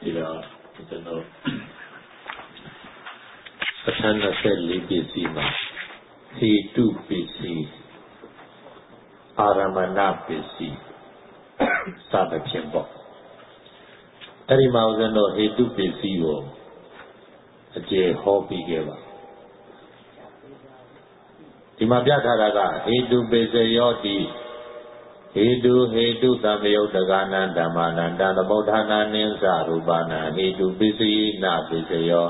ဒီတော့ကျွန်တော်ပဋ္ဌာန်း24ပစ္စည်းမှာဟေတုပစ္စည်းအာရမဏပစ္စည်းစသဖြင့်ပေါ့အဲ့ဒီမှာဦးဇင်းတို့ဟေတုပစ္စည်းကိုအကျေဟောပြီးခဲ့ပါဒီမှာပြထားတာကဟေတုပစ္စယောတိဟေတုသံယုတ်တကနံဓမ္မနံတံသမုဋ္ဌာနာနိသရူပနာဟေတုပစ္စယိနပစ္စယော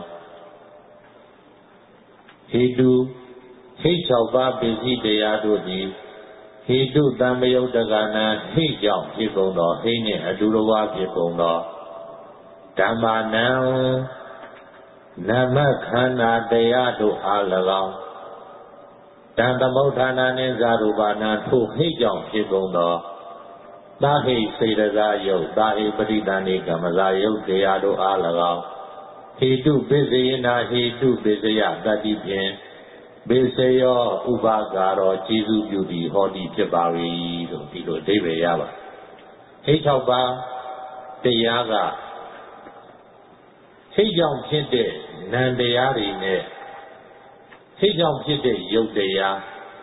ဟေတုဟိ6ပါးပစ္စည်းတရားတို့သည်ဟေတုသံယုတ်တကနံဟိကြောင့်ဖြစ်ကုန်သောဟိနှင့်အတူတကွဖြစ်ကုန်သောဓမ္မနံနမခန္ဓာတရားတို့အား၎င်းတံသမုဋ္ဌာနာနှင့်ဇာရူပနာထိုဟိကြောင့်ဖြစ်ကုန်သောသာဟိစေတသာယုတ်သာဟိပရိသန္တိကမ္မဇာယုတ်တရားတို့အား၎င်းဟေတုပစ္စယေနာဟေတုပစ္စယတတ္တိဖြင့်ပစ္စယောဥပါကာရောကျေစုပြုသည်ဟောသည်ဖြစ်ပါ၏လို့ဒီလိုအဓိပ္ပာယ်ရပါဟိ6ပါးတရားကဟိကြောင့်ဖြစ်တဲ့နံတရားတွေနဲ့ဟိကြောင့်ဖြစ်တဲ့ယုတ်တရား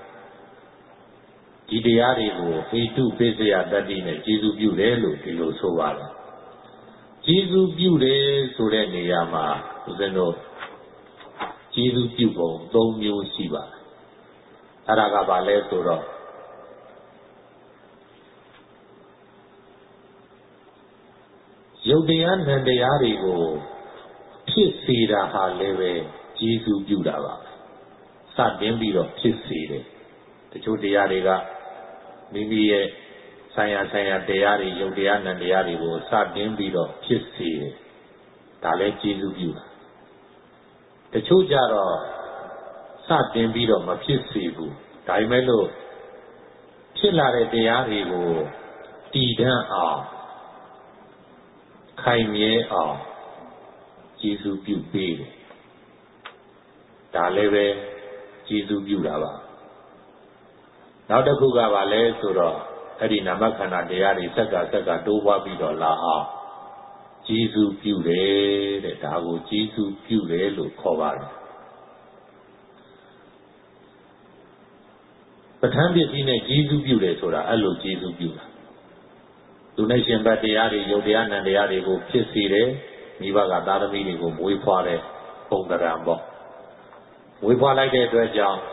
ဒီတရားတွေကိုဟေတုပစ္စယတတ္တိနဲ့ကျေစုပြုတယ်လို့ဒီလိုဆိုပါတယ်ကျေစုပြုတယ်ဆိုတဲ့နေရာမှာဦးဇင်းတို့ကျေစုပြုပုံ3မျိုးရှိပါတယ်အဲ့ဒါကဘာလဲဆိုတော့ယုတ်တရားနံတရားတွေကိုဖြစ်စေတာဟာလည်းပဲကျေစုပြုတာပါစတင်ပြီးတော့ဖြစ်စေတယ်တချို့တရားတွေကမိမိရဲ့ဆိုင်ရာတရားတွေယုတ်တရားနံတရားတွေကိုစတင်ပြီးတော့ဖြစ်စေတယ်ဒါလည်းကျေစုပြုတာတချို့ကြတော့စတင်ပြီးတော့မဖြစ်စေဘူးဒါပေမဲ့လို့ဖြစ်လာတဲ့တရားတွေကိုတည်တံ့အောင်ခိုင်မြဲအောင်ကျေစုပြုပေးတယ်ဒါလည်းပဲကျေစုပြုတာပါနောက်တစ်ခုကဘာလဲဆိုတော့အဲ့ဒီနာမခန္ဓာတရားတွေစက်ကတိုးပွားပြီးတော့လာအောင်ကျေစုပြုတယ်တဲ့ဒါကိုကျေစုပြုတယ်လို့ခေါ်ပါတယ်ပဋ္ဌာန်းပစ္စည်းနဲ့ကျေစုပြုတယ်ဆိုတာအဲ့လိုကျေစုပြုတာသူနဲ့ရှင်ဘတ်တရားတွေယုတ်တရားနံတရားတွေကိုဖြစ်စေတယ်မိဘကသာသမီတွေကိုမွေးဖွားတဲ့ပုံသဏ္ဍာန်ပေါ့မွေးဖွားလိုက်တဲ့အတွက်ကြောင့်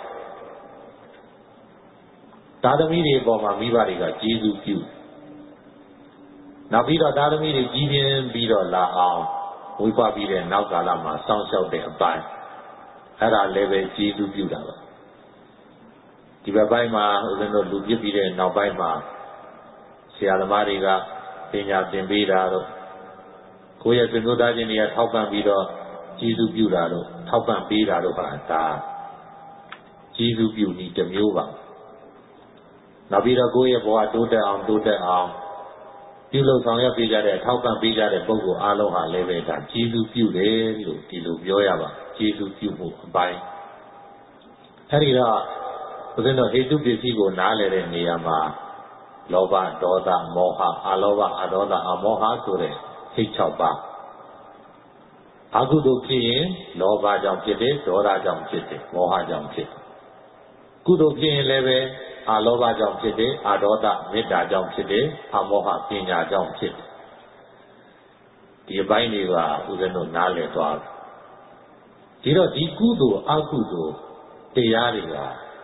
သာသမီတွေအပေါ်မှာမိဘတွေကကျေးဇူးပြုနောက်ပြီးတော့သာသမီတွေကြီးပြင်းပြီးတော့လာအောင်ဝိပွားပြီးတဲ့နောက်ကာလမှာစောင့်ရှောက်တဲ့အပိုင်းအဲ့ဒါလည်းပဲကျေးဇူးပြုတာပါဒီဘက်ပိုင်းမှာဦးဇင်းတို့လူပြစ်ပြီးတဲ့နောက်ပိုင်းမှာဆရာသမားတွေကပညာသင်ပေးတာတော့ကိုယ့်ရဲ့သင်္ကိုသားချင်းတွေကထောက်ပံ့ပြီးတော့ကျေးဇူးပြုတာတော့ထောက်ပံ့ပေးတာတော့ဟာဒါကျေးဇူးပြုနည်းတစ်မျိုးပါနောက်ပြီးတော့ကိုယ့်ရဲ့ဘဝတိုးတက်အောင်ပြုလုပ်ဆောင်ရပေးကြတဲ့ထောက်ပံ့ပေးကြတဲ့ပုဂ္ဂိုလ်အားလုံးဟာလည်းပဲဒါကျေးဇူးပြုတယ်လို့ဒီလိုပြောရပါကျေးဇူးပြုမှုအပိုင်းအဲဒီတော့ဦးဇင်းတို့ဟေတုပစ္စည်းကိုနားလည်တဲ့နေရာမှာလောဘဒေါသမောဟအလောဘအဒေါသအမောဟဆိုတဲ့ဟိတ်6ပါးအကုသိုလ်ဖြစ်ရင်လောဘကြောင့်ဖြစ်တယ်ဒေါသကြောင့်ဖြစ်တယ်မောဟကြောင့်ဖြစ်တယ်ကုသိုလ်ဖြစ်ရင်လည်းပဲအလောဘကြောင့်ဖြစ်တယ်အဒေါသမေတ္တာကြောင့်ဖြစ်တယ်အမောဟပညာကြောင့်ဖြစ်တယ်ဒီအပိုင်းတွေကဦးဇင်းတို့နားလည်သွားတယ်ဒီတော့ဒီကုသိုလ်အကုသိုလ်တရားတွေက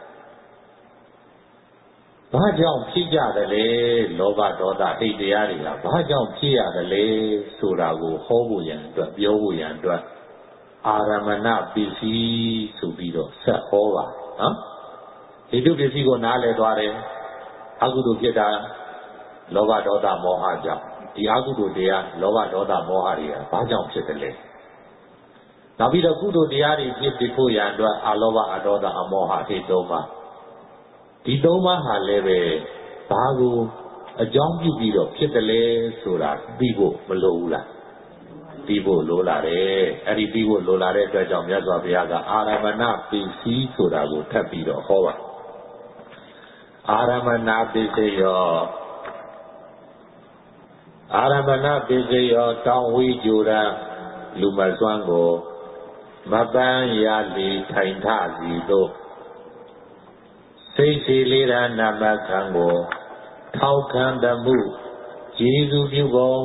ဘာကြောင့်ဖြစ်ကြတယ်လဲလောဘဒေါသဟိတ်တရားတွေကဘာကြောင့်ဖြစ်ရတယ်လဲဆိုတာကိုဟောဖို့ရန်အတွက်ပြောဖို့ရန်အတွက်အာရမဏပစ္စည်းဆိုပြီးတော့ဆက်ဟောပါနော်ဟိတုပစ္စည်းကိုနားလည်သွားတယ်အကုသိုလ်ဖြစ်တာလောဘဒေါသမောဟကြောင့်ဒီအကုသိုလ်တရားလောဘဒေါသမောဟတွေကဘာကြောင့်ဖြစ်တယ်လဲနောက်ပြီးတော့ကုသိုလ်တရားတွေဖြစ်ဖို့ရန်အတွက်အလောဘအဒေါသအမောဟဟိတ်3ပါးဒီ3ပါးဟာလည်းပဲဘာကိုအကြောင်းပြုပြီးတော့ဖြစ်တယ်လဲဆိုတာသိဖို့မလိုဘူးလားသိဖို့လိုလာတယ်အဲ့ဒီသိဖို့လိုလာတဲ့အတွက်ကြောင့်မြတ်စွာဘုရားကအာရမဏပစ္စည်းဆိုတာကိုထပ်ပြီးတော့ဟောပါအာရမဏပစ္စယောအာရမဏပိစယောတောင်းဝေးကြိုရန်လူမစွမ်းကိုမပန်းရလေထိုင်ထစီတို့စိတ်စီလေးရနာမခံကိုထောက်ခံတမှုကျေးဇူးပြုကုန်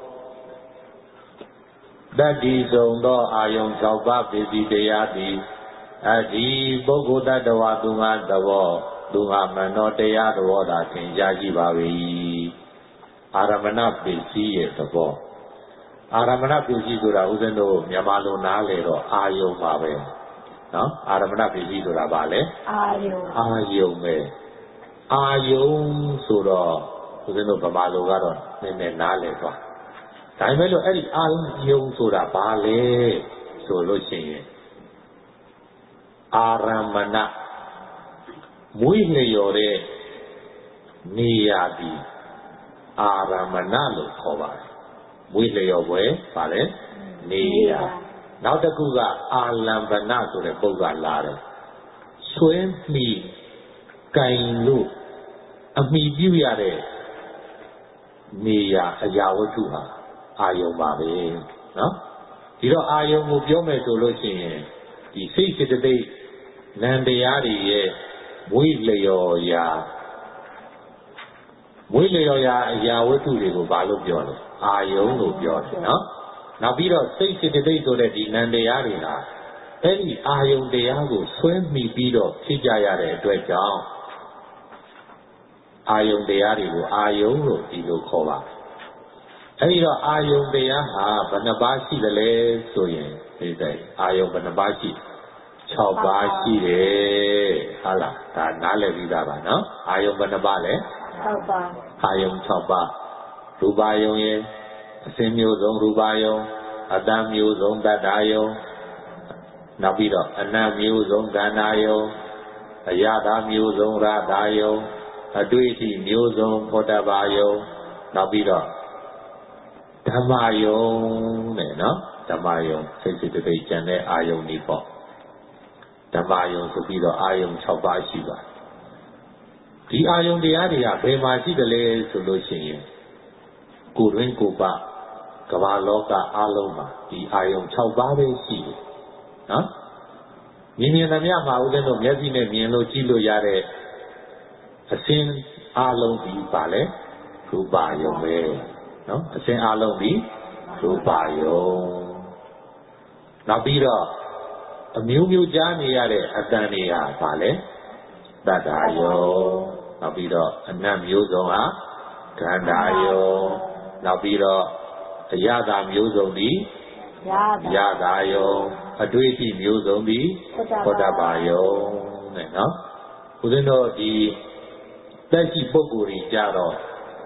တတ္တိဆုံးသောအာယုံ6ပါးပိစီတရားသည်အဒီပုဂ္ဂိုလ်တ attva သူငါသဘောသူငါမနောတရားသဘောသာသင်ကြားကြပါ၏အာရမဏပိစီရဲ့သဘောအာရမဏပိစီဆိုတာဦးဇင်းတို့မြန်မာလိုနားလေတော့အာယုံပါပဲနော်အာရမဏပိစီဆိုတာဘာလဲအာယုံပဲအာယုံဆိုတော့ဦးဇင်းတို့ဗမာလိုကတော့နည်းနည်းနားလေသွားဒါပေမဲ့လို့အဲ့ဒီအာယုံဆိုတာဘာလဲဆိုလို့ရှိရင်အာရမဏမွေးလျော်တဲ့နေရာဒီအာရမဏလို့ခေါ်ပါတယ်မွေးလျော်ပွဲဗါလဲနေရာနောက်တစ်ခုကအာလံဗနဆိုတဲ့ပုဂ္ဂိုလ်လာတယ်ဆွဲမိကင်လို့အမိပြုရတဲ့နေရာအရာဝတ္ထုဟာအာယုံပါပဲနော်ဒီတော့အာယုံကိုပြောမယ်ဆိုလို့ရှိရင်ဒီစိတ်စေတသိက်နံတရားတွေရဲ့မွေးလျော်ရာအရာဝတ္ထုတွေကိုဘာလို့ပြောလဲအာယုံလို့ပြောတယ်နော်နောက်ပြီးတော့စိတ်စေတသိက်ဆိုတဲ့ဒီနံတရားတွေဟာအဲ့ဒီအာယုံတရားကိုဆွဲမိပြီးတော့ဖြစ်ကြရတဲ့အတွက်ကြောင့်အာယုံတရားတွေကိုအာယုံလို့ဒီလိုခေါ်ပါတယ်အဲဒီတော့အာယုံတရားဟာဘယ်နှပါးရှိသလဲဆိုရင်ဒီတဲ့အာယုံဘယ်နှပါးရှိ6ပါးရှိတယ်ဟုတ်လားဒါနားလည်ပြီးသားပါနော်အာယုံဘယ်နှပါးလဲ6ပါးအာယုံ6ပါးရူပါယုံရဲ့အစင်းမျိုးစုံရူပါယုံအတန်မျိုးစုံတတ္တာယုံနောက်ပြီးတော့အနတ်မျိုးစုံကန္နာယုံအယတာမျိုးစုံရတာယုံအတွေ့အထိမျိုးစုံဖောတ္တဘာယုံနောက်ပြီးတော့ဓမ္မယုံနဲ့နော်ဓမ္မယုံစိတ်စိတ်တိတ်ကျန်တဲ့အာယုံဒီပေါ့ဓမ္မယုံဆိုပြီးတော့အာယုံ6ပါးရှိပါတယ်ဒီအာယုံတရားတွေကဘယ်မှာရှိတယ်လဲဆိုလို့ရှိရင်ကိုယ်တွင်ကိုယ်ပကမ္ဘာလောကအလုံးမှာဒီအာယုံ6ပါးပဲရှိတယ်နော်မြင်သမျှမှာဦးဇင်းတို့မျက်စိနဲ့မြင်လို့ကြည့်လို့ရတဲ့အစင်းအလုံးဒီပါလေရူပယုံပဲနော်အစင်းအလုံးဒီရူပယုံနောက်ပြီးတော့အမျိုးမျိုးကြားနေရတဲ့အတန်တွေဟာပါလေတတ္တာယုံနောက်ပြီးတော့အနတ်မျိုးစုံဟာကန္တာယုံနောက်ပြီးတော့အယတာမျိုးစုံဒီယတာယုံအတွေ့အထိမျိုးစုံဒီဖောတ္တဘာယုံနဲ့နော်ဦးဇင်းတို့ဒီတက်ရှိပုဂ္ဂိုလ်တွေကြတော့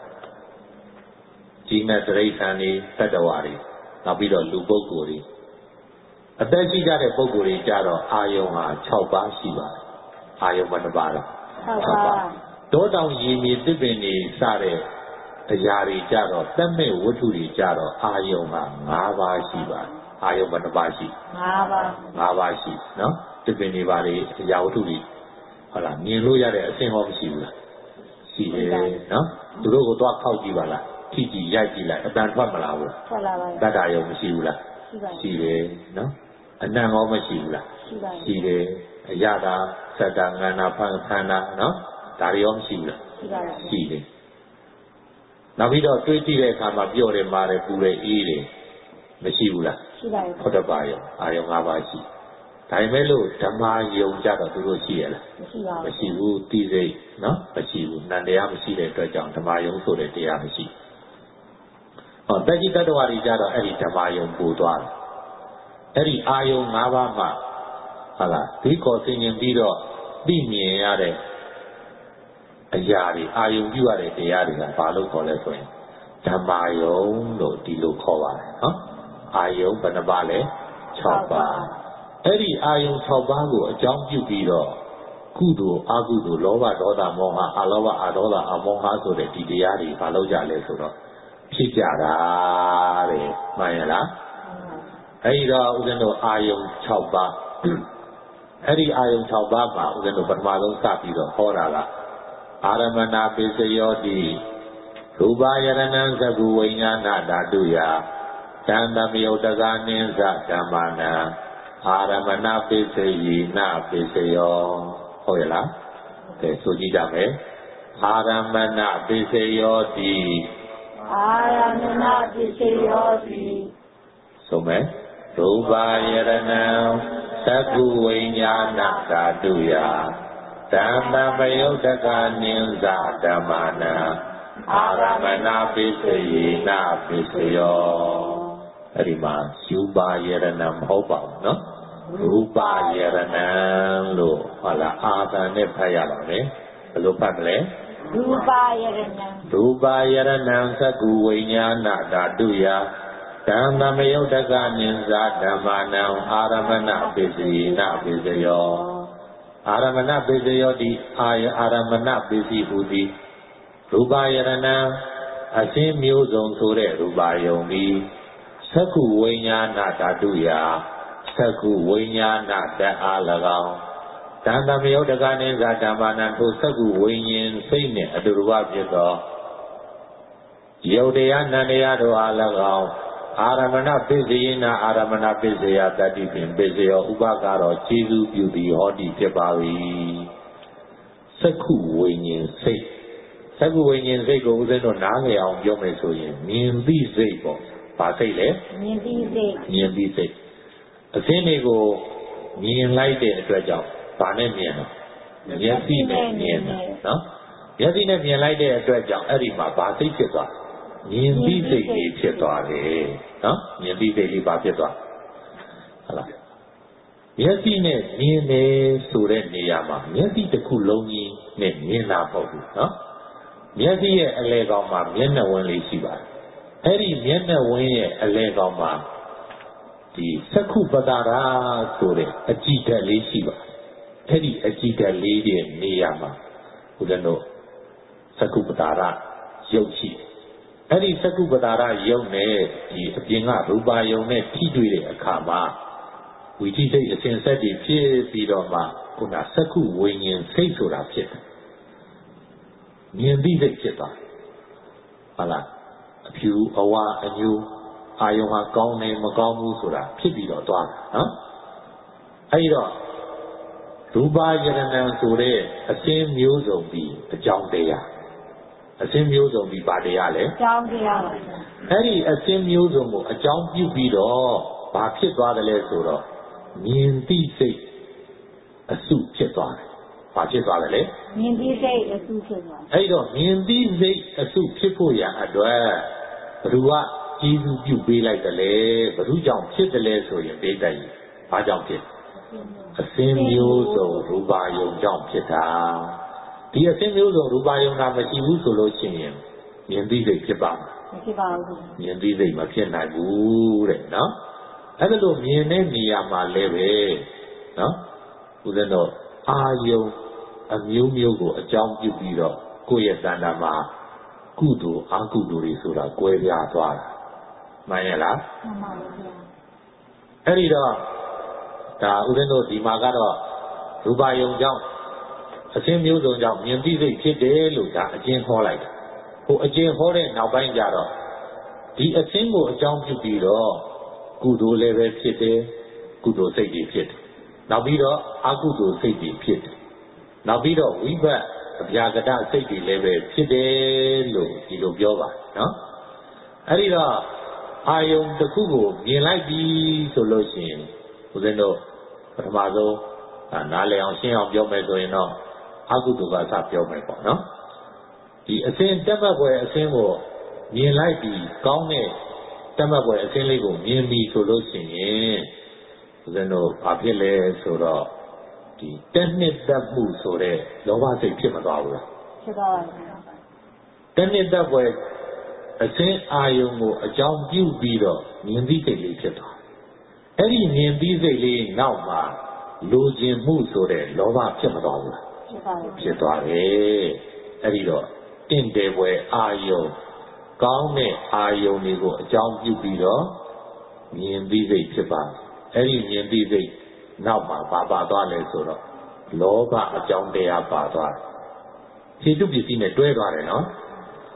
ကြီးမဲ့တိရစ္ဆာန်တွေတတ္တဝါတွေနောက်ပြီးတော့လူပုဂ္ဂိုလ်တွေအသက်ရှိကြတဲ့ပုဂ္ဂိုလ်တွေကြတော့အာယုံဟာ6ပါးရှိပါတယ်အာယုံဘယ်နှပါလဲ6ပါးတောတောင်ရေမြေသစ်ပင်တွေစတဲ့အရာတွေကြတော့သက်မဲ့ဝတ္ထုတွေကြတော့အာယုံဟာ5ပါးရှိပါတယ်အာယုံဘယ်နှပါးရှိ5ပါးရှိနော်သစ်ပင်တွေပါလေအရာဝတ္ထုတွေဟုတ်လားမြင်လို့ရတဲ့အဆင့်ဟောမရှိဘူးလားရှိတယ်နော်သူတို့ကိုသွားခောက်ကြည့်ပါလားထိကြည့်ရိုက်ကြည့်လိုက်အတန်ထွက်မလာဘူးထွက်လာပါဘူးတတ္တယုံမရှိဘူးလားရှိတယ်နော်အနံ့ကောမရှိဘူးလားရှိတယ်အရတာစက်တာငန္နာဖန်ခန္ဓာနော်ဒါတွေရောမရှိဘူးလားရှိတယ်နောက်ပြီးတော့တွေးကြည့်တဲ့အခါမှာပြော့တယ်မာတယ်ပူတယ်အေးတယ်မရှိဘူးလားရှိပါတယ်ဟုတ်တယ်ပါရောအာယုံ၅ပါးရှိဒါပေမဲ့လို့ဓမ္မယုံကြတော့သူတို့ရှိရလားမရှိဘူးတိစိတ်နော်မရှိဘူးနန္တရားမရှိတဲ့အတွက်ကြောင့်ဓမ္မယုံဆိုတဲ့တရားမရှိဟောတတိတ္တဝါတွေကြတော့အဲ့ဒီဓမ္မယုံပူသွားတယ်အဲ့ဒီအာယုံ၅ပါးမှာဟုတ်လားဒီခေါ်ဆင်ញင်ပြီးတော့သိမြင်ရတဲ့အရာတွေအာယုံပြုရတဲ့တရားတွေကဘာလို့ခေါ်လဲဆိုရင်ဓမ္မယုံလို့ဒီလိုခေါ်ပါတယ်နော်အာယုံဘယ်နှပါလဲ6ပါးအဲ့ဒီအာယုံ6ပါးကိုအကြောင်းပြုပြီးတော့ကုသိုလ်အကုသိုလ်လောဘဒေါသမောဟအလောဘအဒေါသအမောဟဆိုတဲ့ဒီတရားတွေဘာလို့ကြလဲဆိုတော့ဖြစ်ကြတာတဲ့မှန်ရလားအဲ့ဒီတော့ဦးဇင်းတို့အာယုံ6ပါးအဲ့ဒီအာယုံ6ပါးမှာဦးဇင်းတို့ပထမဆုံးစပြီးတော့ဟောတာကအာရမဏပိစယောတိရရူပယရဏံသကုဝိညာဏဓာတုယတံတမယုတ်တကနိသဓမ္မနံအာရမဏပိစေယိနပိစယောဟုတ်ရဲ့လားကဲဆိုကြည့်ကြမယ်အာရမဏပိစေယောတိအာရမဏပိစေယောတိဆိုမယ်ရူပယရဏံသကုဝိညာဏဓာတုယတံတမယုတ်တကနိသဓမ္မနံအာရမဏပိစေယိနပိစယောအဲ့ဒီမှာယူပါယရဏံမဟုတ်ပါဘူးနော်ရူပယရဏံလို့ဟုတ်လားအာသံနဲ့ဖတ်ရပါမယ်ဘယ်လိုဖတ်မလဲရူပယရဏံရူပယရဏံသကုဝိညာဏဓာတုယဓမ္မမယုတ်တကနိသဓမ္မနံအာရမဏပိစေယိနပိစယောအာရမဏပိစယောတိအာရမဏပိစီဟူသည်ရူပယရဏံအစင်းမျိုးစုံဆိုတဲ့ရူပယုံသည်သက္ကုဝိညာဏဓာတုယသက္ကုဝိညာဏတအား၎င်းတန်တမယုတ်တကနိသဓမ္မနံထိုသက္ကုဝိညာဉ်စိတ်နှင့်အတူတူဖြစ်သောယုတ်တရားနန္တရားတို့အား၎င်းအာရမဏပိစေယနာအာရမဏပိစေယတတိပင်ပိစေယောဥပကာရောခြေစုပြုသည်ဟောတိဖြစ်ပါ၏သက္ကုဝိညာဉ်စိတ်သက္ကုဝိညာဉ်စိတ်ကိုဦးဇင်းတို့နားလည်အောင်ပြောမယ်ဆိုရင်မြင်သိစိတ်ပေါ့ဘာစိတ်လဲမြင်သိစိတ်မြင်သိစိတ်အစင်းတွေကိုမြင်လိုက်တဲ့အတွက်ကြောင့်ဘာနဲ့မြင်တော့မျက်စိနဲ့မြင်တယ်နော်မျက်စိနဲ့မြင်လိုက်တဲ့အတွက်ကြောင့်အဲ့ဒီမှာဘာစိတ်ဖြစ်သွားမြင်သိစိတ်ကြီးဖြစ်သွားတယ်နော်မြင်သိစိတ်ကြီးဘာဖြစ်သွားဟုတ်လားမျက်စိနဲ့မြင်တယ်ဆိုတဲ့နေရာမှာမျက်စိတစ်ခုလုံးကြီးနဲ့မြင်တာမဟုတ်ဘူးနော်မျက်စိရဲ့အလယ်ကောင်မှာမျက်နှာဝန်းလေးရှိပါတယ်အဲ့ဒီမျက်နှာဝန်းရဲ့အလယ်ကောင်မှာဒီသက္ခုပတာရာဆိုတဲ့အကြည့်ဓာတ်လေးရှိပါတယ်အဲ့ဒီအကြည့်ဓာတ်လေးရဲ့နေရာမှာဦးဇင်းတို့သက္ခုပတာရာရုပ်ရှိအဲ့ဒီသက္ခုပတာရာရုပ်နဲ့ဒီအပြင်ကရူပါယုံနဲ့ထိတွေ့တဲ့အခါမှာဝိသိစိတ်အစဉ်ဆက်တွေဖြစ်ပြီးတော့မှခုနသက္ခုဝိညာဉ်စိတ်ဆိုတာဖြစ်တယ်မြင်သိစိတ်ဖြစ်သွားဟုတ်လားအဖြူအဝအညူအာယုံဟာကောင်းတယ်မကောင်းဘူးဆိုတာဖြစ်ပြီးတော့သွားတာနော်အဲဒီတော့ရူပယရဏံဆိုတဲ့အစင်းမျိုးစုံပြီးအကြောင်းတရားအစင်းမျိုးစုံပြီးဘာတရားလဲအကြောင်းတရားပါအဲ့ဒီအစင်းမျိုးစုံကိုအကြောင်းပြုပြီးတော့ဘာဖြစ်သွားတယ်လဲဆိုတော့မြင်သိစိတ်အစုဖြစ်သွားတယ်ဘာဖြစ်သွားတယ်လဲမြင်သိစိတ်အစုဖြစ်သွားအဲ့တော့မြင်သိစိတ်အစုဖြစ်ဖို့ရအတွက်ဘ누구ကကျေးဇူးပြုပေးလိုက်တယ်လေဘ누구ကြောင့်ဖြစ်တယ်လဲဆိုရင်သိတယ်ဘာကြောင့်ဖြစ်အစင်းမျိုးစုံရူပါယုံကြောင့်ဖြစ်တာဒီအစင်းမျိုးစုံရူပါယုံကမရှိဘူးဆိုလို့ရှိရင်မြင်သိစိတ်ဖြစ်ပါမဖြစ်ပါဘူးမြင်သိစိတ်မဖြစ်နိုင်ဘူးတဲ့နော်အဲ့ဒါလို့မြင်တဲ့နေရာမှာလည်းပဲနော်ဦးဇင်းတို့အာယုံအမျိုးမျိုးကိုအကြောင်းပြုပြီးတော့ကိုယ့်ရဲ့တဏ္ဍာမှာကုသိုလ်အကုသိုလ်တွေဆိုတာကွဲပြားသွားတာမှန်ရဲ့လားမှန်ပါဗျာအဲ့ဒီတော့ဒါဦးဇင်းတို့ဒီမှာကတော့ရူပယုံကြောင့်အချင်းမျိုးစုံကြောင့်မြင်သိစိတ်ဖြစ်တယ်လို့ဒါအချင်းဟောလိုက်တာဟိုအချင်းဟောတဲ့နောက်ပိုင်းကျတော့ဒီအချင်းကိုအကြောင်းပြုပြီးတော့ကုသိုလ်လည်းပဲဖြစ်တယ်ကုသိုလ်စိတ်တွေဖြစ်တယ်နောက်ပြီးတော့အကုသိုလ်စိတ်တွေဖြစ်တယ်နောက်ပြီးတော့ဝိဘတ်အပြာကတစိတ်တွေလည်းပဲဖြစ်တယ်လို့ဒီလိုပြောပါနော်အဲ့ဒီတော့အာယုံတစ်ခုကိုမြင်လိုက်ပြီဆိုလို့ရှိရင်ဦးဇင်းတို့ပထမဆုံးနားလည်အောင်ရှင်းအောင်ပြောမယ်ဆိုရင်တော့အကုသိုလ်ကစပြောမယ်ပေါ့နော်ဒီအစဉ်တက်မှတ်ွယ်အစဉ်ကိုမြင်လိုက်ပြီးကောင်းတဲ့တက်မှတ်ွယ်အစဉ်လေးကိုမြင်ပြီးဆိုလို့ရှိရင်ဦးဇင်းတို့ဘာဖြစ်လဲဆိုတော့ဒီတက်နှစ်တက်မှုဆိုတဲ့လောဘစိတ်ဖြစ်မသွားဘူးလားဖြစ်သွားပါဘူးတက်နှစ်တက်ွယ်အစဉ်အာယုံကိုအကြောင်းပြုပြီးတော့မြင်သိစိတ်လေးဖြစ်သွားအဲ့ဒီမြင်သိစိတ်လေးနောက်မှာလိုချင်မှုဆိုတဲ့လောဘဖြစ်မသွားဘူးလားဖြစ်သွားတယ်အဲ့ဒီတော့တင့်တယ်ွယ်အာယုံကောင်းတဲ့အာယုံတွေကိုအကြောင်းပြုပြီးတော့မြင်သိစိတ်ဖြစ်ပါအဲ့ဒီမြင်သိစိတ်နောက်မှာပါသွားလဲဆိုတော့လောဘအကြောင်းတရားပါသွားတယ်ခြေတုပစ္စည်းနဲ့တွဲသွားတယ်နော်ဘ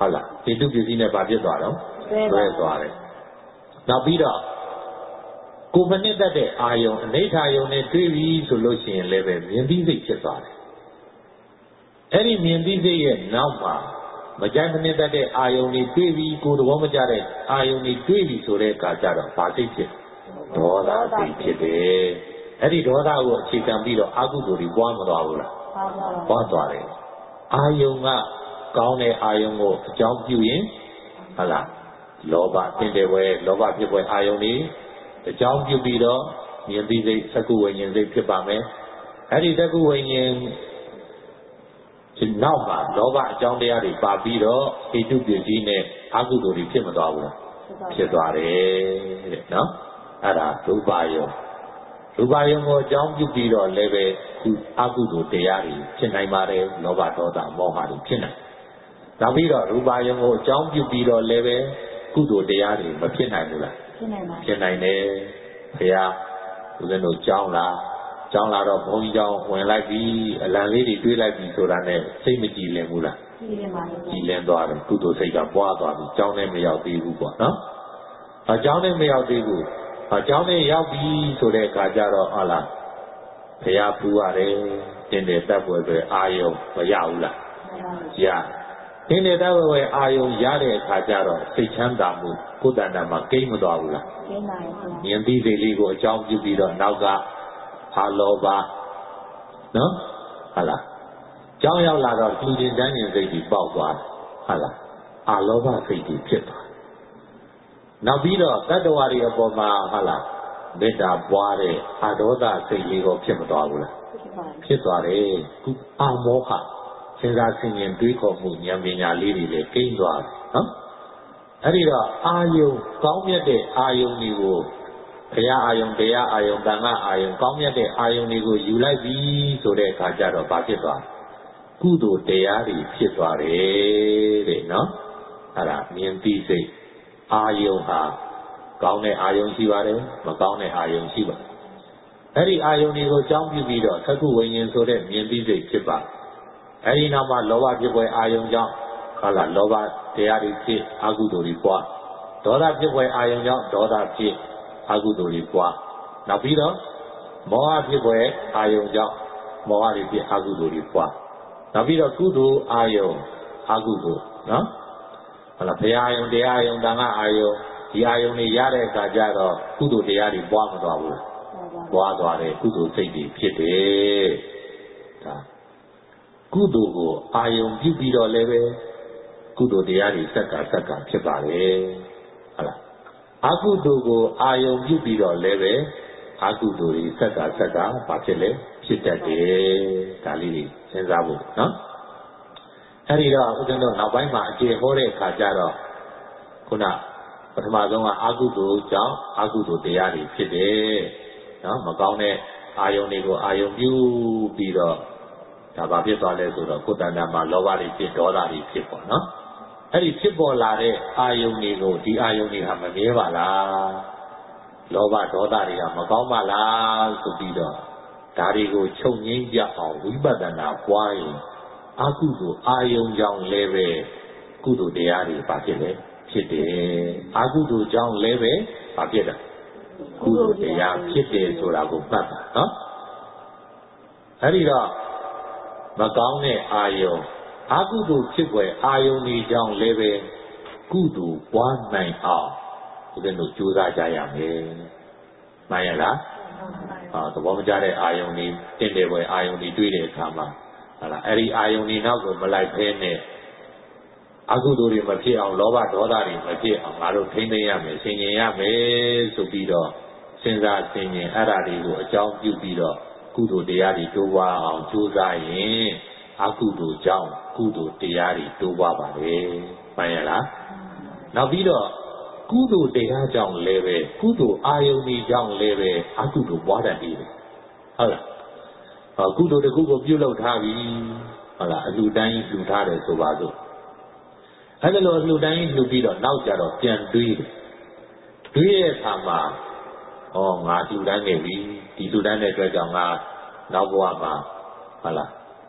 ဟုတ်လားဒီတုပစ္စည်းနဲ့ဘာဖြစ်သွားတော့တွဲသွားတယ်နောက်ပြီးတော့ကိုမနစ်တတ်တဲ့အာယုံအနိဋ္ဌာယုံနဲ့တွေ့ပြီဆိုလို့ရှိရင်လည်းပဲမြင်သိစိတ်ဖြစ်သွားတယ်အဲ့ဒီမြင်သိစိတ်ရဲ့နောက်မှာမကြိုက်မနစ်တတ်တဲ့အာယုံတွေတွေ့ပြီကိုယ်သဘောမကျတဲ့အာယုံတွေတွေ့ပြီဆိုတဲ့အခါကျတော့ဘာစိတ်ဖြစ်ဒေါသစိတ်ဖြစ်တယ်အဲ့ဒီဒေါသကိုအခြေခံပြီးတော့အကုသိုလ်တွေပွားမသွားဘူးလားပွားသွားတယ်အာယုံကကောင်းတဲ့အာယုံကိုအကြောင်းပြုရင်ဟုတ်လားလောဘသင်တယ်ဝဲလောဘဖြစ်ပွဲအာယုံတွေအကြောင်းပြုပြီးတော့မြင်သိစိတ်သက္ကုဝိညာဉ်စိတ်ဖြစ်ပါမယ်အဲ့ဒီသက္ကုဝိညာဉ်ဒီနောက်မှာလောဘအကြောင်းတရားတွေပါပြီးတော့ဟိတုပစ္စည်းနဲ့အကုသိုလ်တွေဖြစ်မသွားဘူးလားဖြစ်သွားတယ်တဲ့နော်အဲ့ဒါရူပယုံကိုအကြောင်းပြုပြီးတော့လည်းပဲအကုသိုလ်တရားတွေဖြစ်နိုင်ပါတယ်လောဘဒေါသမောဟတွေဖြစ်နိုင်နောက်ပြီးတော့ရူပယုံကိုအကြောင်းပြုပြီးတော့လည်းပဲကုသိုလ်တရားတွေမဖြစ်နိုင်ဘူးလားဖြစ်နိုင်တယ်ဘုရားဦးဇင်းတို့ကြောင်းလာတော့ဘုန်းကြီးကြောင်းဝင်လိုက်ပြီအလံလေးတွေတွေးလိုက်ပြီဆိုတာနဲ့စိတ်မကြည်လင်ဘူးလားကြည်လင်သွားတယ်ကုသိုလ်စိတ်ကပွားသွားပြီကြောင်းနဲ့မရောက်သေးဘူးပေါ့နော်အကြောင်းနဲ့မရောက်သေးဘူးအကြောင်းနဲ့ရောက်ပြီဆိုတဲ့အခါကျတော့ဟုတ်လားဘုရားပူရတယ်တင်တယ်တပ်ပွဲပဲအာယုံမရဘူးလားရတင်တယ်တပ်ပွဲအာယုံရတဲ့အခါကျတော့စိတ်ချမ်းသာမှုကိုယ်တဏ္ဍာမှာကိန်းမသွားဘူးလားကိန်းပါရဲ့မြင်သိစိတ်လေးကိုအကြောင်းပြုပြီးတော့နောက်ကအာလောဘနော်ဟုတ်လားကြောင်းရောက်လာတော့လူချင်းတန်းရင်စိတ်ကြီးပေါက်သွားဟုတ်လားအာလောဘစိတ်ကြီးဖြစ်သွားနောက်ပြီးတော့တတ္တဝါတွေအပေါ်မှာဟုတ်လားမေတ္တာပွားတဲ့အာဒေါသစိတ်လေးကိုဖြစ်မသွားဘူးလားဖြစ်သွားတယ်ခုအာမောဟစဉ်းစားဆင်ခြင်တွေးခေါ်မှုဉာဏ်ပညာလေးတွေလည်းကိန်းသွားတယ်နော်အဲ့ဒီတော့အာယုံကောင်းမြတ်တဲ့အာယုံတွေကိုဘုရားအာယုံတရားအာယုံတန်ခါအာယုံကောင်းမြတ်တဲ့အာယုံတွေကိုယူလိုက်ပြီဆိုတဲ့အခါကျတော့ဘာဖြစ်သွားကုသိုလ်တရားတွေဖြစ်သွားတယ်တဲ့နော်အဲ့ဒါမြင်သိစိတ်အာယုံဟာကောင်းတဲ့အာယုံရှိပါတယ်မကောင်းတဲ့အာယုံရှိပါတယ်အဲ့ဒီအာယုံတွေကိုအကြောင်းပြုပြီးတော့သက္ကုဝိညာဉ်ဆိုတဲ့မြင်သိစိတ်ဖြစ်ပါအဲ့ဒီနောက်မှာလောဘဖြစ်ပွဲအာယုံကြောင့်ဟုတ်လားလောဘတရားတွေဖြစ်အကုသိုလ်တွေပွားဒေါသဖြစ်ပွဲအာယုံကြောင့်ဒေါသဖြစ်အကုသိုလ်တွေပွားနောက်ပြီးတော့မောဟဖြစ်ပွဲအာယုံကြောင့်မောဟတွေဖြစ်အကုသိုလ်တွေပွားနောက်ပြီးတော့ကုသိုလ်အာယုံအကုသိုလ်နော်ဟုတ်လားဘုရားအာယုံတရားအာယုံတန်ခါအာယုံဒီအာယုံတွေရတဲ့အခါကျတော့ကုသိုလ်တရားတွေပွားမသွားဘူးလားပွားသွားတယ်ကုသိုလ်စိတ်တွေဖြစ်တယ်ဒါကုသိုလ်ကိုအာယုံပြုပြီးတော့လည်းပဲကုသိုလ်တရားတွေစက္ကဖြစ်ပါလေဟုတ်လားအကုသိုလ်ကိုအာယုံပြုပြီးတော့လည်းပဲအကုသိုလ်တွေစက္ကဘာဖြစ်လဲဖြစ်တတ်တယ်ဒါလေးတွေစဉ်းစားဖို့နော်အဲ့ဒီတော့ဦးဇင်းတို့နောက်ပိုင်းမှာအခြေဟောတဲ့အခါကျတော့ခုနပထမဆုံးကအကုသိုလ်ကြောင့်အကုသိုလ်တရားတွေဖြစ်တယ်နော်မကောင်းတဲ့အာယုံတွေကိုအာယုံပြုပြီးတော့ဒါဘာဖြစ်သွားလဲဆိုတော့ကိုယ်တဏ္ဍာမှာလောဘတွေဖြစ်ဒေါသတွေဖြစ်ပေါ့နော်အဲ့ဒီဖြစ်ပေါ်လာတဲ့အာယုန်တွေကိုဒီအာယုန်တွေဟာမမြဲပါလားလောဘဒေါသတွေကမကောင်းပါလားဆိုပြီးတော့ဒါတွေကိုချုပ်ငြိမ်းပြအောင်ဝိပဿနာပွားရင်အကုသိုလ်အာယုန်ကြောင့်လည်းပဲကုသိုလ်တရားတွေဘာဖြစ်လဲဖြစ်တယ်အကုသိုလ်ကြောင့်လည်းပဲဘာဖြစ်တာကုသိုလ်တရားဖြစ်တယ်ဆိုတာကိုမှတ်ပါနော်အဲ့ဒီတော့မကောင်းတဲ့အာယုန်အကုသိုလ်ဖြစ်ွယ်အာယုန်ဒီကြောင့်လည်းပဲကုသိုလ်ပွားနိုင်အောင်ဦးဇင်းတို့ကြိုးစားကြရမယ်မှန်ရလားသဘောမကျတဲ့အာယုန်ဒီတင့်တယ်ွယ်အာယုန်ဒီတွေ့တဲ့အခါမှာဟုတ်လားအဲ့ဒီအာယုန်ဒီနောက်ကိုမလိုက်ဖဲနဲ့အကုသိုလ်တွေမဖြစ်အောင်လောဘဒေါသတွေမဖြစ်အောင်ငါတို့ထိန်းသိမ်းရမယ်ဆင်ခြင်ရမယ်ဆိုပြီးတော့စဉ်းစားဆင်ခြင်အဲ့ဒါတွေကိုအကြောင်းပြုပြီးတော့ကုသိုလ်တရားတွေတိုးပွားအောင်ကြိုးစားရင်အကုသိုလ်ကြောင့်ကုသိုလ်တရားတွေတိုးပွားပါလေမှန်ရလားနောက်ပြီးတော့ကုသိုလ်တရားကြောင့်လည်းပဲကုသိုလ်အာယုန်တွေကြောင့်လည်းပဲအကုသိုလ်ပွားတတ်တယ်ဟုတ်လားကုသိုလ်တစ်ခုကိုပြုလုပ်ထားပြီဟုတ်လားအလှူဒန်းကြီးလှူထားတယ်ဆိုပါစို့အဲ့ဒါလိုအလှူဒန်းကြီးလှူပြီးတော့နောက်ကြတော့ပြန်တွေးတဲ့အခါမှာငါလှူဒန်းနေပြီဒီလှူဒန်းတဲ့အတွက်ကြောင့်ငါနောက်ဘဝမှာဟုတ်လား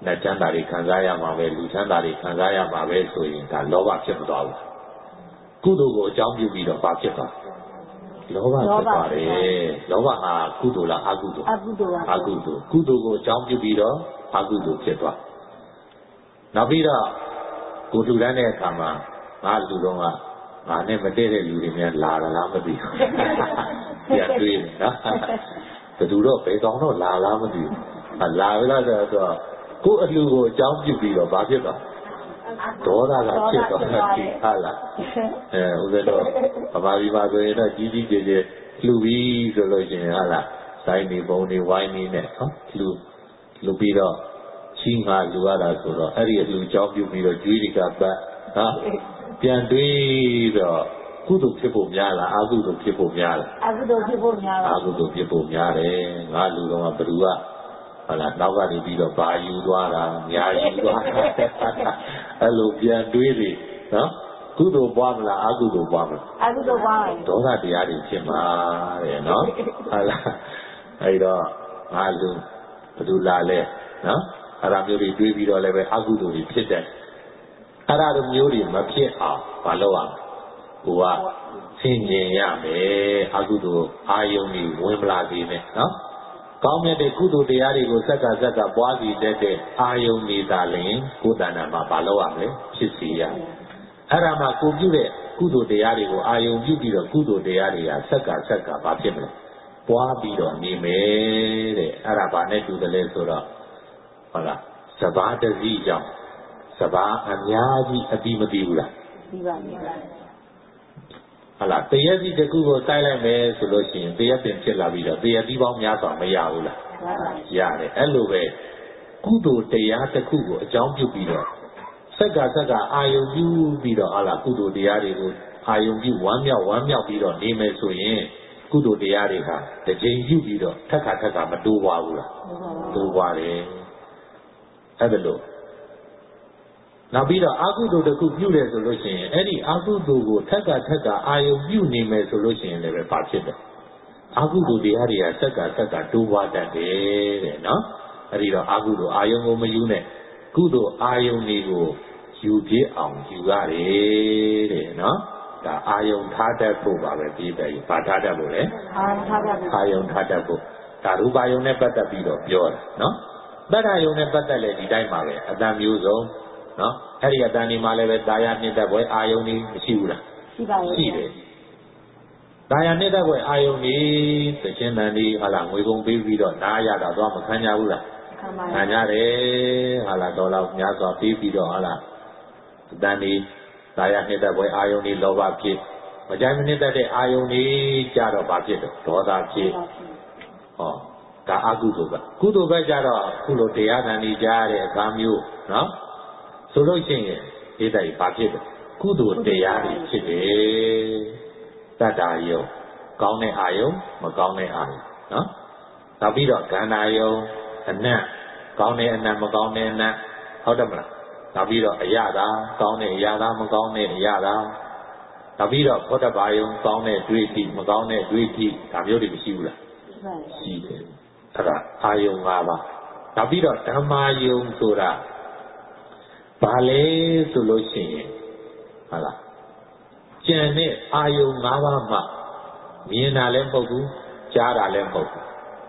နတ်ချမ်းသာတွေခံစားရမှာပဲလူချမ်းသာတွေခံစားရမှာပဲဆိုရင်ဒါလောဘဖြစ်မသွားဘူးကုသိုလ်ကိုအကြောင်းပြုပြီးတော့ဘာဖြစ်သွားလောဘဖြစ်သွားတယ်လောဘဟာကုသိုလ်လားအကုသိုလ်အကုသိုလ်ကုသိုလ်ကိုအကြောင်းပြုပြီးတော့အကုသိုလ်ဖြစ်သွားနောက်ပြီးတော့ကိုလှူဒန်းတဲ့အခါမှာငါလူတော်ကငါနဲ့မတည့်တဲ့လူတွေများလာလားမသိဘူးပြန်တွေးတယ်နော်ဘယ်သူတော့ဘယ်ကောင်တော့လာလားမသိဘူးလာပြီလားဆိုတော့ကိုအလှူကိုအကြောင်းပြုပြီးတော့ဘာဖြစ်သွားဒေါသကဖြစ်သွားတယ်ဟာလားဦးဇင်းတို့ဗမာပြည်မှာဆိုရင်တော့ကြီးကြီးကျယ်ကျယ်လှူပြီးဆိုလို့ရှိရင်ဟာလားဆိုင်နေပုံနေဝိုင်းနေနဲ့နော်လှူပြီးတော့ချင်းငါလှူရတာဆိုတော့အဲ့ဒီအလှူအကြောင်းပြုပြီးတော့ကျွေးတွေကပတ်ဟာပြန်တွေးတော့ကုသိုလ်ဖြစ်ဖို့များလားအကုသိုလ်ဖြစ်ဖို့များလားအကုသိုလ်ဖြစ်ဖို့များပါအကုသိုလ်ဖြစ်ဖို့များတယ်ငါလူတော်ကဘယ်သူကဟုတ်လားနောက်ကနေပြီးတော့ဘာယူသွားတာညာယူသွားတာအဲ့လိုပြန်တွေးတယ်နော်ကုသိုလ်ပွားမလားအကုသိုလ်ပွားမလားအကုသိုလ်ပွားတယ်ဒေါသတရားတွေဖြစ်မှာတဲ့နော်ဟုတ်လားအဲ့တော့ငါလူဘယ်သူလာလဲနော်အဲ့ဒါမျိုးတွေတွေးပြီးတော့လည်းပဲအကုသိုလ်တွေဖြစ်တယ်အဲ့ဒါလိုမျိုးတွေမဖြစ်အောင်မလုပ်အောင်ကိုကဆင်ခြင်ရမယ်အကုသိုလ်အာယုန်တွေဝင်မလာသေးနဲ့နော်ကောင်းမြတ်တဲ့ကုသိုလ်တရားတွေကိုစက္ကပွားစီတတ်တဲ့အာယုန်တွေသာလျှင်ကိုယ်တဏ္ဍာမှာမလုပ်ရမယ်ဖြစ်စီရအဲ့ဒါမှကိုပြုတဲ့ကုသိုလ်တရားတွေကိုအာယုန်ပြုပြီးတော့ကုသိုလ်တရားတွေကစက္ကဘာဖြစ်မလဲပွားပြီးတော့နေမယ်တဲ့အဲ့ဒါဘာနဲ့တူတယ်လဲဆိုတော့ဟုတ်လားစဘာတစည်းကြောင့်စဘာအများကြီးအပြီးမပြီးဘူးလားပြီးပါပြီဟုတ်လားတရက်စီတစ်ခုကိုစိုက်လိုက်မယ်ဆိုလို့ရှိရင်တရက်ပင်ဖြစ်လာပြီးတော့တရက်ပြီးပေါင်းများစွာမရဘူးလားရတယ်အဲ့လိုပဲကုသိုလ်တရားတစ်ခုကိုအကြောင်းပြုပြီးတော့စက္ကအာယုံပြုပြီးတော့ဟုတ်လားကုသိုလ်တရားတွေကိုအာယုံပြုဝမ်းမြောက်ပြီးတော့နေမယ်ဆိုရင်ကုသိုလ်တရားတွေဟာတစ်ချိန်ပြုပြီးတော့ထက်ခါမတိုးပွားဘူးလားတိုးပွားတယ်အဲ့ဒါလို့နောက်ပြီးတော့အကုသိုလ်တစ်ခုပြုတယ်ဆိုလို့ရှိရင်အဲ့ဒီအကုသိုလ်ကိုထက်ကအာယုံပြုနေမယ်ဆိုလို့ရှိရင်လည်းဘာဖြစ်လဲအကုသိုလ်တရားတွေကစက္ကတိုးပွားတတ်တယ်တဲ့နော်အဲ့ဒီတော့အကုသိုလ်အာယုံကိုမယူနဲ့ကုသိုလ်အာယုံတွေကိုယူပြအောင်ယူရတယ်တဲ့နော်ဒါအာယုံထားတတ်ဖို့ပါပဲပြီးတယ်ဘာထားတတ်ဖို့လဲအာယုံထားတတ်ဖို့ဒါရူပယုံနဲ့ပတ်သက်ပြီးတော့ပြောတာနော်တတ္တယုံနဲ့ပတ်သက်လဲဒီတိုင်းပါပဲအတန်မျိုးစုံနော်အဲ့ဒီအတန်ဒီမှာလည်းပဲတာယာနှစ်သက်ပွဲအာယုန်ကြီးမရှိဘူးလားရှိပါရဲ့ရှိတယ်တာယာနှစ်သက်ပွဲအာယုန်ကြီးသချင်းတန်ဒီဟာလားငွေကုန်ပေးပြီးတော့နားရတာတော့မခံကြဘူးလားခံကြတယ်ဟာလားဒေါ်လာများစွာပေးပြီးတော့ဟာလားအတန်ဒီတာယာနှစ်သက်ပွဲအာယုန်ကြီးလောဘဖြစ်မကြိုက်မနှစ်သက်တဲ့အာယုန်ကြီးကြတော့ဘာဖြစ်တော့ဒေါသဖြစ်ဟောဒါအကုသိုလ်ပဲကုသိုလ်ပဲကြတော့ခုလိုတရားဓာန်ကြီးကြားတဲ့အခါမျိုးနော်ဆိုလို့ရှိရင်ဒီတိုင်ဘာဖြစ်လဲကုသိုလ်တရားတွေဖြစ်တယ်တတ္တာယုံကောင်းတဲ့အာယုံမကောင်းတဲ့အာယုံနော်နောက်ပြီးတော့ကန္နာယုံအနတ်ကောင်းတဲ့အနတ်မကောင်းတဲ့အနတ်ဟုတ်တယ်မလားနောက်ပြီးတော့အရသာကောင်းတဲ့အရသာမကောင်းတဲ့အရသာနောက်ပြီးတော့ဘောဓဘာယုံကောင်းတဲ့တွေးတိမကောင်းတဲ့တွေးတိဒါမျိုးတွေမရှိဘူးလားရှိတယ်အဲ့ဒါအာယုံ၅ပါးနောက်ပြီးတော့ဓမ္မာယုံဆိုတာဘာလဲဆိုလို့ရှိရင်ဟုတ်လားကျန်တဲ့အာယုံ၅ပါးမှမြင်တာလည်းမဟုတ်ဘူးကြားတာလည်းမဟုတ်ဘူး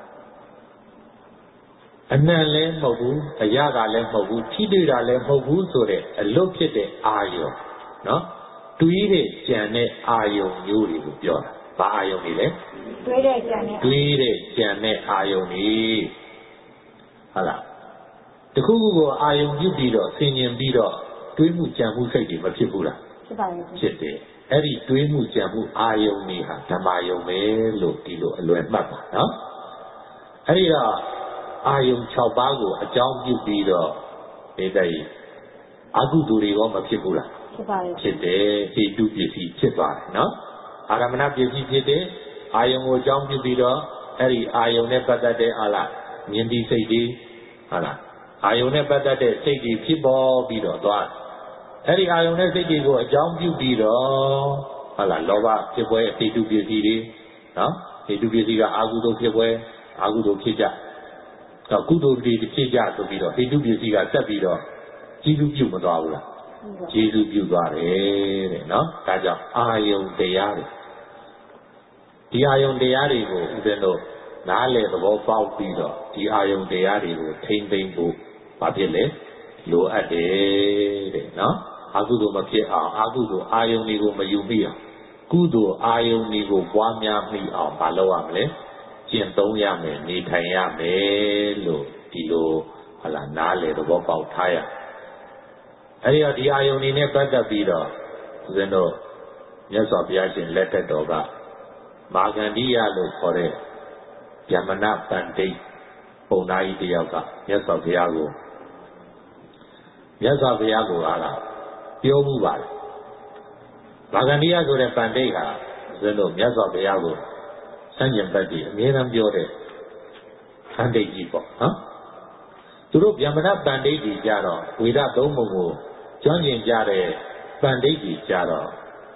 အနံ့လည်းမဟုတ်ဘူးအရသာလည်းမဟုတ်ဘူးထိတွေ့တာလည်းမဟုတ်ဘူးဆိုတဲ့အလွတ်ဖြစ်တဲ့အာယုံနော်တွေးတဲ့ကြံတဲ့အာယုံမျိုးတွေကိုပြောတာဘာအာယုံတွေလဲတွေးတဲ့ကြံတဲ့အာယုံတွေဟုတ်လားတခုခုကိုအာယုံပြုပြီးတော့ဆင်ញင်ပြီးတော့တွေးမှုကြံမှုစိတ်တွေမဖြစ်ဘူးလားဖြစ်ပါရဲ့ဖြစ်တယ်အဲ့ဒီတွေးမှုကြံမှုအာယုံတွေဟာဓမ္မယုံပဲလို့ဒီလိုအလွယ်မှတ်ပါနော်အဲ့ဒီတော့အာယုံ6ပါးကိုအကြောင်းပြုပြီးတော့ဒီတဲ့အကုသိုလ်တွေရောမဖြစ်ဘူးလားဖြစ်ပါရဲ့ဖြစ်တယ်ဟိတုပစ္စည်းဖြစ်သွားတယ်နော်အာရမဏပစ္စည်းဖြစ်တယ်အာယုံကိုအကြောင်းပြုပြီးတော့အဲ့ဒီအာယုံနဲ့ပတ်သက်တဲ့အာလားမြင်ပြီးစိတ်တွေဟုတ်လားအာယုံနဲ့ပတ်သက်တဲ့စိတ်တွေဖြစ်ပေါ်ပြီးတော့သွားအဲ့ဒီအာယုံနဲ့စိတ်တွေကိုအကြောင်းပြုပြီးတော့ဟုတ်လားလောဘဖြစ်ပွဲဟိတုပစ္စည်းတွေနော်ဟိတုပစ္စည်းကအာဟုတုဖြစ်ပွဲအာဟုတုဖြစ်ကြကုသိုလ်တွေဖြစ်ကြဆိုပြီးတော့ဟိတုပစ္စည်းကဆက်ပြီးတော့ကျေးဇူးပြုမသွားဘူးလားကျေးဇူးပြုသွားတယ်တဲ့နော်ဒါကြောင့်အာယုန်တရားတွေဒီအာယုန်တရားတွေကိုဦးဇင်းတို့နားလည်သဘောပေါက်ပြီးတော့ဒီအာယုန်တရားတွေကိုထိမ့်သိမ့်ဖို့ဘာဖြစ်လဲလိုအပ်တယ်တဲ့နော်အကုသိုလ်မဖြစ်အောင်အကုသိုလ်အာယုန်တွေကိုမယူမိအောင်ကုသိုလ်အာယုန်တွေကိုပွားများမိအောင်မလုပ်ရမလဲကျင့်သုံးရမယ်နေထိုင်ရမယ်လို့ဒီလိုဟလာနားလေသဘောပေါက်ထားရအဲဒီတော့ဒီအာယုန်တွေနဲ့ပတ်သက်ပြီးတော့ဦးဇင်းတို့မြတ်စွာဘုရားရှင်လက်ထက်တော်ကမာဂန္ဒီယလို့ခေါ်တဲ့ဗျမနပန္တိတ်ပုံသားကြီးတယောက်ကမြတ်စွာဘုရားကိုအားလားပြောမှုပါတယ်မာဂန္ဒီယဆိုတဲ့ပန္တိတ်ဟာဦးဇင်းတို့မြတ်စွာဘုရားကိုစัญญံပတ်ပြီးအမြဲတမ်းပြောတဲ့ပန္တိတ်ကြီးပေါ့နော်သူတို့ဗျမနပန္တိတ်ကြီးကြတော့ဝေဒသုံးပုံကိုကျွမ်းကျင်ကြတဲ့ပန္တိတ်ကြီးကြတော့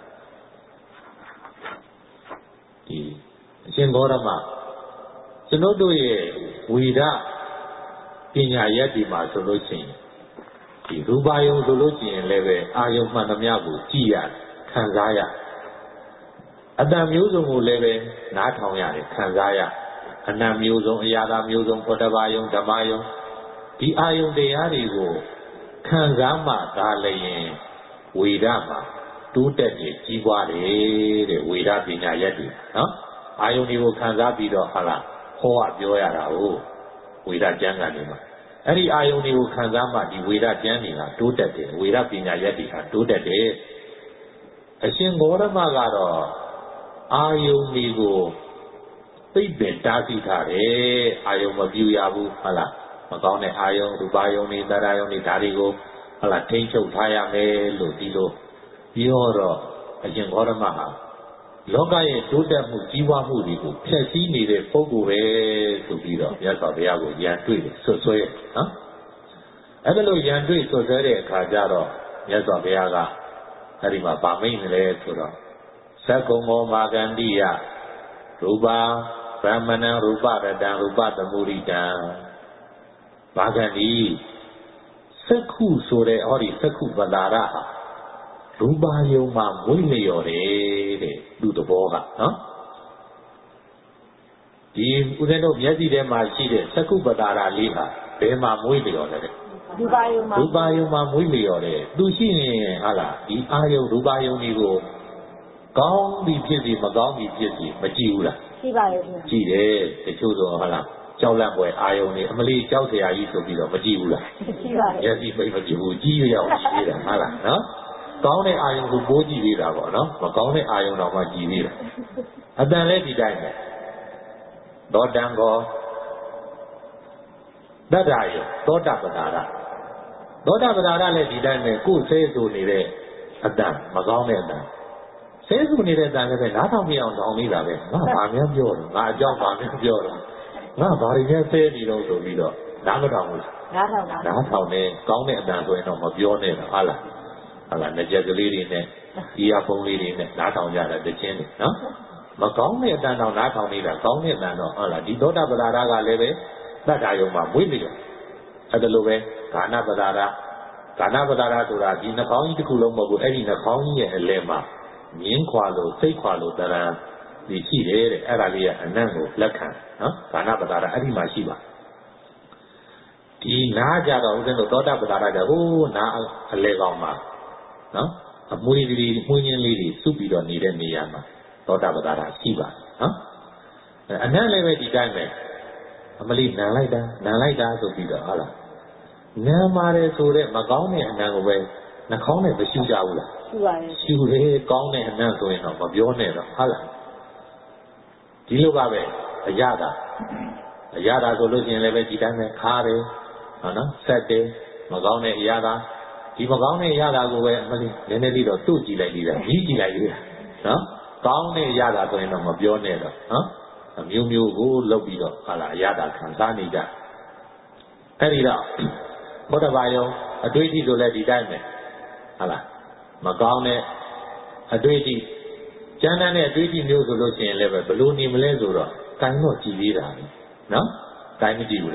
ဒီအရှင်ဂေါရမကျွန်တော်တို့ရဲ့ဝေဒပညာရက်ဒီမှာဆိုလို့ရှိရင်ဒီရူပယုံဆိုလို့ရှိရင်လည်းပဲအာယုံမှန်သမျှကိုကြည်ရခံစားရအတ္တမျိုးစုံကိုလည်းပဲနားထောင်ရတယ်ခံစားရအနံမျိုးစုံအရာသာမျိုးစုံဖောတဘာယုံဓမ္မယုံဒီအာယုံတရားတွေကိုခံစားမှသာလည်းဝေဒမှာတိုးတက်နေကြီးပွားတယ်တဲ့ဝေဒပညာရက်တွေနော်အာယုန်တွေကိုခံစားပြီးတော့ဟာလားဟောပြောရတာကိုဝေဒကျမ်းဂန်တွေမှာအဲ့ဒီအာယုန်တွေကိုခံစားမှဒီဝေဒကျမ်းတွေကတိုးတက်တယ်ဝေဒပညာရက်တွေဟာတိုးတက်တယ်အရှင်ဂေါရမကတော့အာယုန်တွေကိုသိပင်တားဆီးထားတယ်အာယုန်မပြူရဘူးဟာလားမကောင်းတဲ့အာယုန်ရူပယုန်တွေတရားယုန်တွေဒါတွေကိုဟာလားထိန်းချုပ်ထားရမယ်လို့ဒီလိုပြောတော့အရှင်ဂေါရမဟာလောကရဲ့တိုးတက်မှုကြီးပွားမှုတွေကိုဖျက်ဆီးနေတဲ့ပုဂ္ဂိုလ်ပဲဆိုပြီးတော့မြတ်စွာဘုရားကိုယံတွေ့တယ်ဆွဆွဲနော်အဲ့ဒါလို့ယံတွေ့ဆွဆွဲတဲ့အခါကျတော့မြတ်စွာဘုရားကအဲ့ဒီမှာဗာမိတ်နေလဲဆိုတော့သက္ကုံမောမာဂန္တိယရူပါဗြဟ္မဏံရူပရတံရူပသမုဒိတံမာဂန္ဒီသက္ခုဆိုတဲ့ဟောဒီသက္ခုပလာရဟာရူပါယုံမှာမွေးလျော်တယ်တဲ့သူသဘောကနော်ဒီဦးဇင်းတို့မျက်စိထဲမှာရှိတဲ့သက္ကုပတာရာလေးဟာဘယ်မှာမွေးလျော်လဲတဲ့ရူပါယုံမှာမွေးလျော်တယ်သူရှိရင်ဟာလားဒီအာယုံရူပါယုံတွေကိုကောင်းပြီဖြစ်စီမကောင်းပြီဖြစ်စီမကြည့်ဘူးလားကြည့်ပါရဲ့ကြည့်တယ်တချို့ဆိုဟာလားကြောက်လန့်ပွဲအာယုံတွေအမလီကြောက်เสียကြီးဆိုပြီးတော့မကြည့်ဘူးလားကြည့်ပါရဲ့မျက်စိပိတ်မကြည့်ဘူးကြည့်ရအောင်ရှိတာဟာလားနော်ကောင်းတဲ့အာယုံကိုပိုးကြည့်သေးတာပေါ့နော်မကောင်းတဲ့အာယုံတော့မှကြည့်သေးတာအတန်လည်းဒီတိုင်းပဲသောတံကောတတ္တယသောတပတာရလည်းဒီတိုင်းပဲကိုယ်ဆဲဆိုနေတဲ့အတန်မကောင်းတဲ့အတန်ဆဲဆိုနေတဲ့အတန်လည်းပဲနားထောင်မရအောင်တောင်းနေတာပဲငါဘာများပြောတော့ငါအကြောင်းဘာများပြောတော့ငါဘာတွေများဆဲနေတော့ဆိုပြီးတော့နားမထောင်ဘူးနားထောင်နေကောင်းတဲ့အတန်ဆိုရင်တော့မပြောနဲ့တော့ဟာလားဟာလားငကြက်ကလေးတွေနဲ့ဒီအဖုံးလေးတွေနဲ့နားထောင်ကြတာတခြင်းတွေနော်မကောင်းတဲ့အတန်တော့နားထောင်နေတာကောင်းတဲ့အတန်တော့ဟုတ်လားဒီသောတာပဒါရကလည်းပဲတတ္တယုံမှာမွေးနေတယ်အဲ့ဒါလိုပဲဂာနပဒါရဆိုတာဒီနှာခေါင်းကြီးတစ်ခုလုံးမဟုတ်ဘူးအဲ့ဒီနှာခေါင်းကြီးရဲ့အလယ်မှာမြင်းခွာလို့စိတ်ခွာလို့တရံဒီရှိတယ်တဲ့အဲ့ဒါလေးကအနံ့ကိုလက်ခံနော်ဂာနပဒါရအဲ့ဒီမှာရှိပါဒီနားကြတော့ဦးဇင်းတို့သောတာပဒါရကဟိုးနားအလယ်ကောင်မှာနော်အမွှေးလေးမှုင်းချင်းလေးတွေစုပြီးတော့နေတဲ့နေရာမှာသောတာပဒါရရှိပါနော်အနံ့လည်းပဲဒီတိုင်းပဲအမလီနံလိုက်တာဆိုပြီးတော့ဟုတ်လားနံပါတယ်ဆိုတဲ့မကောင်းတဲ့အနံ့ကိုပဲနှာခေါင်းနဲ့မရှူကြဘူးလားရှူပါတယ်ရှူလေကောင်းတဲ့အနံ့ဆိုရင်တော့မပြောနဲ့တော့ဟုတ်လားဒီလိုပါပဲအရသာဆိုလို့ရှိရင်လည်းပဲဒီတိုင်းပဲခါတယ်ဟုတ်နော်ဆက်တယ်မကောင်းတဲ့အရသာဒီမကောင်းတဲ့အရသာကိုပဲအမလီနည်းနည်းလေးတော့တို့ကြည့်လိုက်သေးတာကြီးကြည့်လိုက်သေးတာနော်ကောင်းတဲ့အရသာဆိုရင်တော့မပြောနဲ့တော့နော်အမျိုးမျိုးကိုလုပ်ပြီးတော့ဟာလားအရသာခံစားနေကြအဲ့ဒီတော့ဘုဒ္ဓဘာယုံအတွေ့အထိဆိုလည်းဒီတိုင်းပဲဟာလားမကောင်းတဲ့အတွေ့အထိကျမ်းမ်းတဲ့အတွေ့အထိမျိုးဆိုလို့ရှိရင်လည်းပဲဘလို့နေမလဲဆိုတော့တိုင်းတော့ကြည်သေးတာပဲနော်တိုင်းမကြည့်ဘူးလား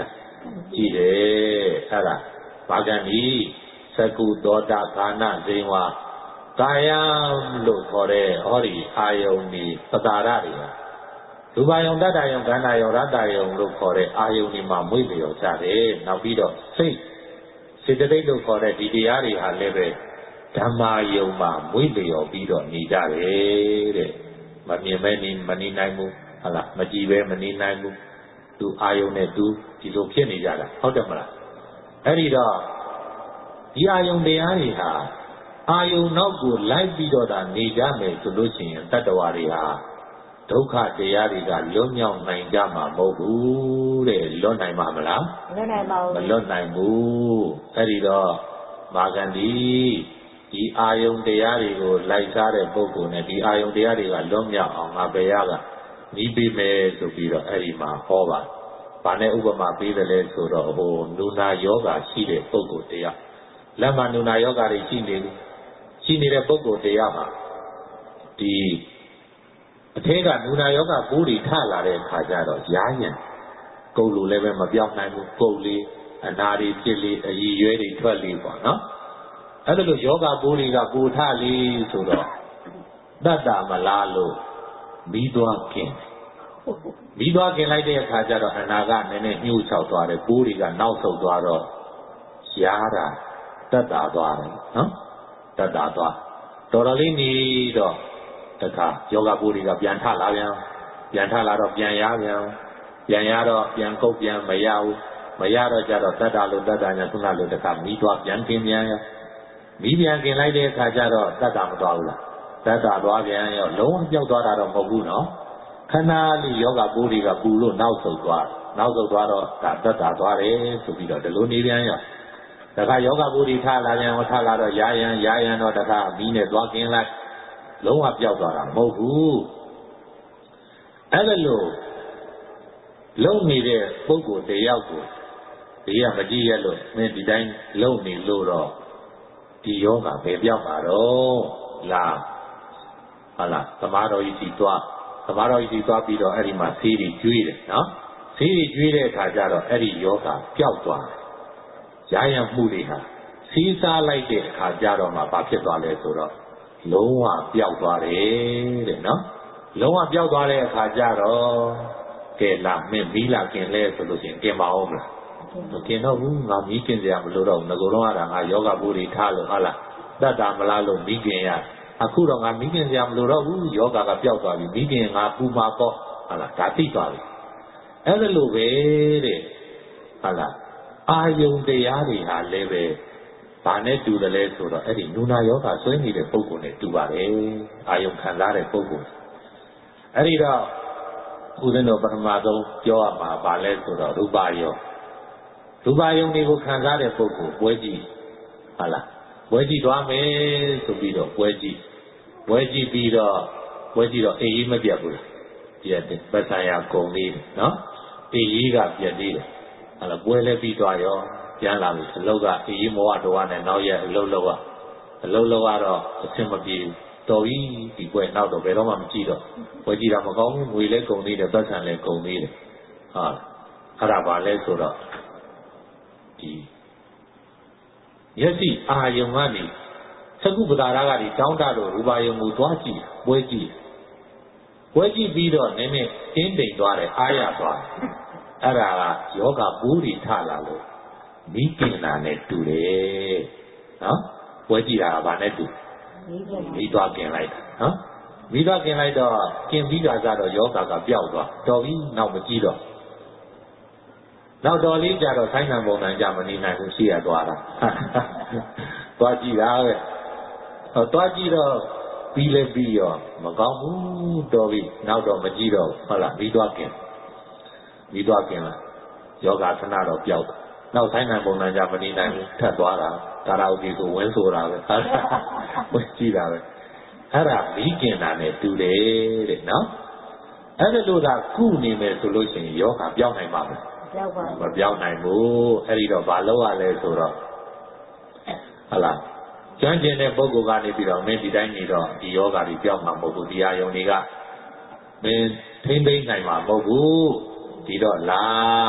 ကြည့်တယ်အဲ့ဒါဘာကံဒီသကုသောတာခာနဇိဝါကာယလို့ခေါ်တဲ့ဟောဒီအာယုန်ဒီပတာရတွေရူပယုံတတ္တယုံကန္နာယုံရတ္တယုံလို့ခေါ်တဲ့အာယုန်ဒီမှာမွေ့လျော်ကြတယ်နောက်ပြီးတော့စေတသိက်လို့ခေါ်တဲ့ဒီတရားတွေဟာလည်းပဲဓမ္မာယုံမှာမွေ့လျော်ပြီးတော့နေကြတယ်တဲ့မမြင်မဲနေမနေနိုင်ဘူးဟုတ်လားမကြည့်ပဲမနေနိုင်ဘူးသူအာယုန်နဲ့သူဒီလိုဖြစ်နေကြတာဟုတ်တယ်မလားအဲ့ဒီတော့ဒီအာယုန်တရားတွေဟာအာယုန်နောက်ကိုလိုက်ပြီးတော့ဒါနေကြမယ်ဆိုလို့ရှိရင်တတ္တဝါတွေဟာဒုက္ခတရားတွေကလွတ်မြောက်နိုင်ကြမှာမဟုတ်ဘူးတဲ့လွတ်နိုင်မှာမလားမလွတ်နိုင်ပါဘူးမလွတ်နိုင်ဘူးအဲ့ဒီတော့မာဂန္ဒီဒီအာယုန်တရားတွေကိုလိုက်စားတဲ့ပုဂ္ဂိုလ်နဲ့ဒီအာယုန်တရားတွေကလွတ်မြောက်အောင်ငါဘယ်ရကနီးပေးမယ်ဆိုပြီးတော့အဲ့ဒီမှာဟောပါဘာနဲ့ဥပမာပေးတယ်လဲဆိုတော့ဟိုနုနာယောဂရှိတဲ့ပုဂ္ဂိုလ်တရားလက်မှာနုနာယောဂတွေရှိနေတဲ့ပုဂ္ဂိုလ်တရားမှာဒီအထက်ကနုနာယောဂပိုးတွေထလာတဲ့အခါကျတော့ရားညံကုတ်လိုလည်းပဲမပြောင်းနိုင်ဘူးကုတ်လေးအနာတွေဖြစ်လေအရည်ရွဲတွေထွက်လေပေါ့နော်အဲ့ဒါလို့ယောဂပိုးတွေကကိုထလေးဆိုတော့တတ္တမလားလို့မီးသွားกินလိုက်တဲ့အခါကျတော့အနာကနည်းနည်းညှို့ချောက်သွားတယ်ပိုးတွေကနောက်ဆုတ်သွားတော့ရားတာတတ္တာသွားတယ်နော်တတ္တာသွားတော်တော်လေးနေတော့တခါယောဂပိုးတွေကပြန်ထလာတော့ပြန်ရတော့ပြန်ကုတ်ပြန်မရဘူးမရတော့ကြတော့တတ္တာလို့တတ္တာညာခုနလိုတခါမီးသွားပြန်กินပြန်ရောမီးပြန်กินလိုက်တဲ့အခါကျတော့တတ္တာမသွားဘူးလားတတ္တာသွားပြန်ရောလုံးဝပြောက်သွားတာတော့မဟုတ်ဘူးနော်ခဏလေးယောဂပိုးတွေကပူလို့နောက်ဆုတ်သွားတော့ဒါတတ္တာသွားတယ်ဆိုပြီးတော့ဒီလိုနေပြန်ရောတခါယောဂပိုးတွေထလာတော့ရာရန်တော့တခါမီးနဲ့သွားกินလိုက်လုံးဝပြောက်သွားတာမဟုတ်ဘူးအဲ့ဒါလို့လုံနေတဲ့ပုဂ္ဂိုလ်တယောက်ကိုဒီကမကြည့်ရလို့မင်းဒီတိုင်းလုံနေလို့တော့ဒီယောဂဘယ်ပြောက်မှာတော့လားဟုတ်လားသမားတော်ကြီးစီသွားပြီးတော့အဲ့ဒီမှာဆေးတွေကျွေးတယ်နော်ဆေးတွေကျွေးတဲ့အခါကျတော့အဲ့ဒီယောဂပျောက်သွားတယ်ရာရန်မှုတွေဟာစီးစားလိုက်တဲ့အခါကျတော့မှဘာဖြစ်သွားလဲဆိုတော့လုံးဝပျောက်သွားတယ်တဲ့နော်လုံးဝပျောက်သွားတဲ့အခါကျတော့ကဲလာမင်းမီးလာกินလဲဆိုလို့ရှိရင်กินပါအောင်မလားမกินတော့ဘူးငါမီးกินစရာမလိုတော့ဘူးငကိုယ်တော့ကငါယောဂပိုးတွေထားလို့ဟုတ်လားတတ်တာမလားလို့မီးกินရအခုတော့ငါမီးกินစရာမလိုတော့ဘူးယောဂကပျောက်သွားပြီမီးกินငါပူမှာပေါ့ဟုတ်လားဒါသိသွားပြီအဲ့ဒါလိုပဲတဲ့ဟုတ်လားအာယုန်တရားတွေဟာလည်းပဲဘာနဲ့တူတယ်လဲဆိုတော့အဲ့ဒီနုနာယောဂဆွဲနေတဲ့ပုဂ္ဂိုလ်နဲ့တူပါတယ်အာယုန်ခံစားတဲ့ပုဂ္ဂိုလ်အဲ့ဒီတော့ဦးဇင်းတို့ပထမဆုံးပြောရမှာဘာလဲဆိုတော့ရူပယုံတွေကိုခံစားတဲ့ပုဂ္ဂိုလ်ပွဲကြည့်ဟုတ်လားပွဲကြည့်သွားမယ်ဆိုပြီးတော့ပွဲကြည့်ပြီးတော့အေးကြီးမပြတ်ဘူးလားပြတ်တယ်ပသရာကုံလေးနော်အေးကြီးကပြတ်သေးတယ်ဟုတ်လားပွဲလည်းပြီးသွားရောပြန်လာပြီအလုတ်ကအေးကြီးမောဟတော်နဲ့နောက်ရက်အလုတ်လောက်ကတော့အဆင်မပြေတော်ပြီဒီပွဲနောက်တော့ဘယ်တော့မှမကြည့်တော့ပွဲကြည့်တာမကောင်းဘူးငွေလည်းကုန်သေးတယ်ပတ်စံလည်းကုန်သေးတယ်ဟာအဲ့ဒါဘာလဲဆိုတော့ဒီမျက်စိအာယုံကနေသကုပ္ပဒါရကနေတောင်းတလို့ရူပယုံကိုသွားကြည့်ပွဲကြည့်ပြီးတော့နည်းနည်းတင်းတိမ်သွားတယ်အားရသွားတယ်အဲ့ဒါကယောဂပိုးတွေထလာလို့မိကိနာနဲ့တူတယ်နော်ပွဲကြည့်တာကဘာနဲ့တူမိသွားกินလိုက်တာနော်မိသွားกินလိုက်တော့กินပြီးတာကတော့ယောဂကပျောက်သွားတော်ပြီနောက်မကြည့်တော့နောက်တော်လေးကြတော့ဆိုင်းငံပုံတန်ကြမနေနိုင်ဘူးရှိရသွားတာသွားကြည့်တာပဲသွားကြည့်တော့ပြီးလဲပြီးရောမကောင်းဘူးတော်ပြီနောက်တော့မကြည့်တော့ဟုတ်လားမိသွားกินလားယောဂခဏတော့ပျောက်နောက်ဆိုင်းငံပုံတန်ကြမနေနိုင်ဘူးထပ်သွားတာကာရာအိုကေကိုဝင်းဆိုတာပဲဝင်ကြည့်တာပဲအဲ့ဒါမိกินတာနဲ့တူတယ်တဲ့နော်အဲ့ဒါလို့သာကုနေမယ်ဆိုလို့ရှိရင်ယောဂပြောင်းနိုင်ပါမယ်မပြောင်းနိုင်ဘူးအဲ့ဒီတော့ဘာလုပ်ရလဲဆိုတော့ဟုတ်လားကျွမ်းကျင်တဲ့ပုဂ္ဂိုလ်ကနေပြီးတော့မင်းဒီတိုင်းနေတော့ဒီယောဂတွေပြောင်းမှာမဟုတ်ဘူးဒီအာယုန်တွေကမင်းထိမ့်သိမ့်နိုင်မှာမဟုတ်ဘူးဒီတော့လာ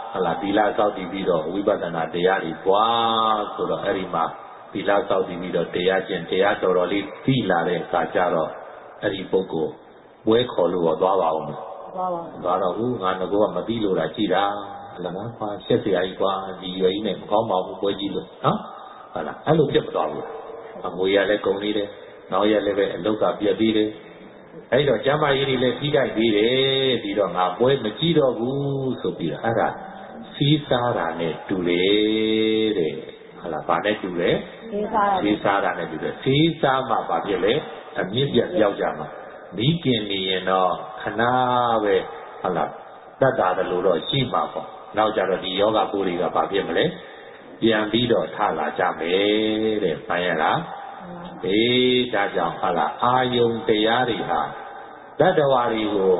là tỷ lệ sau thì bị đó vi bát naတရားđi qua rồi đó ấy mà tỷ lệ sau thì bị đóတရားchuyệnတရားတော်တော်လေးသိလာတဲ့အခါကျတော့အဲ့ဒီပုဂ္ဂိုလ်ပွဲခေါ်လို့သွားပါဦးမယ်သွားတော့ဘူးငါငကိုကမသိလို့လားကြည်တာလည်းမကွာဆက်စရာကြီးကွာဒီရွယ်ကြီးနဲ့မကောင်းပါဘူးပွဲကြီးလို့နော်ဟုတ်လားအဲ့လိုဖြစ်မသွားဘူးအငွေရလည်းကုန်နေတယ်နောက်ရလည်းပဲအလုတ်ကပြက်သေးတယ်အဲ့တော့ကျမ်းမာရေးတွေလည်းပြီးတိုက်သေးတယ်ပြီးတော့ငါပွဲမကြည့်တော့ဘူးဆိုပြီးတော့အဲ့ဒါစီးစားတာနဲ့တူတယ်တဲ့ဟုတ်လားဗာနဲ့တူတယ်စီးစားတာနဲ့တူတယ်စီးစားမှဗာဖြစ်လေအမြင့်ပြတ်ပြောက်ကြမှာမိခင်နေရင်တော့ခဏပဲဟုတ်လားတတ်တာတယ်လို့တော့ရှိမှာပေါ့နောက်ကြတော့ဒီယောဂပိုးတွေကဗာဖြစ်မလဲပြန်ပြီးတော့ထလာကြမယ်တဲ့မှန်ရလားအေးဒါကြောင့်ဟုတ်လားအာယုံတရားတွေဟာတတ္တဝါတွေကို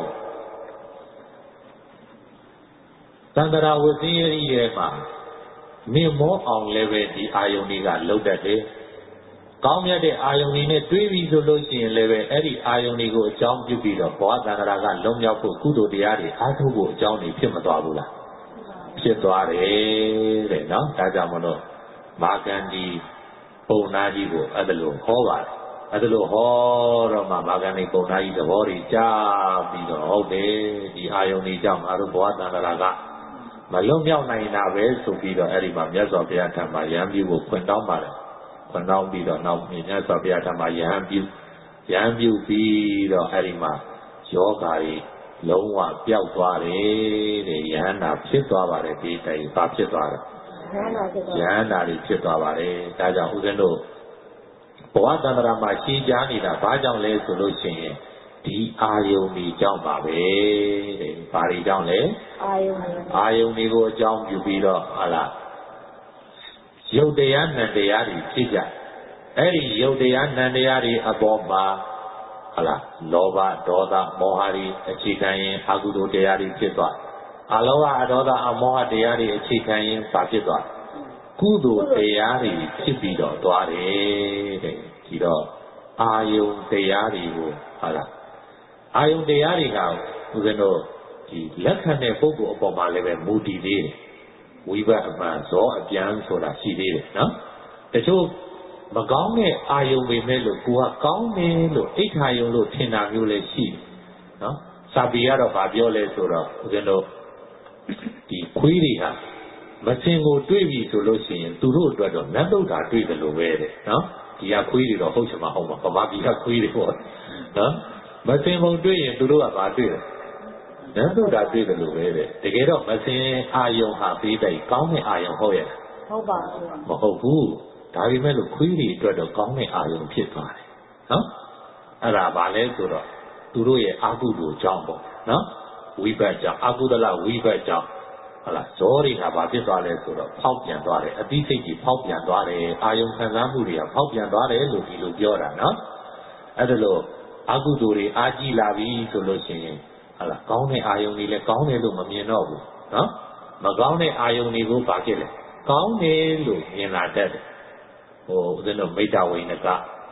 သန္တရာဝဇင်းရိရဲ့မှာမြင့်မောအောင်လည်းပဲဒီအာယုံတွေကလှုပ်တတ်တယ်ကောင်းမြတ်တဲ့အာယုန်တွေနဲ့တွေးပြီးဆိုလို့ရှိရင်လည်းပဲအဲ့ဒီအာယုန်တွေကိုအကြောင်းပြုပြီးတော့ဘဝသံဃာကလုံမြောက်ဖို့ကုသိုလ်တရားတွေအားထုတ်ဖို့အကြောင်းတွေဖြစ်မသွားဘူးလားဖြစ်သွားတယ်တဲ့နော်ဒါကြောင့်မလို့မာဂန္ဒီပုံနာကြီးကိုအဲ့ဒါလိုဟောပါတယ်အဲ့ဒါလိုဟောတော့မှမာဂန္ဒီပုံနာကြီးသဘောတွေကြားပြီးတော့ဟုတ်တယ်ဒီအာယုန်တွေကြောင့်ငါတို့ဘဝသံဃာကမလုံမြောက်နိုင်တာပဲဆိုပြီးတော့အဲ့ဒီမှာမြတ်စွာဘုရားထံမှာယံပြုဖို့ခွင့်တောင်းပါတယ်ခွန်တောင်းပြီးတော့နောက်မြတ်စွာဘုရားထံမှာယဟန်ပြုပြီးတော့အဲ့ဒီမှာယောဂါတွေလုံးဝပျောက်သွားတယ်တဲ့ယဟန္တာဖြစ်သွားပါတယ်ဒီတိုင်ဘာဖြစ်သွားလဲယဟန္တာတွေဖြစ်သွားပါတယ်ဒါကြောင့်ဦးဇင်းတို့ဘဝတန္တရာမှာရှင်းကြားနေတာဘာကြောင့်လဲဆိုလို့ရှိရင်ဒီအာယုန်ဒီကြောင့်ပါပဲတဲ့ဘာတွေကြောင့်လဲအာယုန်တွေကိုအကြောင်းပြုပြီးတော့ဟာလားယုတ်တရားနံတရားတွေဖြစ်ကြအဲ့ဒီယုတ်တရားနံတရားတွေအပေါ်မှာဟလားလောဘဒေါသမောဟတွေအခြေခံရင်အကုသိုလ်တရားတွေဖြစ်သွားအလောဘအဒေါသအမောဟတရားတွေအခြေခံရင်ဘာဖြစ်သွားကုသိုလ်တရားတွေဖြစ်ပြီးတော့သွားတယ်တဲ့ဒီတော့အာယုန်တရားတွေကိုဟလားအာယုန်တရားတွေကဦးဇင်းတို့ဒီလက်ခံတဲ့ပုဂ္ဂိုလ်အပေါ်မှာလည်းပဲမူတည်သေးတယ်ဝိဘတ်အမှန်ဇောအပြန်ဆိုတာရှိသေးတယ်နော်တချို့မကောင်းတဲ့အာယုံတွေမဲ့လို့ကိုကကောင်းတယ်လို့အိဋ္ဌာယုံလို့ထင်တာမျိုးလည်းရှိတယ်နော်စာပေကတော့ဗာပြောလဲဆိုတော့ဦးဇင်းတို့ဒီခွေးတွေဟာမစင်ကိုတွေးပြီဆိုလို့ရှိရင်သူတို့အတွက်တော့နတ်သုဒ္ဓါတွေးတယ်လို့ပဲတဲ့နော်ဒီကခွေးတွေတော့ဟုတ်ချင်မှဟုတ်မှာဗမာပြည်ကခွေးတွေပေါ့နော်မစင်ကိုတွေးရင်သူတို့ကဗာတွေးတယ်နတ်သုဒ္ဓါတွေ့တယ်လို့ပဲတဲ့တကယ်တော့မစင်အာယုံဟာပေးတဲ့ကောင်းတဲ့အာယုံဟုတ်ရဲ့ဟုတ်ပါဘူးမဟုတ်ဘူးဒါပေမဲ့လို့ခွေးတွေအတွက်တော့ကောင်းတဲ့အာယုံဖြစ်သွားတယ်နော်အဲ့ဒါဘာလဲဆိုတော့သူတို့ရဲ့အာဟုတုကြောင့်ပေါ့နော်ဝိဘတ်ကြောင့်အာဟုဒလဝိဘတ်ကြောင့်ဟုတ်လားဇောတွေကဘာဖြစ်သွားလဲဆိုတော့ဖောက်ပြန်သွားတယ်အသိစိတ်ကြီးဖောက်ပြန်သွားတယ်အာယုံခံစားမှုတွေကဖောက်ပြန်သွားတယ်လို့ဒီလိုပြောတာနော်အဲ့ဒါလို့အာဟုတုတွေအာကြီးလာပြီဆိုလို့ရှိရင်ဟာလားကောင်းတဲ့အာယုန်တွေလည်းကောင်းတယ်လို့မမြင်တော့ဘူးနော်မကောင်းတဲ့အာယုန်တွေကိုဘာဖြစ်လဲကောင်းတယ်လို့မြင်လာတတ်တယ်ဟိုဦးဇင်းတို့မိတ္တဝိနက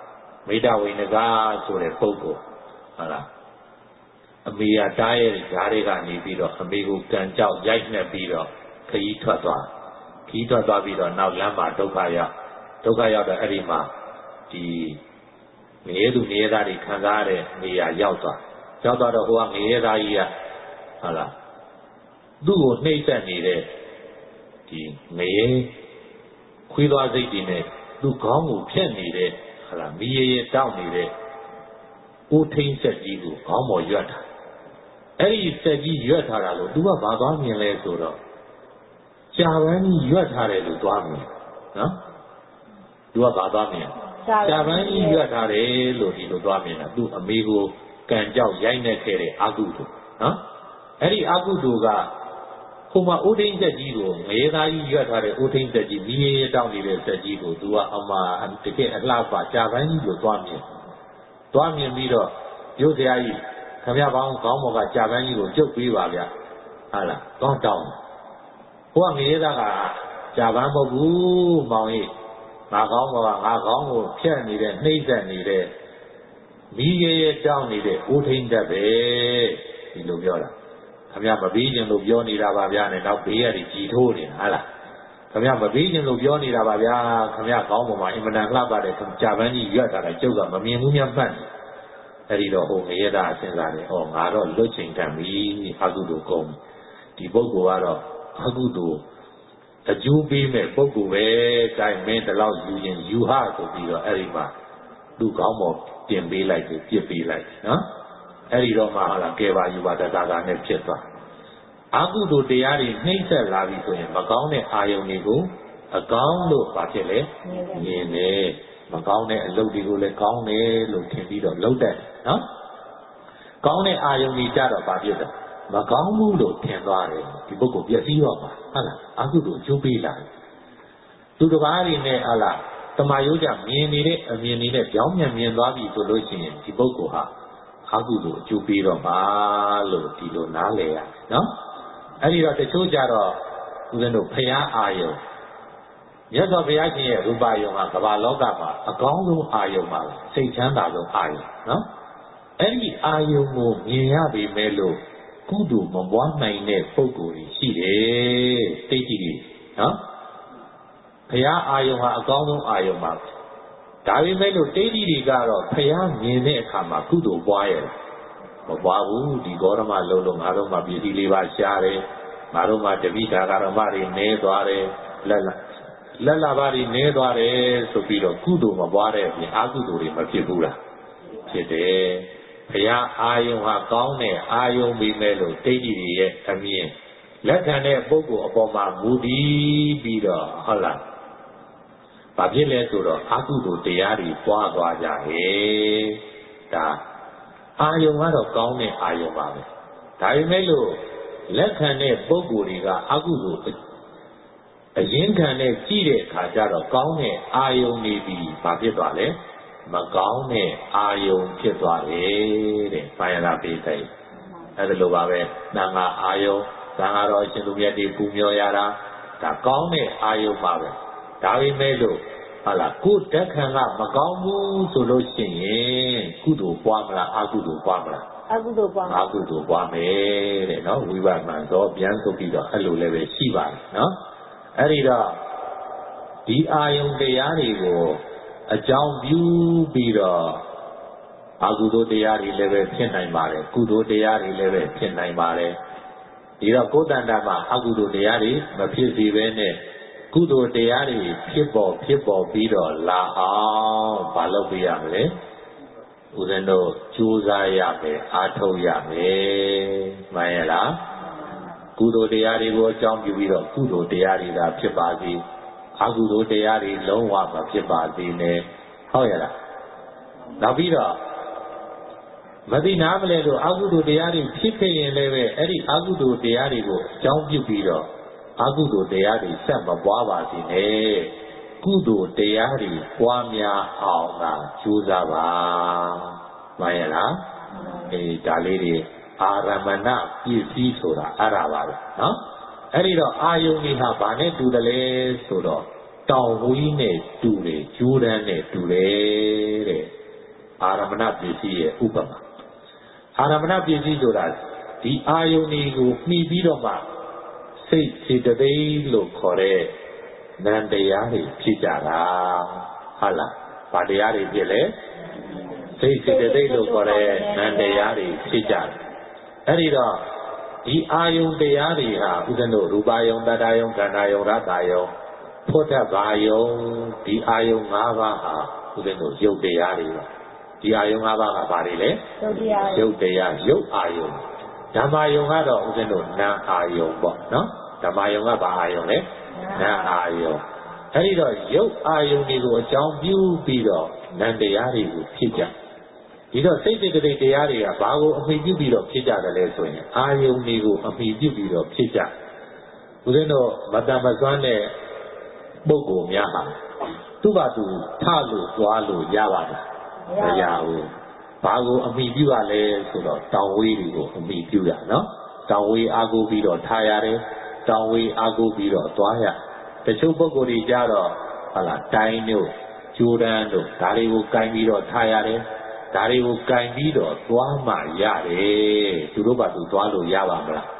ဆိုတဲ့ပုဂ္ဂိုလ်ဟာလားအမေရတားရဲ့ဓာတ်တွေကနေပြီးတော့အမေကိုကံကြောက်ရိုက်နှက်ပြီးတော့ခရီးထွက်သွားပြီးတော့နောက်လမ်းမှာဒုက္ခရောက်တော့အဲ့ဒီမှာဒီငရဲသူငရဲသားတွေခံစားရတဲ့နေရာရောက်သွားတော့ဟိုကငရဲသားကြီးကဟာလားသူ့ကိုနှိမ့်ဆက်နေတဲ့ဒီငရဲခွေးသွားစိတ်တွေနဲ့သူ့ခေါင်းကိုဖြက်နေတဲ့ဟာလားမီးရဲတောက်နေတဲ့အိုးထိန်ဆက်ကြီးကိုခေါင်းပေါ်ရွက်တာအဲ့ဒီဆက်ကြီးရွက်ထားတာလို့သူကဘာသွားမြင်လဲဆိုတော့ကြာပန်းကြီးရွက်ထားတယ်လို့သွားမြင်နော်သူကဘာသွားမြင်ကြာပန်းကြီးရွက်ထားတယ်လို့ဒီလိုသွားမြင်တာသူ့အမေကိုကံကြောက်ရိုက်နှက်ခဲ့တဲ့အကုသိုလ်နော်အဲ့ဒီအကုသိုလ်ကဟိုမှာအိုးထိန်ဆက်ကြီးကိုငရဲသားကြီးရွက်ထားတဲ့အိုးထိန်ဆက်ကြီးမီးရဲတောက်နေတဲ့ဆက်ကြီးကိုသူကအမတကယ်အလှပါကြာပန်းကြီးကိုသွားမြင်ပြီးတော့ရုပ်တရားကြီးခမရပေါင်းခေါင်းပေါ်ကကြာပန်းကြီးကိုကျုပ်ပေးပါဗျဟာလားတောင်းဟိုကငရဲသားကကြာပန်းမဟုတ်ဘူးမောင်ကြီးငါခေါင်းပေါ်ကငါခေါင်းကိုဖြတ်နေတဲ့နှိမ့်ဆက်နေတဲ့မီးရဲတောင်းနေတဲ့အိုးထိန်တက်ပဲဒီလိုပြောတာခခမရမပေးခြင်းလို့ပြောနေတာပါဗျာနဲ့နောက်ဘေးရည်ကြည်ထိုးနေတာဟာလားခမရမပေးခြင်းလို့ပြောနေတာပါဗျာခမရကောင်းပေါ်မှာအင်မတန်လှပတဲ့ကြာပန်းကြီးရွက်တာလည်းကျုပ်ကမမြင်ဘူးများမှတ်တယ်အဲ့ဒီတော့ဟိုငရဲတာအစဉ်းစားတယ်ဩငါတော့လွတ်ချိန်တတ်ပြီအကုသိုလ်ကုန်းဒီပုဂ္ဂိုလ်ကတော့အကုသိုလ်အကျိုးပေးမဲ့ပုဂ္ဂိုလ်ပဲတိုင်းမင်းတလောက်ယူရင်ယူဟဆိုပြီးတော့အဲ့ဒီမှာသူ့ကောင်းပေါ်တင်ပေးလိုက်တယ်ပြစ်ပေးလိုက်နော်အဲ့ဒီတော့မှဟာလားကဲပါယူပါတသာသာနဲ့ဖြစ်သွားအကုသိုလ်တရားတွေနှိမ့်ဆက်လာပြီဆိုရင်မကောင်းတဲ့အာယုန်တွေကိုအကောင်းလို့ဘာဖြစ်လဲမြင်တယ်မကောင်းတဲ့အလုပ်တွေကိုလည်းကောင်းတယ်လို့ထင်ပြီးတော့လုပ်တယ်နော်ကောင်းတဲ့အာယုန်တွေကြတော့ဘာဖြစ်လဲမကောင်းဘူးလို့ထင်သွားတယ်ဒီပုဂ္ဂိုလ်ပျက်စီးတော့မှာဟုတ်လားအကုသိုလ်အကျိုးပေးလာတယ်သူတစ်ပါးတွေနဲ့ဟာလားတမာယုတ်ကြမြင်နေတဲ့အမြင်တွေနဲ့ကြောင်းမြန်မြင်သွားပြီဆိုလို့ရှိရင်ဒီပုဂ္ဂိုလ်ဟာအကုသိုလ်အကျိုးပေးတော့မှာလို့ဒီလိုနားလည်ရနော်အဲ့ဒီတော့တချို့ကြတော့ဦးဇင်းတို့ဖရာအာယုံမြတ်စွာဘုရားရှင်ရဲ့ရူပယုံဟာကမ္ဘာလောကမှာအကောင်းဆုံးအာယုံပါစိတ်ချမ်းသာဆုံးအာယုံနော်အဲ့ဒီအာယုံကိုမြင်ရပေမဲ့လို့ကုသိုလ်မပွားနိုင်တဲ့ပုဂ္ဂိုလ်တွေရှိတယ်သိကြည့်ပြီနော်ဘုရားအာယုံဟာအကောင်းဆုံးအာယုံပါဒါပေမဲ့လို့တိဋ္ဌိတွေကတော့ဘုရားမြင်တဲ့အခါမှာကုသိုလ်ပွားရဲ့မပွားဘူးဒီဂေါရမလုံးလုံးငါတို့မှပစ္စည်းလေးပါရှားတယ်ငါတို့မှတပိဒါဂရမတွေနဲသွားတယ်လက်လာပါတွေနဲသွားတယ်ဆိုပြီးတော့ကုသိုလ်မပွားတဲ့အပြင်အကုသိုလ်တွေမဖြစ်ဘူးလားဖြစ်တယ်ဘုရားအာယုံဟာကောင်းတဲ့အာယုံပြီးမဲ့လို့တိဋ္ဌိတွေရဲ့အမြင်လက်ခံတဲ့ပုဂ္ဂိုလ်အပေါ်မှာမူတည်ပြီးတော့ဟုတ်လားဘာဖြစ်လဲဆိုတော့အကုသိုလ်တရားတွေပွားသွားကြတယ်ဒါအာယုံကတော့ကောင်းတဲ့အာယုံပါပဲဒါပေမဲ့လို့လက်ခံတဲ့ပုဂ္ဂိုလ်တွေကအကုသိုလ်အရင်ခံတဲ့ကြည့်တဲ့အခါကျတော့ကောင်းတဲ့အာယုံတွေပြီးဘာဖြစ်သွားလဲမကောင်းတဲ့အာယုံဖြစ်သွားတယ်တဲ့။ဘာရလာပေးတဲ့အဲ့ဒါလိုပါပဲ။သံဃာအာယုံသံဃာတော်အရှင်လူမြတ်တွေပူမျောရတာဒါကောင်းတဲ့အာယုံပါပဲ။ဒါပေမဲ့လို့ဟာလားကိုယ်တက်ခံကမကောင်းဘူးဆိုလို့ရှိရင်ကုသိုလ်ပွားမလားအကုသိုလ်ပွားမလားအကုသိုလ်ပွားအကုသိုလ်ပွားမယ်တဲ့နော်ဝိပဿနာတော့ပြန်ဆိုပြီးတော့အဲ့လိုလည်းပဲရှိပါတယ်နော်အဲ့ဒီတော့ဒီအာယုံတရားတွေကိုအကြောင်းပြုပြီးတော့အကုသိုလ်တရားတွေလည်းပဲဖြစ်နိုင်ပါတယ်ကုသိုလ်တရားတွေလည်းပဲဖြစ်နိုင်ပါတယ်ဒီတော့ကိုယ်တန်တာမှာအကုသိုလ်တရားတွေမဖြစ်စေဘဲနဲ့ကုသိုလ်တရားတွေဖြစ်ပေါ်ပြီးတော့လာအောင်မလုပ်ပြရမလဲဦးဇင်းတို့ကြိုးစားရမယ်အားထုတ်ရမယ်မှန်ရဲ့လားကုသိုလ်တရားတွေကိုအကြောင်းပြုပြီးတော့ကုသိုလ်တရားတွေသာဖြစ်ပါစေအကုသိုလ်တရားတွေလုံးဝမဖြစ်ပါစေနဲ့ဟုတ်ရဲ့လားနောက်ပြီးတော့မသိနာမလဲလို့အကုသိုလ်တရားတွေဖြစ်ခဲ့ရင်လည်းပဲအဲ့ဒီအကုသိုလ်တရားတွေကိုအကြောင်းပြုပြီးတော့အကုသိုလ်တရားတွေဆက်မပွားပါစေနဲ့ကုသိုလ်တရားတွေပွားများအောင်သာကြိုးစားပါမှန်ရဲ့လားဒါလေးတွေအာရမဏပစ္စည်းဆိုတာအဲ့ဒါပါပဲနော်အဲ့ဒီတော့အာယုန်တွေဟာဘာနဲ့တူတယ်လဲဆိုတော့တောင်ဝီးနဲ့တူတယ်ကျိုးတန်းနဲ့တူတယ်တဲ့အာရမဏပစ္စည်းရဲ့ဥပမာအာရမဏပစ္စည်းဆိုတာဒီအာယုန်တွေကိုမှီပြီးတော့မှစိတ်စေတသိက်လို့ခေါ်တဲ့နံတရားတွေဖြစ်ကြတာဟုတ်လားဘာတရားတွေဖြစ်လဲစိတ်စေတသိက်လို့ခေါ်တဲ့နံတရားတွေဖြစ်ကြတယ်အဲ့ဒီတော့ဒီအာယုန်တရားတွေဟာဥဒ္ဒနုရူပယုံတတ္တယုံခန္ဓာယုံရတ္တယုံဖို့တ္တဘာယုံဒီအာယုန်၅ပါးဟာဥဒ္ဒနုရုပ်တရားတွေပါဒီအာယုန်၅ပါးကဘာတွေလဲရုပ်တရားရုပ်အာယုန်ဓမ္မယုံကတော့ဥဒ္ဒနုနာအာယုန်ပေါ့နော်ဓမ္မယုံကဘာအာယုန်လဲနာအာယုန်အဲ့ဒီတော့ရုပ်အာယုန်တွေကိုအကြောင်းပြုပြီးတော့နံတရားတွေကိုဖြစ်ကြဒီတော့စိတ်စိတ်တိတ်တရားတွေကဘာကိုအမိပြုပြီးတော့ဖြစ်ကြတယ်လဲဆိုရင်အာယုန်တွေကိုအမိပြုပြီးတော့ဖြစ်ကြဦးဇင်းတို့မတမစွမ်းတဲ့ပုဂ္ဂိုလ်များဟာသူ့ဘာသူထလို့သွားလို့ရပါတယ်မရဘူးဘာကိုအမိပြုရလဲဆိုတော့တောင်ဝေးတွေကိုအမိပြုရနော်တောင်ဝေးအားကိုးပြီးတော့ထားရတယ်တောင်ဝေးအားကိုးပြီးတော့သွားရတချို့ပုဂ္ဂိုလ်တွေကြတော့ဟာလာတိုင်းတို့ကျိုးတန်းတို့ဒါတွေကိုကင်ပြီးတော့ထားရတယ်ဒါတွေကိုကင်ပြီးတော့သွားမှရတယ်သူတို့ဘာသူသွားလို့ရပါမလား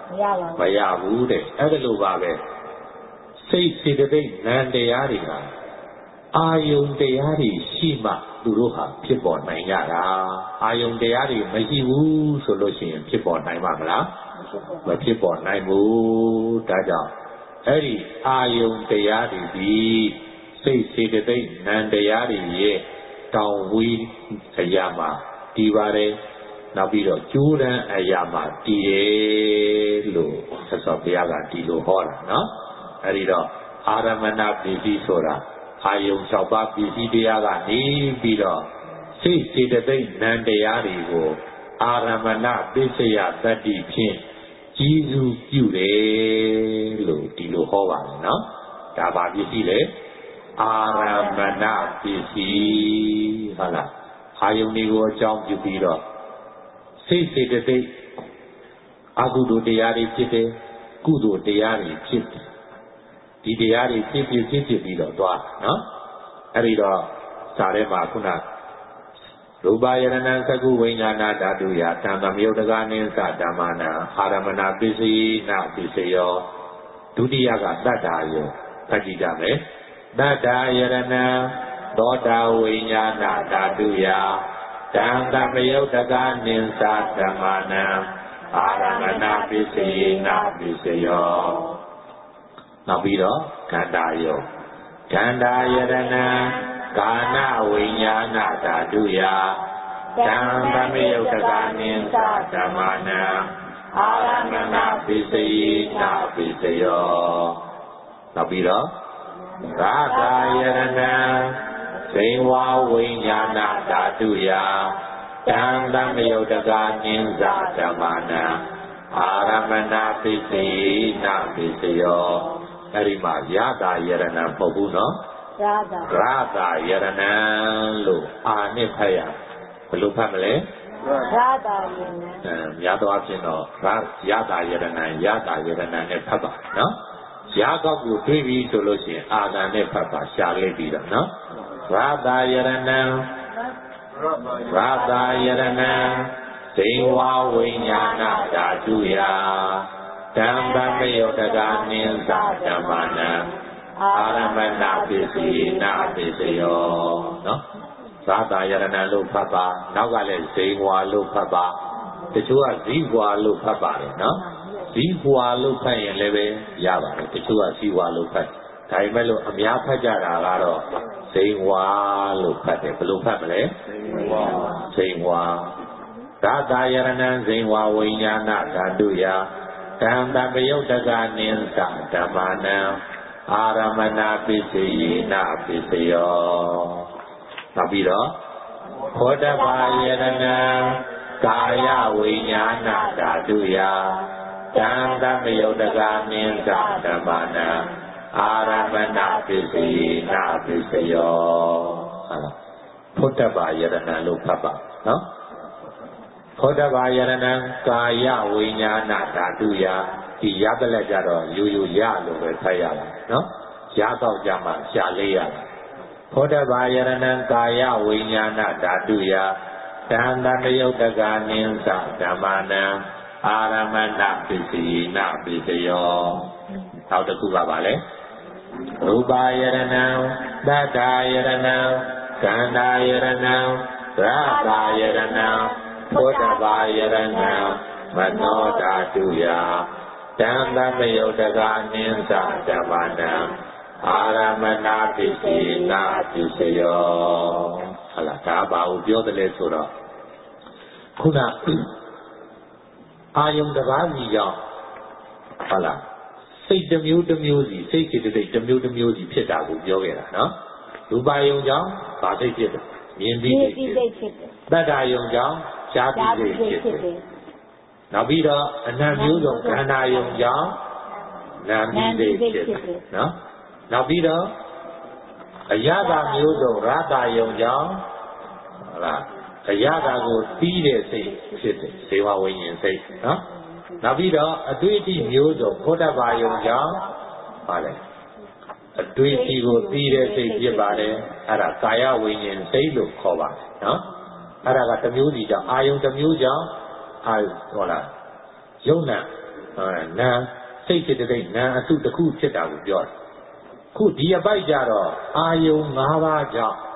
မရဘူးတဲ့အဲ့ဒါလိုပါပဲစိတ်စေတသိက်နံတရားတွေကအာယုံတရားတွေရှိမှသူတို့ဟာဖြစ်ပေါ်နိုင်ကြတာအာယုံတရားတွေမရှိဘူးဆိုလို့ရှိရင်ဖြစ်ပေါ်နိုင်မှာမလားမဖြစ်ပေါ်နိုင်ဘူးဒါကြောင့်အဲ့ဒီအာယုံတရားတွေဒီစိတ်စေတသိက်နံတရားတွေရဲ့တောင်ဝီးအရာမှာတည်ပါတယ်နောက်ပြီးတော့ကျိုးတန်းအရာမှာတည်တယ်လို့ဆက်စောဘုရားကဒီလိုဟောတာနော်အဲ့ဒီတော့အာရမဏပစ္စည်းဆိုတာအာယုံ၆ပါးပစ္စည်းတရားကနေပြီးတော့စိတ်စေတသိက်နံတရားတွေကိုအာရမဏပစ္စယတတ္တိဖြင့်ကြီးစုပြုတယ်လို့ဒီလိုဟောပါတယ်နော်ဒါပါပစ္စည်းလေအာရမဏပစ္စည်းဟုတ်လားအာယုန်တွေကိုအကြောင်းပြုပြီးတော့စိတ်စေတသိက်အကုသိုလ်တရားတွေဖြစ်တယ်ကုသိုလ်တရားတွေဖြစ်တယ်ဒီတရားတွေဖြစ်ပြီးတော့သွားနော်အဲ့ဒီတော့ဇာထဲမှာခုနရူပယရဏံသကုဝိညာဏဓာတုယတံသမယုတ်တကနိသဓမ္မနာအာရမဏပစ္စည်းနာပစ္စယောဒုတိယကတတ္တာယောဖတ်ကြည့်ကြမယ်တတ္တာယရဏံသောတာဝိညာဏဓာတုယတံသမယုတ်တကနိသဓမ္မနာအာရမဏပစ္စည်းနာပစ္စယောနောက်ပြီးတော့ခန္ဓာယောခန္ဓာယရဏံကာနဝိညာဏဓာတုယတံသမယုတ်တကနိသဓမ္မနာအာရမဏပစ္စည်းနာပစ္စယောနောက်ပြီးတော့ရာဂယရဏံဇိဝဝိညာဏဓာတုယတံသမယုတ်တကနိသဓမ္မနာအာရမဏပစ္စည်းနာပစ္စယောအဲ့ဒီမှာယတာယရဏံမဟုတ်ဘူးနော်ရာဂယရဏံလို့အာနဲ့ဖတ်ရဘယ်လိုဖတ်မလဲရာဂယရဏံများသောအားဖြင့်တော့ယတာယရဏံနဲ့ဖတ်ပါနော်ရာဂကိုတွေးပြီးဆိုလို့ရှိရင်အာဂံနဲ့ဖတ်ပါရှာလိုက်ပြီးတော့နော်ရာဂယရဏံဇိဝဝိညာဏဓာတုယတံသမယုတ်တကနိသဓမ္မနာအာရမဏပစ္စည်းနာပစ္စယောနော်သာသာယရဏလို့ဖတ်ပါနောက်ကလည်းဇိဝါလို့ဖတ်ပါတချို့ကဇီဝါလို့ဖတ်ပါတယ်နော်ဇီဝါလို့ဖတ်ရင်လည်းပဲရပါတယ်တချို့ကဇီဝါလို့ဖတ်ဒါပေမဲ့လို့အများဖတ်ကြတာကတော့ဇိဝါလို့ဖတ်တယ်ဘယ်လိုဖတ်မလဲဇိဝါသာသာယရဏဇိဝဝိညာဏဓာတုယတံသမယုတ်တကနိသဓမ္မနာအာရမဏပစ္စည်းနာပစ္စယောနောက်ပြီးတော့ခောတဘာယရဏကာယဝိညာဏဓာတုယတံသမယုတ်တကနိသဓမ္မနာအာရမဏပစ္စည်းနာပစ္စယောခောတဘာယရဏလို့ဖတ်ပါနော်ခောတဘာယရဏကာယဝိညာဏဓာတုယဒီရပလက်ကြတော့ရိုးရိုးရလို့ပဲဖတ်ရပါနော်ရတော့ကြမှာရှာလေးရခောတဘာယရဏကာယဝိညာဏဓာတုယတံသမယုတ်တကနိသဓမ္မနာအာရမဏပစ္စည်းနာပစ္စယောနောက်တစ်ခုကပါလေရူပယရဏတတ္တာယရဏခန္ဓာယရဏရာဂယရဏခောတဘာယရဏမနောဓာတုယတံသမယုတ်တကနိသဓမ္မနာအာရမဏပစ္စည်းနာပစ္စယောဟလာဒါဘာကိုပြောတယ်လဲဆိုတော့ခုနအာယုံတစ်ပါးစီကြောင့်ဟုတ်လားစိတ်တစ်မျိုးတစ်မျိုးစီစိတ်စိတ်တစ်မျိုးစီဖြစ်တာကိုပြောခဲ့တာနော်ရူပယုံကြောင့်ဗာစိတ်ဖြစ်တယ်မြင်ပြီးစိတ်ဖြစ်တယ်တတ္တယုံကြောင့်ရှားပြီးစိတ်ဖြစ်တယ်နောက်ပြီးတော့အနတ်မျိုးစုံခန္ဓာယုံကြောင့်နာမည်စိတ်ဖြစ်တယ်နော်နောက်ပြီးတော့အယတာမျိုးစုံရတာယုံကြောင့်ဟုတ်လားအယတာကိုတီးတဲ့စိတ်ဖြစ်တယ်ဇေဝဝိညာဉ်စိတ်နော်နောက်ပြီးတော့အတွေ့အထိမျိုးစုံခောတဘာယုံကြောင့်ပါလေအတွေ့အထိကိုတီးတဲ့စိတ်ဖြစ်ပါတယ်အဲ့ဒါကာယဝိညာဉ်စိတ်လို့ခေါ်ပါတယ်နော်အဲ့ဒါကတစ်မျိုးစီကြောင့်အာယုံတစ်မျိုးကြောင့်ဟုတ်လားယုံနာနာစိတ်ဖြစ်တဲ့နာအစုတစ်ခုဖြစ်တာကိုပြောတယ်ခုဒီအပိုက်ကြတော့အာယုံ၅ပါးကြောင့်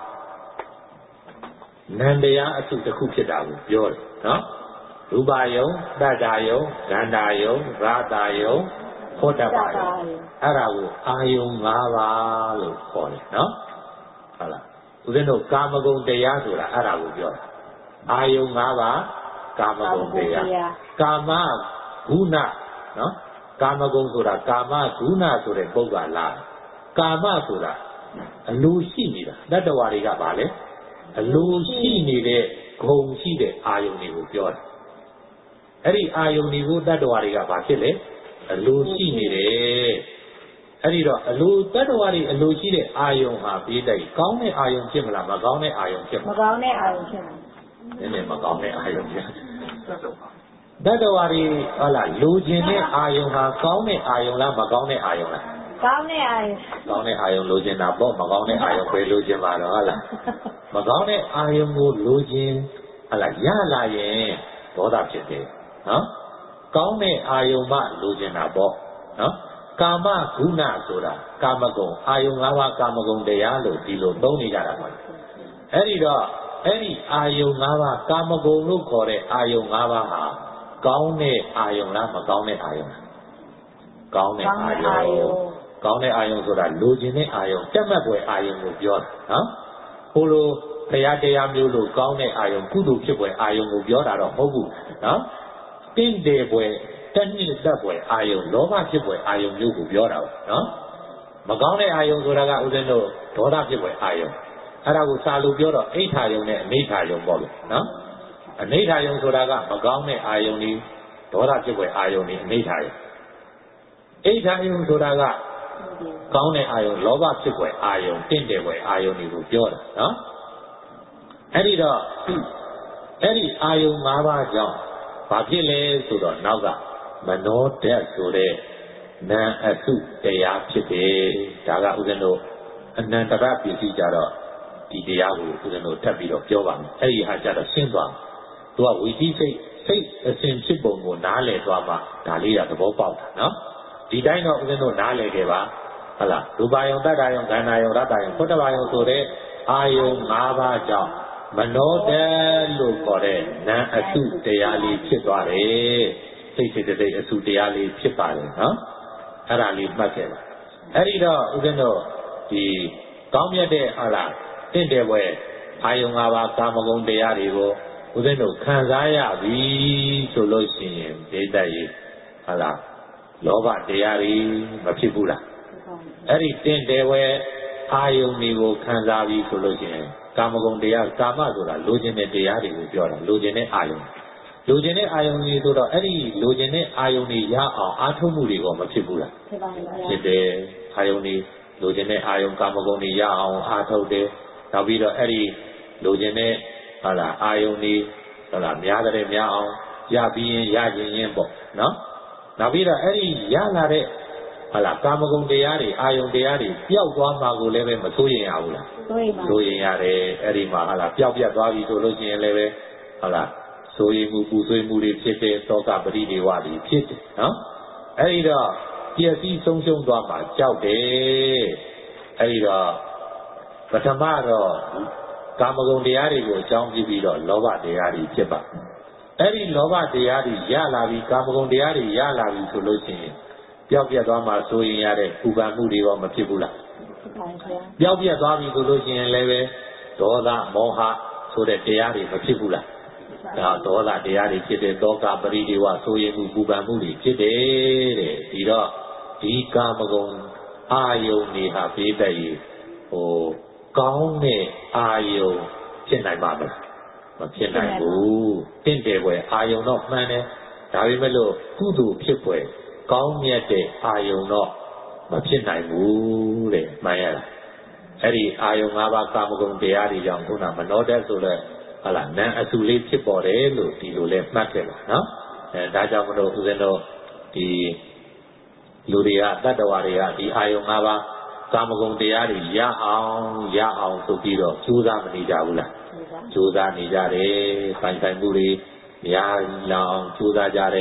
နံတရားအစုတစ်ခုဖြစ်တာကိုပြောတယ်နော်ရူပယုံတတ္တယုံဂန္ဓာယုံရာသယုံဖောတ္တပယုံအဲ့ဒါကိုအာယုံ၅ပါးလို့ခေါ်တယ်နော်ဟုတ်လားဦးဇင်းတို့ကာမဂုဏ်တရားဆိုတာအဲ့ဒါကိုပြောတာအာယုံ၅ပါးကာမဂုဏ်တရားကာမဂုဏနော်ကာမဂုဏ်ဆိုတာကာမဂုဏဆိုတဲ့ပုဂ္ဂိုလ်လားကာမဆိုတာအလိုရှိနေတာတတ္တဝါတွေကဗာလဲအလိုရှိနေတဲ့ဂုဏ်ရှိတဲ့အာယုန်တွေကိုပြောတာအဲ့ဒီအာယုန်တွေကိုတတ္တဝါတွေကဗာဖြစ်လေအလိုရှိနေတယ်အဲ့ဒီတော့အလိုတတ္တဝါတွေအလိုရှိတဲ့အာယုန်ဟာပြီးတိုက်ကောင်းတဲ့အာယုန်ဖြစ်မလားမကောင်းတဲ့အာယုန်ဖြစ်မလားမကောင်းတဲ့အာယုန်ဖြစ်မှာနည်းနည်းမကောင်းတဲ့အာယုန်ဖြစ်တတ္တဝါတွေဟုတ်လားလိုချင်တဲ့အာယုန်ဟာကောင်းတဲ့အာယုန်လားမကောင်းတဲ့အာယုန်လားကောင်းတဲ့အာယုံကောင်းတဲ့အာယုံလိုချင်တာပေါ့မကောင်းတဲ့အာယုံပဲလိုချင်ပါတော့ဟုတ်လားမကောင်းတဲ့အာယုံကိုလိုချင်ဟုတ်လားရလာရင်ဒေါသဖြစ်တယ်နော်ကောင်းတဲ့အာယုံမှလိုချင်တာပေါ့နော်ကာမဂုဏဆိုတာကာမဂုဏ်အာယုံ၅ပါးကာမဂုဏ်တရားလို့ဒီလိုသုံးနေကြတာပါအဲ့ဒီတော့အဲ့ဒီအာယုံ၅ပါးကာမဂုဏ်လို့ခေါ်တဲ့အာယုံ၅ပါးဟာကောင်းတဲ့အာယုံလားမကောင်းတဲ့အာယုံလားကောင်းတဲ့အာယုံကောင်းတဲ့အာယုံဆိုတာလိုချင်တဲ့အာယုံတက်မှတ်ပွဲအာယုံကိုပြောတာနော်ဟိုလိုဘုရားတရားမျိုးလို့ကောင်းတဲ့အာယုံကုသိုလ်ဖြစ်ပွဲအာယုံကိုပြောတာတော့မဟုတ်ဘူးနော်တင့်တယ်ပွဲတက်နှစ်သက်ပွဲအာယုံလောဘဖြစ်ပွဲအာယုံမျိုးကိုပြောတာနော်မကောင်းတဲ့အာယုံဆိုတာကဥစဉ်တို့ဒေါသဖြစ်ပွဲအာယုံအဲ့ဒါကိုစာလို့ပြောတော့အိဋ္ဌာယုံနဲ့အနိဋ္ဌာယုံပေါ့လို့နော်အနိဋ္ဌာယုံဆိုတာကမကောင်းတဲ့အာယုံဒီဒေါသဖြစ်ပွဲအာယုံဒီအနိဋ္ဌာယုံအိဋ္ဌာယုံဆိုတာကကောင်းတဲ့အာယုံလောဘဖြစ်ပွဲအာယုံတင့်တယ်ပွဲအာယုံတွေကိုပြောတာနော်အဲ့ဒီတော့အဲ့ဒီအာယုံ၅ပါးကြောင့်ဘာဖြစ်လဲဆိုတော့နောက်ကမနောဓာတ်ဆိုတဲ့နာအစုတရားဖြစ်တယ်ဒါကဥစဉ်တို့အနန္တရပစ္စည်းကြတော့ဒီတရားကိုဥစဉ်တို့ထပ်ပြီးတော့ပြောပါမယ်အဲ့ဒီဟာကြတော့ရှင်းသွားသူကဝိသိစိတ်အစဉ်ဖြစ်ပုံကိုနားလည်သွားမှဒါလေးကသဘောပေါက်တာနော်ဒီတိုင်းတော့ဥစဉ်တို့နားလည်ခဲ့ပါဟုတ်လားရူပယုံတတ္တယုံခန္ဓာယုံရတ္တယုံဖုတ္တဝါယုံဆိုတဲ့အာယုံ၅ပါးကြောင့်မနောဓာတ်လို့ခေါ်တဲ့နာအစုတရားလေးဖြစ်သွားတယ်စိတ်စိတ်အစုတရားလေးဖြစ်ပါတယ်နော်အဲ့ဒါလေးမှတ်ခဲ့ပါအဲ့ဒီတော့ဥစဉ်တို့ဒီကောင်းမြတ်တဲ့ဟုတ်လားတင့်တယ်ပွဲအာယုံ၅ပါးကာမဂုဏ်တရားတွေကိုဥစဉ်တို့ခံစားရပြီဆိုလို့ရှိရင်ဒေတတ်ရေးဟုတ်လားလောဘတရားတွေမဖြစ်ဘူးလားအဲ့ဒီတင့်တယ်ဝဲအာယုန်တွေကိုခံစားပြီးဆိုလို့ရှိရင်ကာမဂုဏ်တရားကာမဆိုတာလိုချင်တဲ့တရားတွေကိုပြောတာလိုချင်တဲ့အာယုန်လိုချင်တဲ့အာယုန်တွေဆိုတော့အဲ့ဒီလိုချင်တဲ့အာယုန်တွေရအောင်အားထုတ်မှုတွေကမဖြစ်ဘူးလားဖြစ်ပါဘူးဖြစ်တယ်အာယုန်တွေလိုချင်တဲ့အာယုန်ကာမဂုဏ်တွေရအောင်အားထုတ်တယ်နောက်ပြီးတော့အဲ့ဒီလိုချင်တဲ့ဟုတ်လားအာယုန်တွေဟုတ်လားများတဲ့များအောင်ရပြီးရင်ရခြင်းရင်ပေါ့နော်နောက်ပြီးတော့အဲ့ဒီရလာတဲ့ဟုတ်လားကာမဂုဏ်တရားတွေအာယုန်တရားတွေပျောက်သွားမှာကိုလည်းပဲမဆိုးရင်ရဘူးလားဆိုးရင်ရတယ်အဲ့ဒီမှာဟုတ်လားပျောက်ပြတ်သွားပြီဆိုလို့ရှိရင်လည်းပဲဟုတ်လားဆိုးရင်မှုပူဆွေးမှုတွေဖြစ်တဲ့သောကပရိဒေဝတွေဖြစ်တယ်နော်အဲ့ဒီတော့ပျက်စီးဆုံးရှုံးသွားမှာကြောက်တယ်အဲ့ဒီတော့ပထမတော့ကာမဂုဏ်တရားတွေကိုအကြောင်းပြုပြီးတော့လောဘတရားတွေဖြစ်ပါအဲ့ဒီလောဘတရားတွေရလာပြီကာမဂုဏ်တရားတွေရလာပြီဆိုလို့ရှိရင်ပျောက်ပြတ်သွားမှဆိုရင်ရတဲ့ပူပန်မှုတွေရောမဖြစ်ဘူးလားပျောက်ပြတ်သွားပြီဆိုလို့ရှိရင်လည်းပဲဒေါသမောဟဆိုတဲ့တရားတွေမဖြစ်ဘူးလားဒါဒေါသတရားတွေဖြစ်တဲ့သောကပရိဒေဝဆိုရင်မှုပူပန်မှုတွေဖြစ်တယ်တဲ့ဒီတော့ဒီကာမဂုဏ်အာယုန်တွေဟာဘေးသက်ရေးကောင်းတဲ့အာယုန်ဖြစ်နိုင်ပါမလားမဖြစ်နိုင်ဘူးတင့်တယ်ွယ်အာယုန်တော့မှန်တယ်ဒါပေမဲ့လို့ကုသိုလ်ဖြစ်ွယ်ကောင်းမြတ်တဲ့အာယုံတော့မဖြစ်နိုင်ဘူးတဲ့မှန်ရလားအဲ့ဒီအာယုံ၅ပါးကာမဂုဏ်တရားတွေကြောင့်ခုနမနောဓာတ်ဆိုတဲ့ဟုတ်လားနာအစုလေးဖြစ်ပေါ်တယ်လို့ဒီလိုလဲမှတ်ခဲ့ပါနော်ဒါကြောင့်မလို့ဦးဇင်းတို့ဒီလူတွေကတတ္တဝါတွေကဒီအာယုံ၅ပါးကာမဂုဏ်တရားတွေရအောင်ဆိုပြီးတော့ကြိုးစားမနေကြဘူးလားကြိုးစားနေကြတယ်ဆိုင်မှုတွေများလောင်ကြိုးစားကြတယ်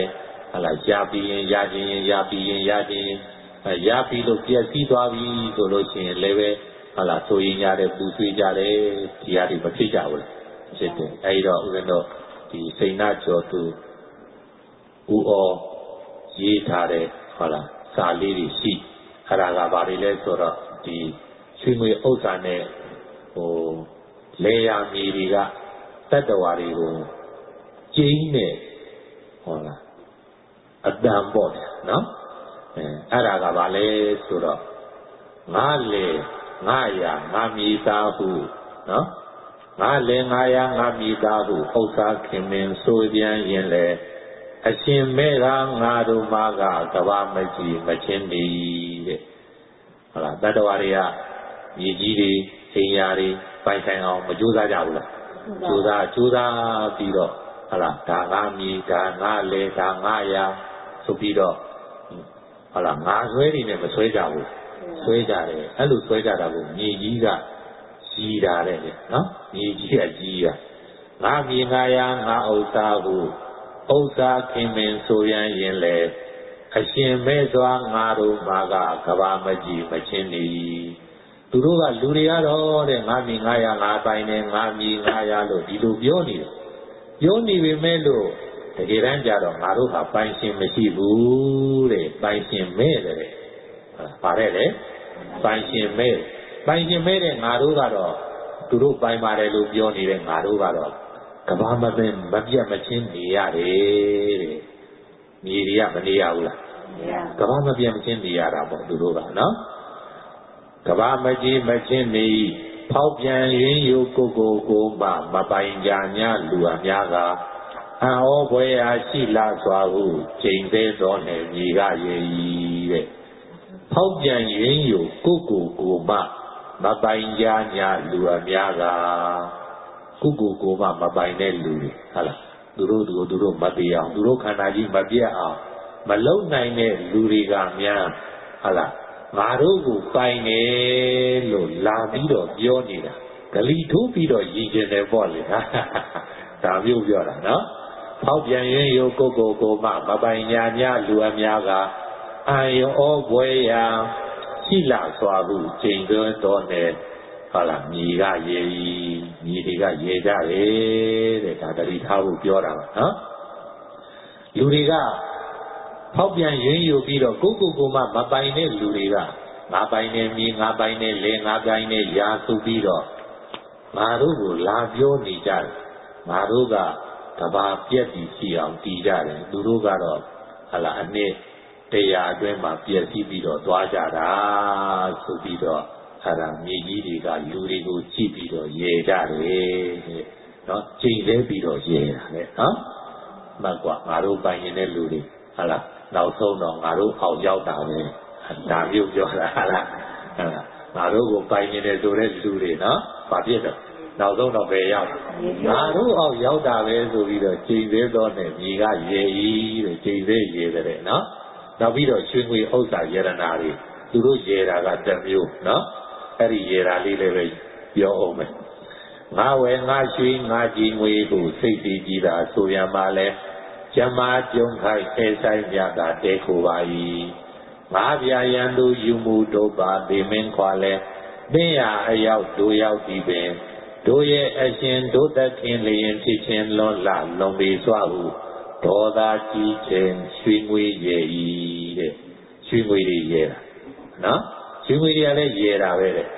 là gia bì gia đình gia bì gia đình gia bì lúc kia xí toa bì rồi lúc xin lấy về là tôi nhà để bù suy ra để thì nhà thì mất phí chào rồi chết đấy ai đó cái đó thì xây na cho tu u o gì thà đấy là xả lý đi xí là cái bà đi lấy rồi đó thì suy nghĩ âu sa này ô lấy nhà mi đi cả tất cả đi luôn chính này là Adam bột nó ara cái bà lấy rồi đó ngã lệ ngã ya ngã mi ta hu nó ngã lệ ngã ya ngã mi ta hu âu sa kim min soi bian yin lệ a xin mê ra ngã đô ma ga cái bà mới chỉ mới chín đi đấy là tất cả đi à gì đi sinh nhà đi phải thành ông mà chú ra giàu là chú ra đi đó là ta ngã mi ta ngã lệ ta ngã ya số đi đó là ngã suy đi này mà suy giàu suy ra đấy, anh lúc suy ra là cũng nhiều gì cả, gì ra đấy, nó nhiều gì à, ngã mi ngã ya ngã âu sa kim min soi bian yin lệ, a xin mê doa ngã đô ma ga cái bà mới chỉ mới chín đi, tu đô là lười à đó, đấy ngã mi ngã ya ngã bay này ngã mi ngã ya lo đi lo biểu đi về mê lo, thế cái人家đó ngã đô là bay xin mới chỉ bu đấy, bay xin mê đấy. Phải đấy, bài xin mê đấy ngã đô cả đó, tu đô bài mà đấy lúc biểu đi đấy ngã đô cả đó, cái bà mà bên bắt giờ mà chín đi à đấy, đi à mà đi à ula, cái bà mà bây mà chín đi à đó tu đô cả nó, cái bà mà chín đi, phao biển yến yêu mà bài nhà nhà lúa nhà ga, ô bơi à xí la xóa hu, chính thế đó này gì cả gì đấy. Phao biển yến yêu mà bài nhà lúa nhà ga, mà bài này lúa, hả? Duro mà đi à, duro khăn gì mà đi à, mà lâu nay này lúa ga nhà, hả? Ngã đô bài này lo làm đi đó biểu đi đó, cái lý thú đi đó gì chứ này bỏ đi ha, ta biểu đó nó, phao biển yến yêu mà bài nhà lúa nhà ga. Ai ô bơi à, xí la xóa hu chính đó này, là mi ga ye ra đấy, để ta đi thao biểu ra, hả? Lúa ga, phao biển yến yêu đi đó mà bài này lúa ga, ngã bài này mi ngã bài này lệ ngã bài này ya su đi đó, ngã đô la biểu đi ra, ngã đô ga, cái bà biết đi xí ông đi ra đấy, tu đô ga đó, là anh này. Thế à, đối mà biết gì bị đó đoạt ra, số bị đó, là nhiều gì cả, lưu đi cũng chỉ bị đó dễ ra đấy, nó chính là bị đó dễ ra đấy, hả? Mà quả ngã đô bay như này lưu đi, là nào sâu nó ngã đô hậu giao đảo đấy, đảo yêu cho là ngã đô cũng bay như này rồi đấy lưu đi nó, phải biết rồi, nào sâu nó về giao, ngã đô hậu giao đảo đấy rồi bị đó chính là đó này, nhiều cái dễ ý, rồi chính là dễ đấy nó. Nào bây giờ suy nghĩ âu sa yết na đi, tu đô yết ra cái tâm yêu, nó, cái gì yết ra đi lên biểu ông ấy, ngã về ngã suy ngã chỉ nguyện tu xây chỉ đã suy mà lên, chăm chung khai thế sai nhà đã để khu vai, ngã bia yan tu yêu mu đô ba để mình qua lên, bên nhà ai yêu đi bên, đôi ye xin đôi ta thiên liên chi thiên lon la lon bị xóa hu. Đó là chỉ trên suy nghĩ gì đấy, suy nghĩ gì vậy, nó suy nghĩ gì là gì là vậy đấy,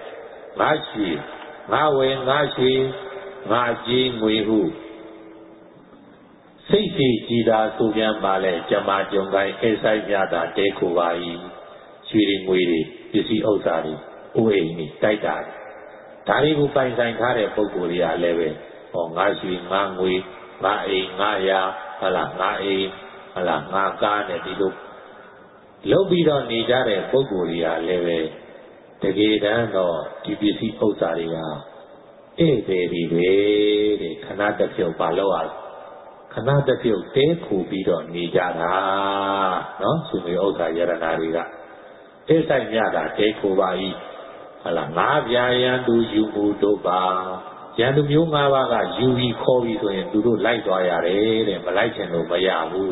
ngã về ngã suy ngã chỉ nguyện hu, xây chỉ đã tu viện mà lại chăm chung cái cái sai nhà đã để khu vai, suy nghĩ gì, như si âu sa đi, uế đi, đại đại, đại đi cũng phải sang khai để phục vụ đi à lẽ vậy, ngã suy ngã nguyện ngã ya là ngã ca này đi lúc bây giờ đi ra đấy bố cụ đi à lẽ về thế cái đó nó chỉ biết si âu sa đi à ê về đi về để khán giả tập phiếu bảo lâu à khán giả tập phiếu tế khu bây giờ đi ra đó nó suy nghĩ âu sa yết na đi ra thế sai nhà đã tế khu vậy là ngã bia yan tu yêu mu đô ba Yan tuမျိုး 5 ပါးကယူပြီးခေါ်ပြီးဆိုရင်သူတို့လိုက်သွားရတယ်တဲ့မလိုက်ချင်လို့မရဘူးတဲ့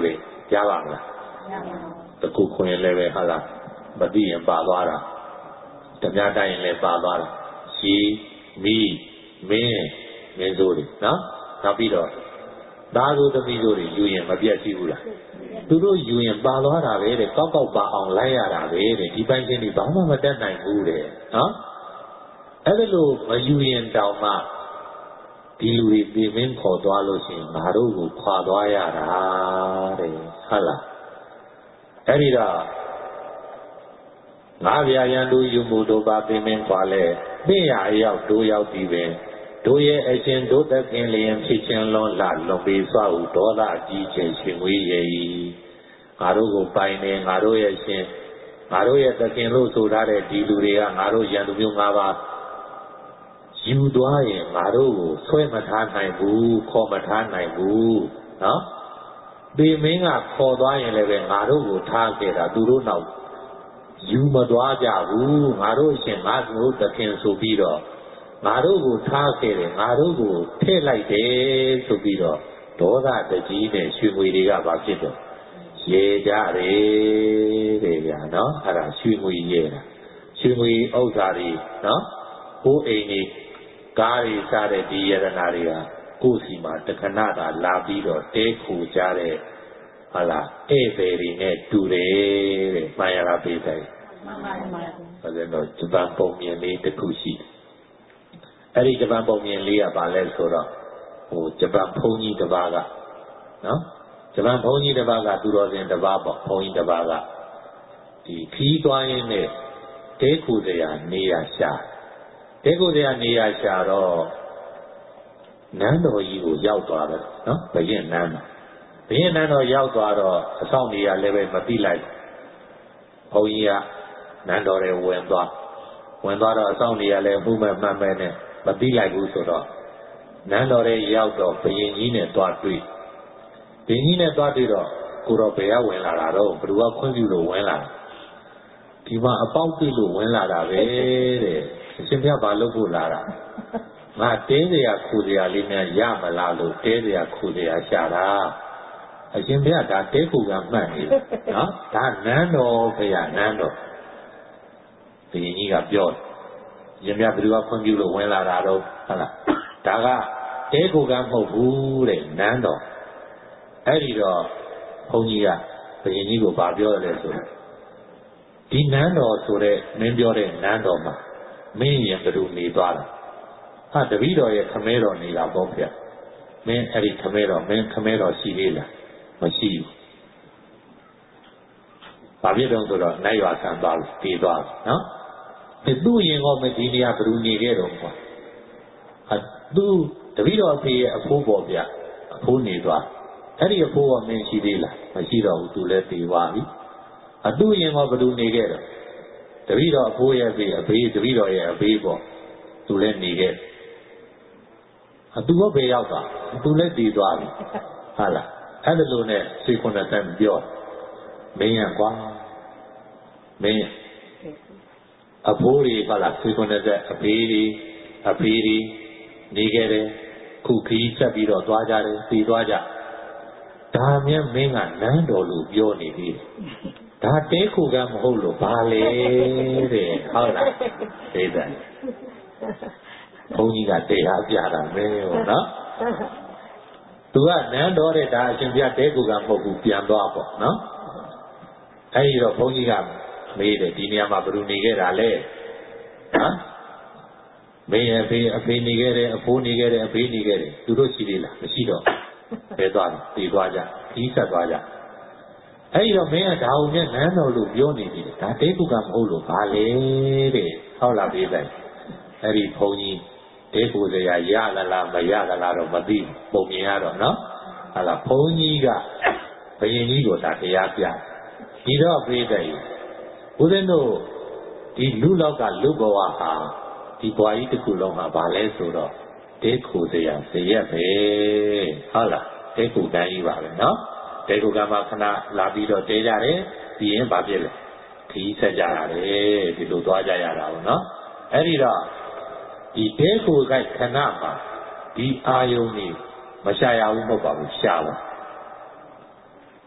ကြားပါမလားတခုခွင်လည်းပဲဟုတ်လားမသိရင်ပါသွားတာဓမြတိုင်းရင်လည်းပါသွားတာရှိမီးမင်းစိုးတွေနော်နောက်ပြီးတော့သားတို့သမီးတို့တွေယူရင်မပြတ်ရှိဘူးလားသူတို့ယူရင်ပါသွားတာပဲတဲ့ကောက်ကောက်ပါအောင်လိုက်ရတာပဲတဲ့ဒီပိုင်းချင်းတွေဘာမှမတတ်နိုင်ဘူးတဲ့နော်အဲ့ဒါလို့မယူရင်တောင်မှဒီလူတွေပြင်မင်းခေါ်သွားလို့ရှိရင်ငါတို့ကိုခွာသွားရတာတဲ့ဟုတ်လားအဲ့ဒီတော့ငါဗျာရန်သူယူမှုတို့ပါပြင်မင်းခွာလဲပြည့်ရအရောက်တို့ရောက်ပြီးပဲတို့ရဲ့အရှင်တို့သခင်လျင်ဖြစ်ခြင်းလွန်လာလွန်ပြီးစွာဟုဒေါသအကြီးခြင်းရှင်ဝေးရဲ့ငါတို့ကိုပိုင်နေငါတို့ရဲ့ရှင်ငါတို့ရဲ့သခင်လို့ဆိုထားတဲ့ဒီလူတွေကငါတို့ရန်သူမျိုး၅ပါးယူသွားရင်ငါတို့ကိုဆွဲမထားနိုင်ဘူးခေါ်မထားနိုင်ဘူးနော်ပေမင်းကခေါ်သွားရင်လည်းပဲငါတို့ကိုထားခဲ့တာသူတို့နောက်ယူမသွားကြဘူးငါတို့အရှင်ငါတို့သခင်ဆိုပြီးတော့ငါတို့ကိုထားခဲ့တယ်ငါတို့ကိုထည့်လိုက်တယ်ဆိုပြီးတော့ဒေါသတကြီးနဲ့ရွှေငွေတွေကဘာဖြစ်တော့ရေကြတယ်တဲ့ဗျာနော်အဲ့ဒါရွှေငွေရေတာရွှေငွေဥစ္စာတွေနော်ဟိုးအိမ်တွေကားတွေစားတဲ့ဒီယရနာတွေကကိုယ်စီမှာတခဏသာလာပြီးတော့တဲခူကြတဲ့ဟာလားဧည့်သည်တွေနဲ့တူတယ်တဲ့မှန်ရလားပြေးတယ်မှန်ပါပါဒါဆိုတော့ဂျပန်ပုံမြင်လေးတစ်ခုရှိတယ်အဲ့ဒီဂျပန်ပုံမြင်လေးကဘာလဲဆိုတော့ဟိုဂျပန်ဘုန်းကြီးတစ်ပါးကနော်ဂျပန်ဘုန်းကြီးတစ်ပါးကသူတော်စင်တစ်ပါးပေါ့ဘုန်းကြီးတစ်ပါးကဒီခီးသွားရင်းနဲ့တဲခူစရာနေရာရှာတဲခူစရာနေရာရှာတော့နန်းတော်ကြီးကိုရောက်သွားတယ်နော်ဘုရင်နန်းတော်ရောက်သွားတော့အဆောင်နေရာလည်းပဲမသိလိုက်ဘုန်းကြီးကနန်းတော်ထဲဝင်သွားတော့အဆောင်နေရာလည်းမှုမဲ့မှတ်မဲ့နဲ့မသိလိုက်ဘူးဆိုတော့နန်းတော်ထဲရောက်တော့ဘုရင်ကြီးနဲ့တွားတွေ့ဘုရင်ကြီးနဲ့တွားတွေ့တော့ကိုတော့ဘယ်ကဝင်လာတာတော့ဘယ်သူကခွင့်ပြုလို့ဝင်လာဒီမှာအပေါက်ပြလို့ဝင်လာတာပဲတဲ့အရှင်ဘုရားဘာလုပ်ဖို့လာတာငါတဲစရာခူစရာလေးများရမလားလို့တဲစရာခူစရာရှာတာအရှင်ဘုရားဒါတဲခူကမှတ်နေနော်ဒါနန်းတော်ဘုရားနန်းတော်ဘုရင်ကြီးကပြောရင်မြတ်ဘယ်သူကခွင့်ပြုလို့ဝင်လာတာတော့ဟုတ်လားဒါကတဲခူကမဟုတ်ဘူးတဲ့နန်းတော်အဲ့ဒီတော့ဘုန်းကြီးကဘုရင်ကြီးကိုဗာပြောတယ်ဆိုဒီနန်းတော်ဆိုတဲ့မင်းပြောတဲ့နန်းတော်မှာမင်းရင်ဘယ်သူနေသွားတာဟာတပည့်တော်ရဲ့ခမဲတော်နေတာပေါ့ဗျမင်းအဲ့ဒီခမဲတော်ရှိသေးလားမရှိဘူးဘာဖြစ်တော့ဆိုတော့နိုင်ရွာဆန်သွားပြီတည်သွားပြီနော်သူ့ရင်ကောမဒီနေရာဘယ်သူနေခဲ့တော့ကွာသူတပည့်တော်အဖေရဲ့အဖိုးပေါ်ဗျအဖိုးနေသွားအဲ့ဒီအဖိုးကမင်းရှိသေးလားမရှိတော့ဘူးသူလည်းတည်သွားပြီသူ့ရင်ကောဘယ်သူနေခဲ့တော့တပည့်တော်အဖိုးရဲ့အဖေတပည့်တော်ရဲ့အဖေပေါ့သူလည်းနေခဲ့သူကဘယ်ရောက်သွားသူလည်းတည်သွားပြီဟုတ်လားအဲ့ဒါလိုနဲ့စိတ်90တန်းပြောမင်းရကွာမင်းအဖိုးတွေဟုတ်လားစိတ်90အဖေတွေနေခဲ့တယ်ခုခီးချက်ပြီးတော့သွားကြတယ်တည်သွားကြဒါမြတ်မင်းကနန်းတော်လို့ပြောနေပြီဒါတဲခုကမဟုတ်လို့ဘာလဲတဲ့ဟုတ်လားသိတယ်ဘုန်းကြီးကတရားပြတာပဲဟောနော်သူကနန်းတော်တဲ့ဒါအရှင်ပြတဲခုကမဟုတ်ဘူးပြန်သွားပေါ့နော်အဲဒီတော့ဘုန်းကြီးကမေးတယ်ဒီနေရာမှာဘယ်သူနေခဲ့တာလဲနော်မင်းအဖေနေခဲ့တယ်အဖိုးနေခဲ့တယ်အဖေနေခဲ့တယ်သူတို့ရှိသေးလားမရှိတော့ဘယ်သွားလဲတည်သွားကြခီးဆက်သွားကြအဲဒီတော့မင်းကဒါအောင်နဲ့နန်းတော်လို့ပြောနေပြီဒါတဲခုကမဟုတ်လို့ဘာလဲတဲ့ဟုတ်လားပြေးလိုက်အဲဒီဘုန်းကြီးတဲခုစရာရလားမရလားတော့မသိပုံမြင်ရတော့နော်ဟာလားဘုန်းကြီးကဘုရင်ကြီးကိုဒါတရားပြဒီတော့ပြေးတယ်ဦးဇင်းတို့ဒီလူလောက်ကလူဘဝဟာဒီဘဝကြီးတစ်ခုလုံးဟာဘာလဲဆိုတော့တဲခုစရာဇရက်ပဲဟုတ်လားတဲခုတန်းကြီးပါပဲနော်တဲခုကမှခဏလာပြီးတော့တဲကြတယ်ပြီးရင်ဘာဖြစ်လဲခီးဆက်ကြရတယ်ဒီလိုသွားကြရတာပေါ့နော်အဲ့ဒီတော့ဒီတဲခုကခဏမှာဒီအာယုန်ကြီးမရှာရဘူးမဟုတ်ပါဘူးရှာပါ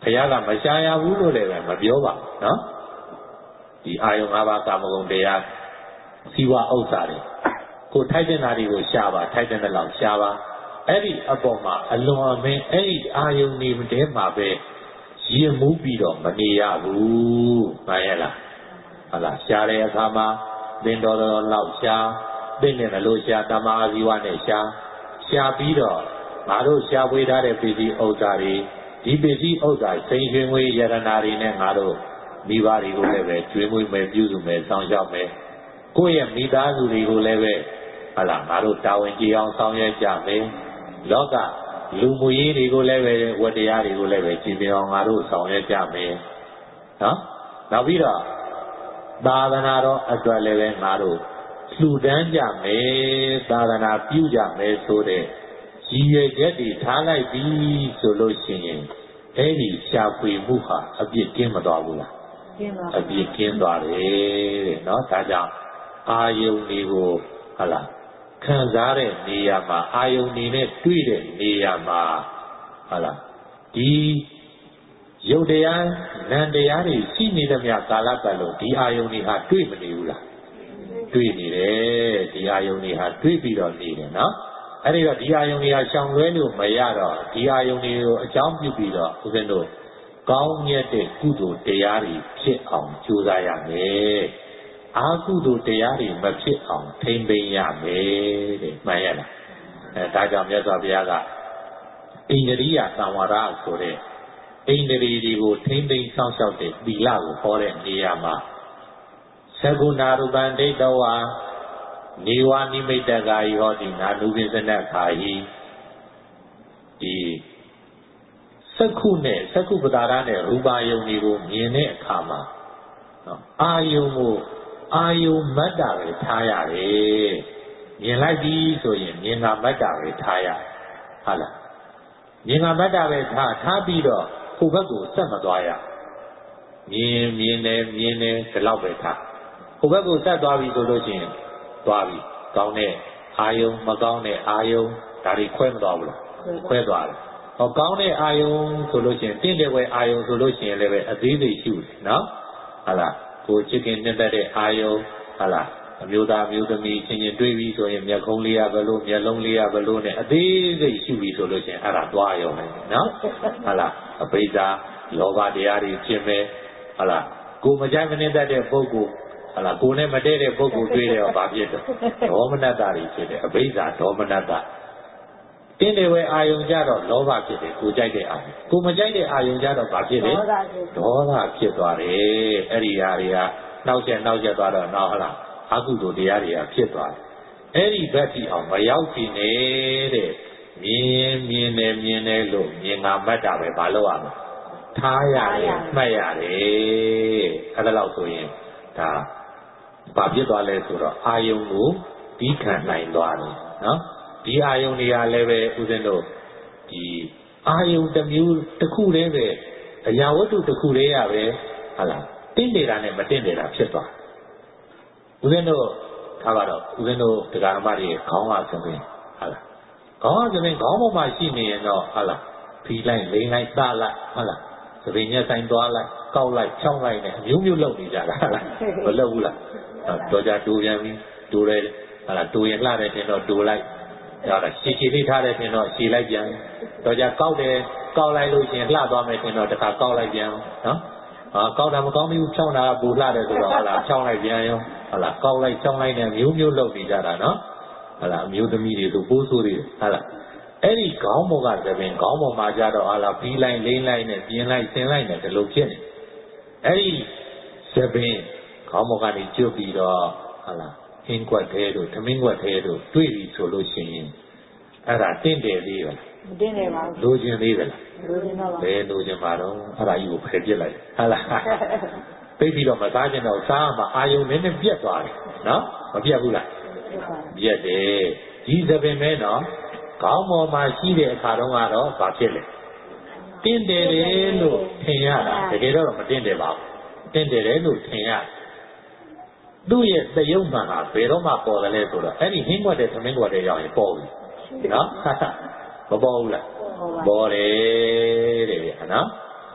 ဘုရားကမရှားရဘူးလို့လည်းပဲမပြောပါဘူးနော်ဒီအာယုံ၅ပါးကာမဂုဏ်တရားစီဝဥစ္စာတွေကိုထိုက်တဲ့နာတွေကိုရှားပါထိုက်တဲ့လောက်ရှားပါအဲ့ဒီအပေါ်မှာအလွန်အမင်းအဲ့ဒီအာယုံတွေတဲမှာပဲရင်မူးပြီးတော့မနေရဘူးမှန်ရဲ့လားဟုတ်လားရှားတဲ့အခါမှာသင်တော်လောက်ရှားသိနေတယ်လို့ရှားတမအာဇီဝနဲ့ရှားပြီးတော့ငါတို့ရှားပွေးထားတဲ့ပစ္စည်းဥစ္စာတွေဒီပစ္စည်းဥစ္စာစိန်ရွှေငွေယရနာတွေနဲ့ငါတို့မိဘတွေကိုလည်းပဲကျွေးမွေးမယ်ပြုစုမယ်စောင့်ရှောက်မယ်ကိုယ့်ရဲ့မိသားစုတွေကိုလည်းပဲဟုတ်လားငါတို့တာဝန်ကြည်အောင်ဆောင်ရွက်ကြမယ်လောကလူမှုရေးတွေကိုလည်းပဲဝတ္တရားတွေကိုလည်းပဲကြည်ပြောင်းငါတို့ဆောင်ရွက်ကြမယ်နော်နောက်ပြီးတော့သာသနာတော်အတွက်လည်းပဲငါတို့လှူဒန်းကြမယ်သာသနာပြုကြမယ်ဆိုတဲ့ရည်ရွယ်ချက်တွေထားလိုက်ပြီဆိုလို့ရှိရင်အဲ့ဒီရှားဖွေမှုဟာအပြစ်ကင်းမသွားဘူးလားကင်းပါအပြစ်ကင်းသွားတယ်တဲ့နော်ဒါကြောင့်အာယုန်တွေကိုဟုတ်လားခံစားတဲ့နေရာမှာအာယုန်နေနဲ့တွေ့တဲ့နေရာမှာဟုတ်လားဒီရုပ်တရားနံတရားတွေရှိနေသမျှကာလပတ်လုံးဒီအာယုန်တွေဟာတွေ့မနေဘူးလားတွေ့နေတယ်ဒီအာယုန်တွေဟာတွေ့ပြီးတော့နေတယ်နော်အဲ့ဒီတော့ဒီအာယုန်တွေဟာရှောင်လွဲလို့မရတော့ဒီအာယုန်တွေကိုအကြောင်းပြုပြီးတော့ဦးဇင်းတို့ကောင်းမြတ်တဲ့ကုသိုလ်တရားတွေဖြစ်အောင်ကြိုးစားရမယ်အာကုသိုလ်တရားတွေမဖြစ်အောင်ထိမ့်သိမ်းရမယ်တဲ့မှန်ရလားဒါကြောင့်မြတ်စွာဘုရားကဣန္ဒြိယသံဝရဆိုတဲ့ဣန္ဒြေတွေကိုထိမ့်သိမ်းစောင့်ရှောက်တဲ့သီလကိုဟောတဲ့နေရာမှာသကုဏရူပံဒိဋ္ဌဝါနေဝနိမိတ်တကာယဟောတိနာနုပိစနခာဟိဒီစက္ခုနဲ့စက္ခုပတာရနဲ့ရူပါယုံတွေကိုမြင်တဲ့အခါမှာအာယုံကိုအာယုံမတ်တာပဲထားရတယ်မြင်လိုက်ပြီဆိုရင်မြင်တာမတ်တာပဲထားရဟုတ်လားမြင်တာမတ်တာပဲထားပြီးတော့ဟိုဘက်ကိုဆက်မသွားရမြင်တယ်ဒီလောက်ပဲထားဟိုဘက်ကိုဆက်သွားပြီဆိုလို့ရှိရင်သွားပြီကောင်းတဲ့အာယုံမကောင်းတဲ့အာယုံဒါတွေခွဲမသွားဘူးလားခွဲသွားတယ်ဟောကောင်းတဲ့အာယုံဆိုလို့ရှိရင်တင့်တယ်ဝဲအာယုံဆိုလို့ရှိရင်လည်းပဲအသေးစိတ်ရှိတယ်နော်ဟုတ်လားကိုချစ်ခင်နှစ်သက်တဲ့အာယုံဟုတ်လားအမျိုးသားမျိုးသမီးချင်းချင်းတွေ့ပြီဆိုရင်မျက်ခုံးလေးရဘလို့မျက်လုံးလေးရဘလို့နဲ့အသေးစိတ်ရှိပြီဆိုလို့ရှိရင်အဲ့ဒါသွားရောမယ်နော်ဟုတ်လားအဘိဓါလောဘတရားတွေဖြစ်မယ်ဟုတ်လားကိုမကြိုက်မနှက်တဲ့ပုဂ္ဂိုလ်ဟုတ်လားကိုနဲ့မတည့်တဲ့ပုဂ္ဂိုလ်တွေ့တယ်ဘာဖြစ်တော့ဒေါမနတ္တတွေဖြစ်တယ်အဘိဓါဒေါမနတ္တတင်းတယ်ဝဲအာယုံကြတော့လောဘဖြစ်တယ်ကိုကြိုက်တဲ့အာယုံကိုမကြိုက်တဲ့အာယုံကြတော့ဘာဖြစ်လဲဒေါသဖြစ်သွားတယ်အဲ့ဒီဟာတွေကနှောက်ရက်သွားတော့နောက်ဟုတ်လားအကုသိုလ်တရားတွေကဖြစ်သွားတယ်အဲ့ဒီဘက်ကြီးအောင်မရောက်ပြီနေတဲ့မြင်တယ်လို့မြင်ငါမတ်တာပဲမလုပ်ရဘူးထားရတယ်မှတ်ရတယ်အဲ့ဒါလို့ဆိုရင်ဒါဘာဖြစ်သွားလဲဆိုတော့အာယုံကိုဒီခံနိုင်သွားတယ်နော်ဒီအာယုံတွေကလည်းပဲဦးဇင်းတို့ဒီအာယုံတစ်မျိုးတစ်ခုတည်းပဲအရာဝတ္ထုတစ်ခုတည်းရပဲဟုတ်လားတင့်နေတာနဲ့မတင့်နေတာဖြစ်သွားဦးဇင်းတို့ထားပါတော့ဦးဇင်းတို့တရားဓမ္မတွေခေါင်းကသမင်းဟုတ်လားခေါင်းကသမင်းခေါင်းပေါ်မှာရှိနေရင်တော့ဟုတ်လားဖီလိုက်လိမ့်လိုက်သလိုက်ဟုတ်လားသပင်ညက်ဆိုင်သွားလိုက်ကောက်လိုက်ချောင်းလိုက်နဲ့အမျိုးမျိုးလုပ်နေကြတာဟုတ်လားမလုပ်ဘူးလားတော့ကြတူပြန်ပြီတူတယ်ဟုတ်လားတူရင်လှတယ်တင်တော့တူလိုက်ဒါကရှည်လေးထားတယ်တင်တော့ရှည်လိုက်ပြန်တော့ကြကောက်တယ်ကောက်လိုက်လို့ရှိရင်လှသွားမယ်တင်တော့တခါကောက်လိုက်ပြန်နော်ကောက်တာမကောင်းဘူးချောင်းတာပူလှတယ်ဆိုတော့ဟုတ်လားချောင်းလိုက်ပြန်ရောဟုတ်လားကောက်လိုက်ချောင်းလိုက်နဲ့မျိုးမျိုးလုပ်နေကြတာနော်ဟုတ်လားအမျိုးသမီးတွေဆိုပိုးဆိုးတွေဟုတ်လားအဲ့ဒီခေါင်းပေါ်ကသပင်ခေါင်းပေါ်မှာကြတော့ဟာလားပြီးလိုက်လိမ့်လိုက်နဲ့ပြင်းလိုက်ဆင်းလိုက်နဲ့ဒီလိုဖြစ်နေအဲ့ဒီသပင်ခေါင်းပေါ်ကနေကျွတ်ပြီးတော့ဟာလားဟင်းကွက်သေးတို့သမင်းကွက်သေးတို့တွေ့ပြီဆိုလို့ရှိရင်အဲ့ဒါတင့်တယ်သေးပါလားမတင့်တယ်ပါဘူးလိုချင်သေးတယ်လားလိုချင်တော့ပါဘယ်လိုချင်မှာတော့အဲ့ဒါကြီးကိုဖယ်ပြစ်လိုက်ဟာလားသိပြီးတော့မစားချင်တော့စားမှအာယုံနည်းနည်းပြတ်သွားတယ်နော်မပြတ်ဘူးလားပြတ်တယ်ဒီသပင်မဲနော်ခေါင်းပေါ်မှာရှိတဲ့အခါတုန်းကတော့ဘာဖြစ်လဲတင့်တယ်လို့ထင်ရတာတကယ်တော့မတင့်တယ်ပါဘူးတင့်တယ်လို့ထင်ရသူ့ရဲ့သရုပ်မှန်ဟာဘယ်တော့မှပေါ်တယ်လဲဆိုတော့အဲ့ဒီဟင်းကွက်တဲ့သမင်းကွက်တဲ့ရောက်ရင်ပေါ်ပြီနော်မပေါ်ဘူးလားပေါ်တယ်တဲ့ဗျာနော်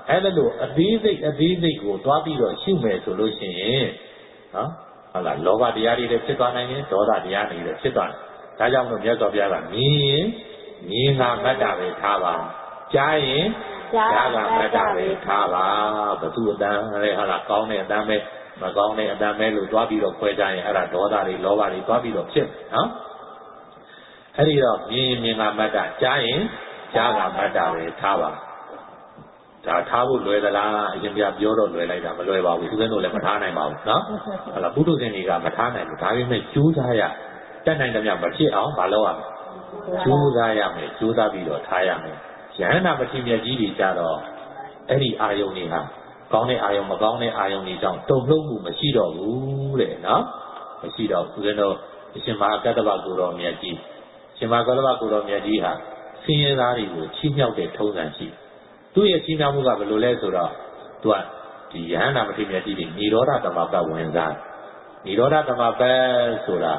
အဲ့ဒါလို့အသေးစိတ်ကိုသွားပြီးတော့ရှုမယ်ဆိုလို့ရှိရင်နော်ဟုတ်လားလောဘတရားတွေလည်းဖြစ်သွားနိုင်တယ်ဒေါသတရားတွေလည်းဖြစ်သွားတယ်ဒါကြောင့်မို့မြတ်စွာဘုရားကမြင်ငါမတ္တပဲထားပါကြားရင်ကြားကမတ္တပဲထားပါဘသူအတန်းလဲဟုတ်လားကောင်းတဲ့အတန်းပဲမကောင်းတဲ့အတန်းပဲလို့သွားပြီးတော့ခွဲကြရင်အဲ့ဒါဒေါသတွေလောဘတွေသွားပြီးတော့ဖြစ်နော်အဲ့ဒီတော့မြင်ငါမတ္တကြားရင်ကြားကမတ္တပဲထားပါဒါထားဖို့လွယ်သလားအရင်ပြောတော့လွယ်လိုက်တာမလွယ်ပါဘူးသူတို့လည်းမထားနိုင်ပါဘူးနော်ဟုတ်လားပုထုဇဉ်တွေကမထားနိုင်ဘူးဒါပေမဲ့ကြိုးစားရတက်နိုင်တယ်မြတ်မဖြစ်အောင်မလုပ်ရမယ်ကြိုးစားရမယ်ကြိုးစားပြီးတော့ထားရမယ်ယဟန္တာပတိမြတ်ကြီးတွေကြတော့အဲ့ဒီအာယုန်တွေဟာကောင်းတဲ့အာယုန်မကောင်းတဲ့အာယုန်တွေကြောင့်တုံ့နှုတ်မှုမရှိတော့ဘူးတဲ့နော်မရှိတော့ဦးဇင်းတို့အရှင်မဟာကတ္တဗကိုတော်မြတ်ကြီးရှင်မဟာကတ္တဗကိုတော်မြတ်ကြီးဟာဆင်းရဲသားတွေကိုချီးမြှောက်တဲ့ထုံးစံရှိသူ့ရဲ့ချီးမြှောက်မှုကဘယ်လိုလဲဆိုတော့သူကဒီယဟန္တာပတိမြတ်ကြီးတွေនិရောဓသမပတ်ဝင်စားនិရောဓသမပတ်ဆိုတာ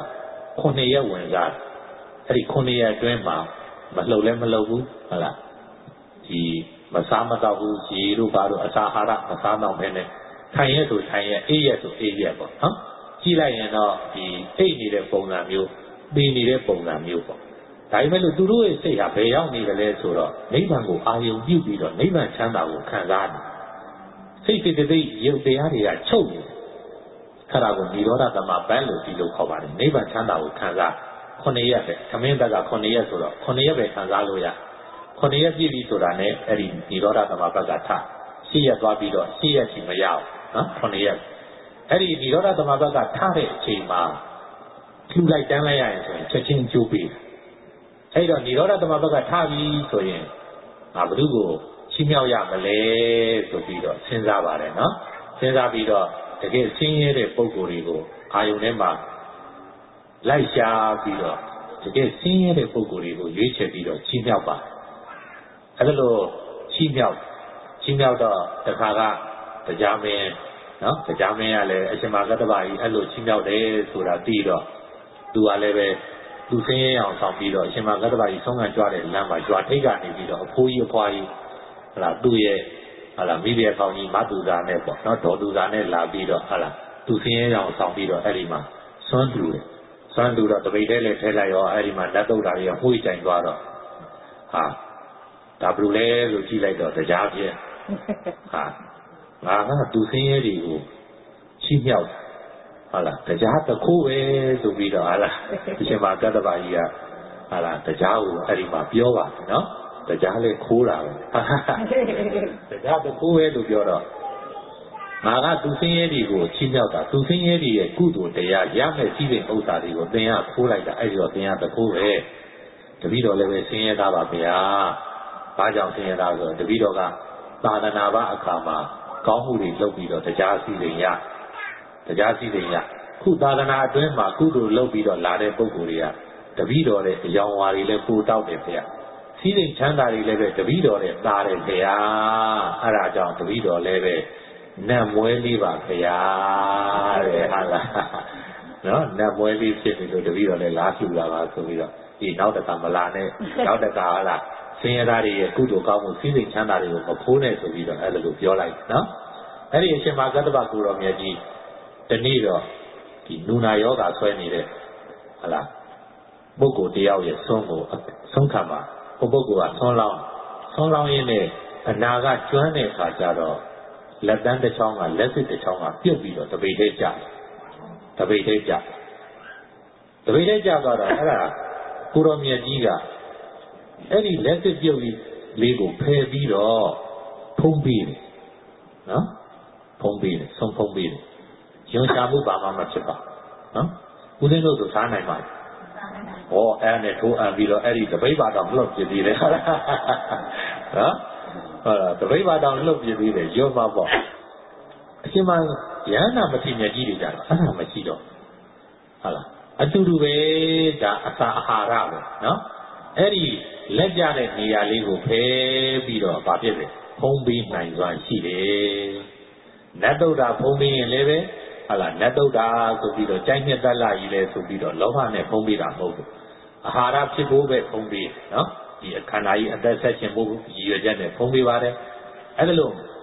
9ရက်ဝင်စားအဲ့ဒီ9ရက်အတွင်းမှာမလှုပ်လဲမလှုပ်ဘူးဟုတ်လားဒီမစားမတော့ဘူးရေတို့ဘာတို့အစာအာဟာရမစားတော့ဘဲနဲ့ထိုင်ရက်ဆိုထိုင်ရက်အေးရက်ဆိုအေးရက်ပေါ့နော်ကြည့်လိုက်ရင်တော့ဒီအိတ်နေတဲ့ပုံစံမျိုးပြီးနေတဲ့ပုံစံမျိုးပေါ့ဒါပေမဲ့လို့သူတို့ရဲ့စိတ်ဟာဘယ်ရောက်နေကြလဲဆိုတော့နိဗ္ဗာန်ကိုအာရုံပြုပြီးတော့နိဗ္ဗာန်ချမ်းသာကိုခံစားတယ်စိတ်စိတ်ရုပ်တရားတွေကချုပ်နေတယ်ခါတာကိုនិရောဓသမပန်းလို့ဒီလိုခေါ်ပါတယ်နိဗ္ဗာန်ချမ်းသာကိုခံစား9ရက်ပဲသမင်းဘက်က9ရက်ဆိုတော့9ရက်ပဲခံစားလို့ရ9ရက်ပြည့်ပြီဆိုတာနဲ့အဲ့ဒီនិရောဓသမဘက်ကထ10ရက်သွားပြီးတော့10ရက်ရှိမရအောင်နော်9ရက်အဲ့ဒီនិရောဓသမဘက်ကထတဲ့အချိန်မှာလှူလိုက်တန်းလိုက်ရရင်ဆိုရင်ချက်ချင်းကြိုးပေးတယ်အဲ့တော့និရောဓသမဘက်ကထပြီဆိုရင်ငါဘု து ကိုချီးမြှောက်ရမလဲဆိုပြီးတော့စဉ်းစားပါတယ်နော်စဉ်းစားပြီးတော့တကယ်ဆင်းရဲတဲ့ပုံကိုယ်တွေကိုအာယုန်ထဲမှာလိုက်ရှာပြီးတော့တကယ်ဆင်းရဲတဲ့ပုံကိုယ်တွေကိုရွေးချယ်ပြီးတော့ချီးမြှောက်ပါအဲ့ဒါလို့ချီးမြှောက်တော့တခါကတရားမင်းနော်တရားမင်းကလည်းအရှင်မကတ္တဗကြီးအဲ့လိုချီးမြှောက်တယ်ဆိုတာသိတော့သူကလည်းပဲသူဆင်းရဲအောင်ဆောင်ပြီးတော့အရှင်မကတ္တဗကြီးဆုံးခံကြွတဲ့လမ်းမှာကြွထိတ်ကနေပြီးတော့အဖိုးကြီးအဖွားကြီးဟလာသူ့ရဲ့ဟလာမိဘကောင်းကြီးမတူတာနဲ့ပေါ့နော်ဒေါ်တူတာနဲ့လာပြီးတော့ဟလာသူဆင်းရဲအောင်ဆောင်ပြီးတော့အဲ့ဒီမှာစွန့်တူတယ်စွန့်တူတော့တပိတ်ထဲလည်းထဲလိုက်ရောအဲ့ဒီမှာလက်တုပ်တာတွေကမှုကြိုင်သွားတော့ဟာဒါဘယ်လိုလဲလို့ကြည့်လိုက်တော့တရားပြည့်ဟာငါကသူဆင်းရဲတွေကိုချီးမြှောက်ဟာလားတရားတစ်ခုပဲဆိုပြီးတော့ဟာလားအရှင်မကတ္တဗကြီးကဟာလားတရားကိုအဲ့ဒီမှာပြောပါတယ်နော်တရားလေးခိုးတာပဲတရားတစ်ခုပဲလို့ပြောတော့ငါကသူဆင်းရဲတွေကိုချီးမြှောက်တာသူဆင်းရဲတွေရဲ့ကုသိုလ်တရားရမယ်ကြီးတဲ့ဥစ္စာတွေကိုသင်ရခိုးလိုက်တာအဲ့ဒီတော့သင်ရတစ်ခုပဲတပည့်တော်လည်းပဲဆင်းရဲသားပါဗျာဘာကြောင့်ဆင်းရဲသားဆိုတော့တပည့်တော်ကသာသနာ့ဘာအခါမှာကောင်းမှုတွေလုပ်ပြီးတော့တရားစီရင်ရခုသာသနာအတွင်းမှာကုသိုလ်လုပ်ပြီးတော့လာတဲ့ပုဂ္ဂိုလ်တွေကတပည့်တော်ရဲ့အယောင်ဝါတွေလည်းပိုတောက်တယ်ဗျာစီရင်ချမ်းသာတွေလည်းပဲတပည့်တော်နဲ့တားတယ်ဗျာအဲ့ဒါကြောင့်တပည့်တော်လည်းပဲနတ်မွဲလေးပါဗျာတဲ့ဟာလားနော်နတ်မွဲလေးဖြစ်နေလို့တပည့်တော်လည်းလားပြူလာပါဆိုပြီးတော့ဒီနောက်တခါမလာနဲ့နောက်တခါဟာလားဆင်းရဲသားတွေရဲ့ကုသိုလ်ကောင်းမှုစီးစိမ်ချမ်းသာတွေကိုမခိုးနဲ့ဆိုပြီးတော့အဲ့လိုပြောလိုက်နော်အဲ့ဒီအရှင်မကတ္တဗကိုတော်မြတ်ကြီးတနေ့တော့ဒီနူနာယောဂါဆွဲနေတဲ့ဟလားပုဂ္ဂိုလ်တယောက်ရဲ့ဆုံးကိုဆုံးခံပါဟိုပုဂ္ဂိုလ်ကဆုံးလောင်းရင်းနဲ့အနာကကျွမ်းတဲ့အခါကျတော့လက်တန်းတစ်ချောင်းကလက်စစ်တစ်ချောင်းကပြုတ်ပြီးတော့တပိတ်ထဲကျသွားတော့အဲ့ဒါကိုတော်မြတ်ကြီးကအဲ့ဒီလက်စစ်ပြုတ်လေးကိုဖယ်ပြီးတော့ဖုံးပြီးတယ်နော်ဖုံးပြီးတယ်ဆုံးဖုံးပြီးတယ်ယွန်ရှာမှုဘာမှမဖြစ်ပါနော်ဦးဇင်းတို့ဆိုစားနိုင်ပါ့ဟောအဲ့နဲ့ထိုးအပ်ပြီးတော့အဲ့ဒီတပိတ်ပါတောင်လှုပ်ပြသေးတယ်ဟုတ်လားနော်တပိတ်ပါတောင်လှုပ်ပြသေးတယ်ရွတ်မှာပေါ့အရှင်မယန္နာမတိမြတ်ကြီးတွေကြတော့အဲ့ဒါမရှိတော့ဟုတ်လားအတူတူပဲဒါအစာအာဟာရပဲနော်အဲ့ဒီလက်ကြတဲ့နေရာလေးကိုဖယ်ပြီးတော့ဗာဖြစ်တယ်ဖုံးပြီးနိုင်စွာရှိတယ်နတ်တုဒ္ဒဖုံးပြီးရင်လည်းပဲဟာလားနတ်တုဒ္ဒဆိုပြီးတော့ကြိုက်နှစ်သက်လာကြီးလဲဆိုပြီးတော့လောဘနဲ့ဖုံးပြီးတာမဟုတ်ဘူးအာဟာရဖြစ်ဖို့ပဲဖုံးပြီးနော်ဒီအခန္ဓာကြီးအသက်ဆက်ရှင်ဖို့ရည်ရွယ်ချက်နဲ့ဖုံးပြီးပါတယ်အဲ့ဒါလို့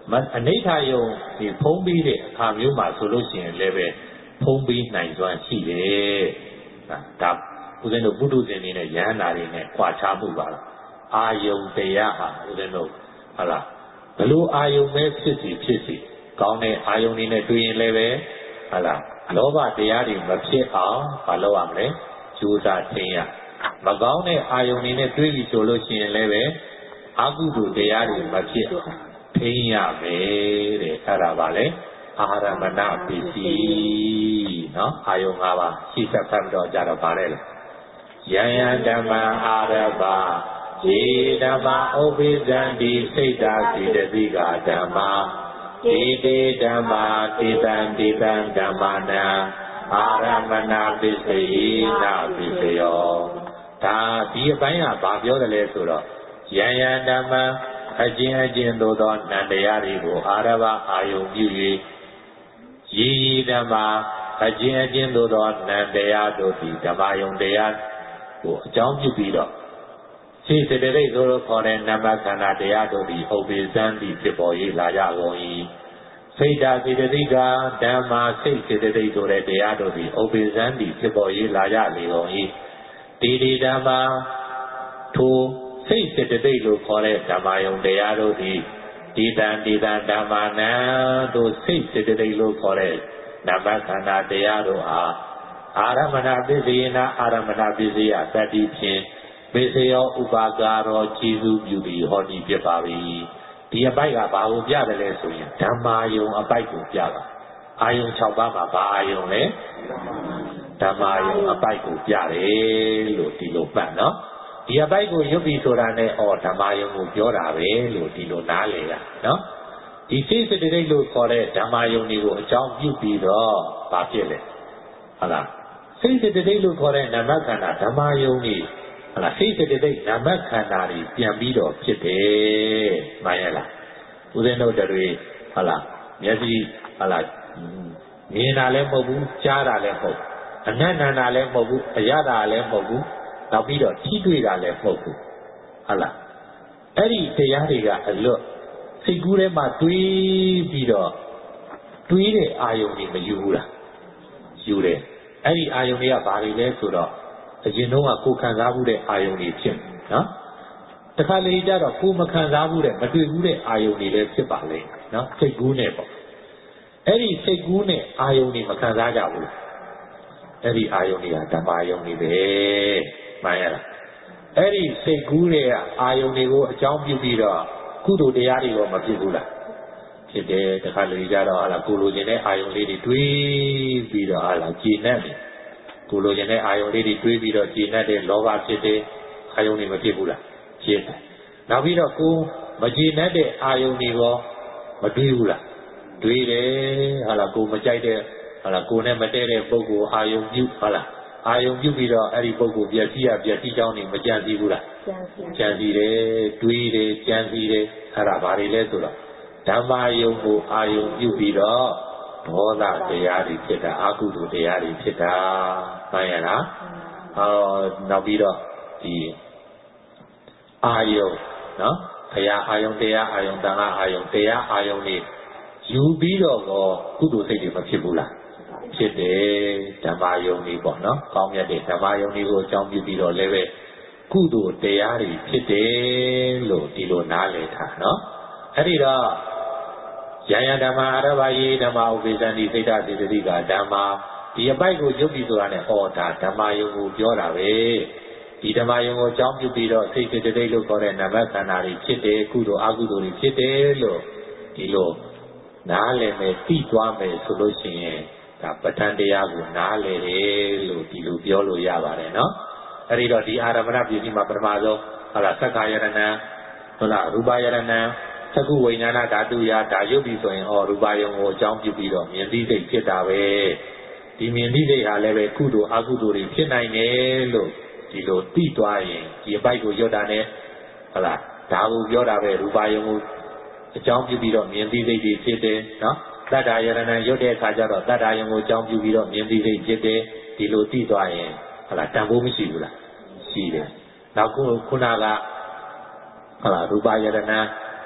အနိဋ္ဌယုံဒီဖုံးပြီးတဲ့အခါမျိုးမှာဆိုလို့ရှိရင်လည်းပဲဖုံးပြီးနိုင်စွမ်းရှိတယ်ဒါဦးဇင်းတို့ပုထုဇဉ်တွေနဲ့ယန္တာတွေနဲ့ကြွားချမှုပါလားအာယုံတရားဟာဦးဇင်းတို့ဟုတ်လားဘလို့အာယုံပဲဖြစ်စီကောင်းတဲ့အာယုံတွေနဲ့တွေ့ရင်လည်းပဲဟုတ်လားလောဘတရားတွေမဖြစ်အောင်မလုပ်ရမလဲကြိုးစားသိရမကောင်းတဲ့အာယုံတွေနဲ့တွေ့ပြီဆိုလို့ရှိရင်လည်းပဲအကုသိုလ်တရားတွေမဖြစ်သိရမယ်တဲ့အဲ့ဒါပါလေအာရမဏပစ္စည်းနော်အာယုံ၅ပါးရှိသက်ဖတ်တော့ကြတော့ဗါလဲယံယံဓမ္မအာရဘယေဓမ္မဥပိသန္တိစိတ်တာစီတတိကဓမ္မတေတေဓမ္မာတေတံဓမ္မာနံအာရမဏပစ္စယေနာပစ္စယောဒါဒီအပိုင်းကဘာပြောတယ်လဲဆိုတော့ယံယံဓမ္မအကျဉ်သို့သောနန္တရားတွေကိုအာရဘအာယုံပြု၍ယေဓမ္မာအကျဉ်သို့သောနန္တရားတို့သည်ဓမ္မယုံတရားကိုအကြောင်းပြုပြီးတော့စိတ်စေတသိက်ဆိုလို့ခေါ်တဲ့နမခန္ဓာတရားတို့သည်ဥပ္ပေဇံတိဖြစ်ပေါ်၍လာကြကုန်၏စိတ်ဓာစေတသိက်ကဓမ္မာစိတ်စေတသိက်ဆိုတဲ့တရားတို့သည်ဥပ္ပေဇံတိဖြစ်ပေါ်၍လာကြလေကုန်၏ဒီဓမ္မာထိုစိတ်စေတသိက်လို့ခေါ်တဲ့ဓမ္မယုံတရားတို့သည်ဒီတံဓမ္မာနံတို့စိတ်စေတသိက်လို့ခေါ်တဲ့နမခန္ဓာတရားတို့အားအာရမဏပစ္စယေနာအာရမဏပစ္စယသတ္တိဖြင့်ပေစယောဥပါကာရောကျေစုပြုသည်ဟောဒီဖြစ်ပါပြီဒီအပိုက်ကဘာကိုပြတယ်လဲဆိုရင်ဓမ္မာယုံအပိုက်ကိုပြတာအာယုံ6ပါးမှာဘာအာယုံလဲဓမ္မာယုံအပိုက်ကိုပြတယ်လို့ဒီလိုမှတ်နော်ဒီအပိုက်ကိုရုပ်ပြီးဆိုတာနဲ့ဓမ္မာယုံကိုပြောတာပဲလို့ဒီလိုနားလည်ရနော်ဒီစိတ်စေတသိက်လို့ခေါ်တဲ့ဓမ္မာယုံတွေကိုအကြောင်းပြုပြီးတော့ဘာဖြစ်လဲဟုတ်လားစိတ်စေတသိက်လို့ခေါ်တဲ့နာမခန္ဓာဓမ္မာယုံတွေဟုတ်လားစိတ်စေတသိက်နာမခန္ဓာတွေပြန်ပြီးတော့ဖြစ်တယ်မှန်ရလားဦးဇင်းတို့တွေဟုတ်လားမျက်စိဟုတ်လားမြင်တာလည်းမဟုတ်ဘူးကြားတာလည်းမဟုတ်အနတ်နန္တာလည်းမဟုတ်ဘူးအရတာလည်းမဟုတ်ဘူးနောက်ပြီးတော့ထိတွေ့တာလည်းမဟုတ်ဘူးဟုတ်လားအဲ့ဒီတရားတွေကအလွတ်စိတ်ကူးထဲမှာတွေးပြီးတော့တွေးတဲ့အာယုံတွေမယူဘူးလားယူတယ်အဲ့ဒီအာယုံတွေကဘာတွေလဲဆိုတော့အရင်တော့ကိုခံစားမှုတဲ့အာယုံတွေဖြစ်နော်တခါလေကြတော့ကိုမခံစားမှုတဲ့မတွေ့ဘူးတဲ့အာယုံတွေလည်းဖြစ်ပါလေနော်စိတ်ကူးနဲ့ပေါ့အဲ့ဒီစိတ်ကူးနဲ့အာယုံတွေမခံစားကြဘူးအဲ့ဒီအာယုံတွေကဓမ္မယုံတွေပဲမှန်ရလားအဲ့ဒီစိတ်ကူးတဲ့အာယုံတွေကိုအကြောင်းပြုပြီးတော့ကုသိုလ်တရားတွေတော့မဖြစ်ဘူးလားဖြစ်တယ်တခါလေကြတော့ဟာလားကိုလိုချင်တဲ့အာယုံလေးတွေတွေးပြီးတော့ဟာလားကြည်နဲ့တယ်ကိုလိုချင်တဲ့အာယုံလေးတွေတွေးပြီးတော့ကြည်နဲ့တယ်လောဘဖြစ်တယ်အာယုံတွေမဖြစ်ဘူးလားဖြစ်တယ်နောက်ပြီးတော့ကိုမကြည်နဲ့တဲ့အာယုံတွေရောမတွေးဘူးလားတွေးတယ်ဟာလားကိုမကြိုက်တဲ့ဟာလားကိုနဲ့မတည့်တဲ့ပုဂ္ဂိုလ်အာယုံပြုဟာလားအာယုံပြုပြီးတော့အဲ့ဒီပုဂ္ဂိုလ်ပြည့်စည်ကြောင်းနေမကြံစည်ဘူးလားကြံစည်တယ်တွေးတယ်ကြံစည်တယ်အဲ့ဒါဘာတွေလဲဆိုတော့ဓမ္မယုံကိုအာယုံပြုပြီးတော့ဒေါသတရားတွေဖြစ်တာအကုသိုလ်တရားတွေဖြစ်တာမှန်ရလားနောက်ပြီးတော့ဒီအာယုံနော်ဘုရားအာယုံတရားအာယုံတန်ခါအာယုံတရားအာယုံတွေယူပြီးတော့ကုသိုလ်စိတ်တွေမဖြစ်ဘူးလားဖြစ်တယ်ဓမ္မယုံတွေပေါ့နော်ကောင်းမြတ်တဲ့ဓမ္မယုံတွေကိုအကြောင်းပြုပြီးတော့လည်းပဲကုသိုလ်တရားတွေဖြစ်တယ်လို့ဒီလိုနားလည်ထားနော်အဲ့ဒီတော့ယံယံဓမ္မာအရဘယေဓမ္မာဥပ္ပေသန္တိစိတ်ဓာစေတသိကဓမ္မာဒီအပိုက်ကိုရုပ်ပြီးဆိုတာနဲ့ဒါဓမ္မယုံကိုပြောတာပဲဒီဓမ္မယုံကိုအကြောင်းပြုပြီးတော့စိတ်စေတသိက်လို့ခေါ်တဲ့နာမခန္ဓာတွေဖြစ်တယ်ကုသိုလ်အကုသိုလ်တွေဖြစ်တယ်လို့ဒီလိုနားလည်မယ်သိသွားမယ်ဆိုလို့ရှိရင်ဒါပဋ္ဌာန်းတရားကိုနားလည်တယ်လို့ဒီလိုပြောလို့ရပါတယ်နော်အဲ့ဒီတော့ဒီအာရမဏပစ္စည်းမှာပထမဆုံးဟုတ်လားသက္ကာယရဏံဟုတ်လားရူပယရဏံသက္ကုဝိညာဏဓာတုယဒါရုပ်ပြီးဆိုရင်ရူပယုံကိုအကြောင်းပြုပြီးတော့မြင်သိစိတ်ဖြစ်တာပဲဒီမြင်သိစိတ်ဟာလည်းပဲကုသိုလ်အကုသိုလ်တွေဖြစ်နိုင်တယ်လို့ဒီလိုသိသွားရင်ဒီအပိုက်ကိုရွတ်တာနဲ့ဟုတ်လားဒါကိုပြောတာပဲရူပယုံကိုအကြောင်းပြုပြီးတော့မြင်သိစိတ်တွေဖြစ်တယ်နော်တတ္တယရဏံရွတ်တဲ့အခါကျတော့တတ္တယုံကိုအကြောင်းပြုပြီးတော့မြင်သိစိတ်ဖြစ်တယ်ဒီလိုသိသွားရင်ဟုတ်လားတန်ဖိုးမရှိဘူးလားရှိတယ်နောက်ခုနကဟုတ်လားရူပယရဏံ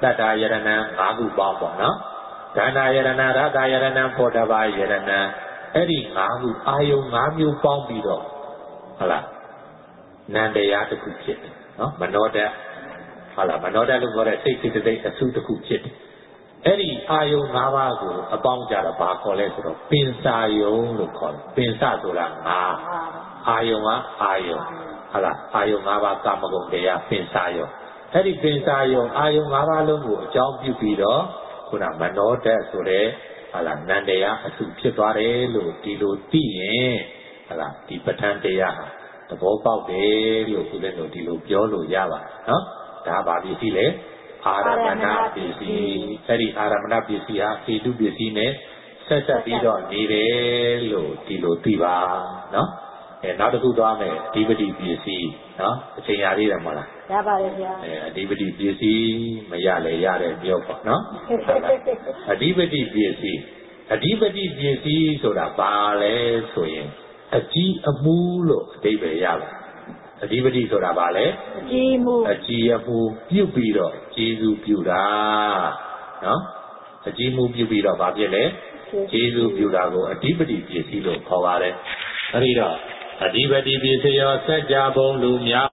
တတ္တယရဏံ၅ခုပေါင်းပေါ့နော်ဒါနယရဏရတယရဏဘောဓဘာယရဏအဲ့ဒီ၅ခုအာယုံ၅မျိုးပေါင်းပြီးတော့ဟုတ်လားနန္တရားတစ်ခုဖြစ်တယ်နော်မနောဓာတ်ဟုတ်လားမနောဓာတ်လို့ခေါ်တဲ့စိတ်စိတ်တိတ်အစုတစ်ခုဖြစ်တယ်အဲ့ဒီအာယုံ၅ပါးကိုအပေါင်းကြတော့ဘာခေါ်လဲဆိုတော့ပင်စာယုံလို့ခေါ်တယ်ပင်စဆိုတာ၅အာယုံကအာယုံဟုတ်လားအာယုံ၅ပါးကာမဂုဏ်တရားပင်စာယုံအဲ့ဒီပင်စာယုံအာယုံ၅ပါးလုံးကိုအကြောင်းပြုပြီးတော့ခုနမနောဓာတ်ဆိုတဲ့ဟာလားနန္တရားအစုဖြစ်သွားတယ်လို့ဒီလိုသိရင်ဟာလားဒီပဋ္ဌာန်းတရားဟာသဘောပေါက်တယ်လို့ဦးဇင်းတို့ဒီလိုပြောလို့ရပါနော်ဒါဘာပစ္စည်းလဲအာရမဏပစ္စည်းအဲ့ဒီအာရမဏပစ္စည်းဟာဟေတုပစ္စည်းနဲ့ဆက်ဆက်ပြီးတော့နေတယ်လို့ဒီလိုသိပါနော်နောက်တစ်ခုသွားမယ်အဓိပတိပစ္စည်းနော်အချိန်ရသေးတယ်မဟုတ်လားရပါတယ်ဗျာအဓိပတိပစ္စည်းမရလေရတယ်ပြောပေါ့နော်အဓိပတိပစ္စည်းအဓိပတိပစ္စည်းဆိုတာဘာလဲဆိုရင်အကြီးအမှုလို့အဓိပ္ပာယ်ရပါတယ်အဓိပတိဆိုတာဘာလဲအကြီးမှုအကြီးအမှုပြုပြီးတော့ကျေးဇူးပြုတာနော်အကြီးမှုပြုပြီးတော့ဘာဖြစ်လဲကျေးဇူးပြုတာကိုအဓိပတိပစ္စည်းလို့ခေါ်ပါတယ်အဲဒီတော့အဓိပတိပစ္စယောစัจ जा ဘုံလူများ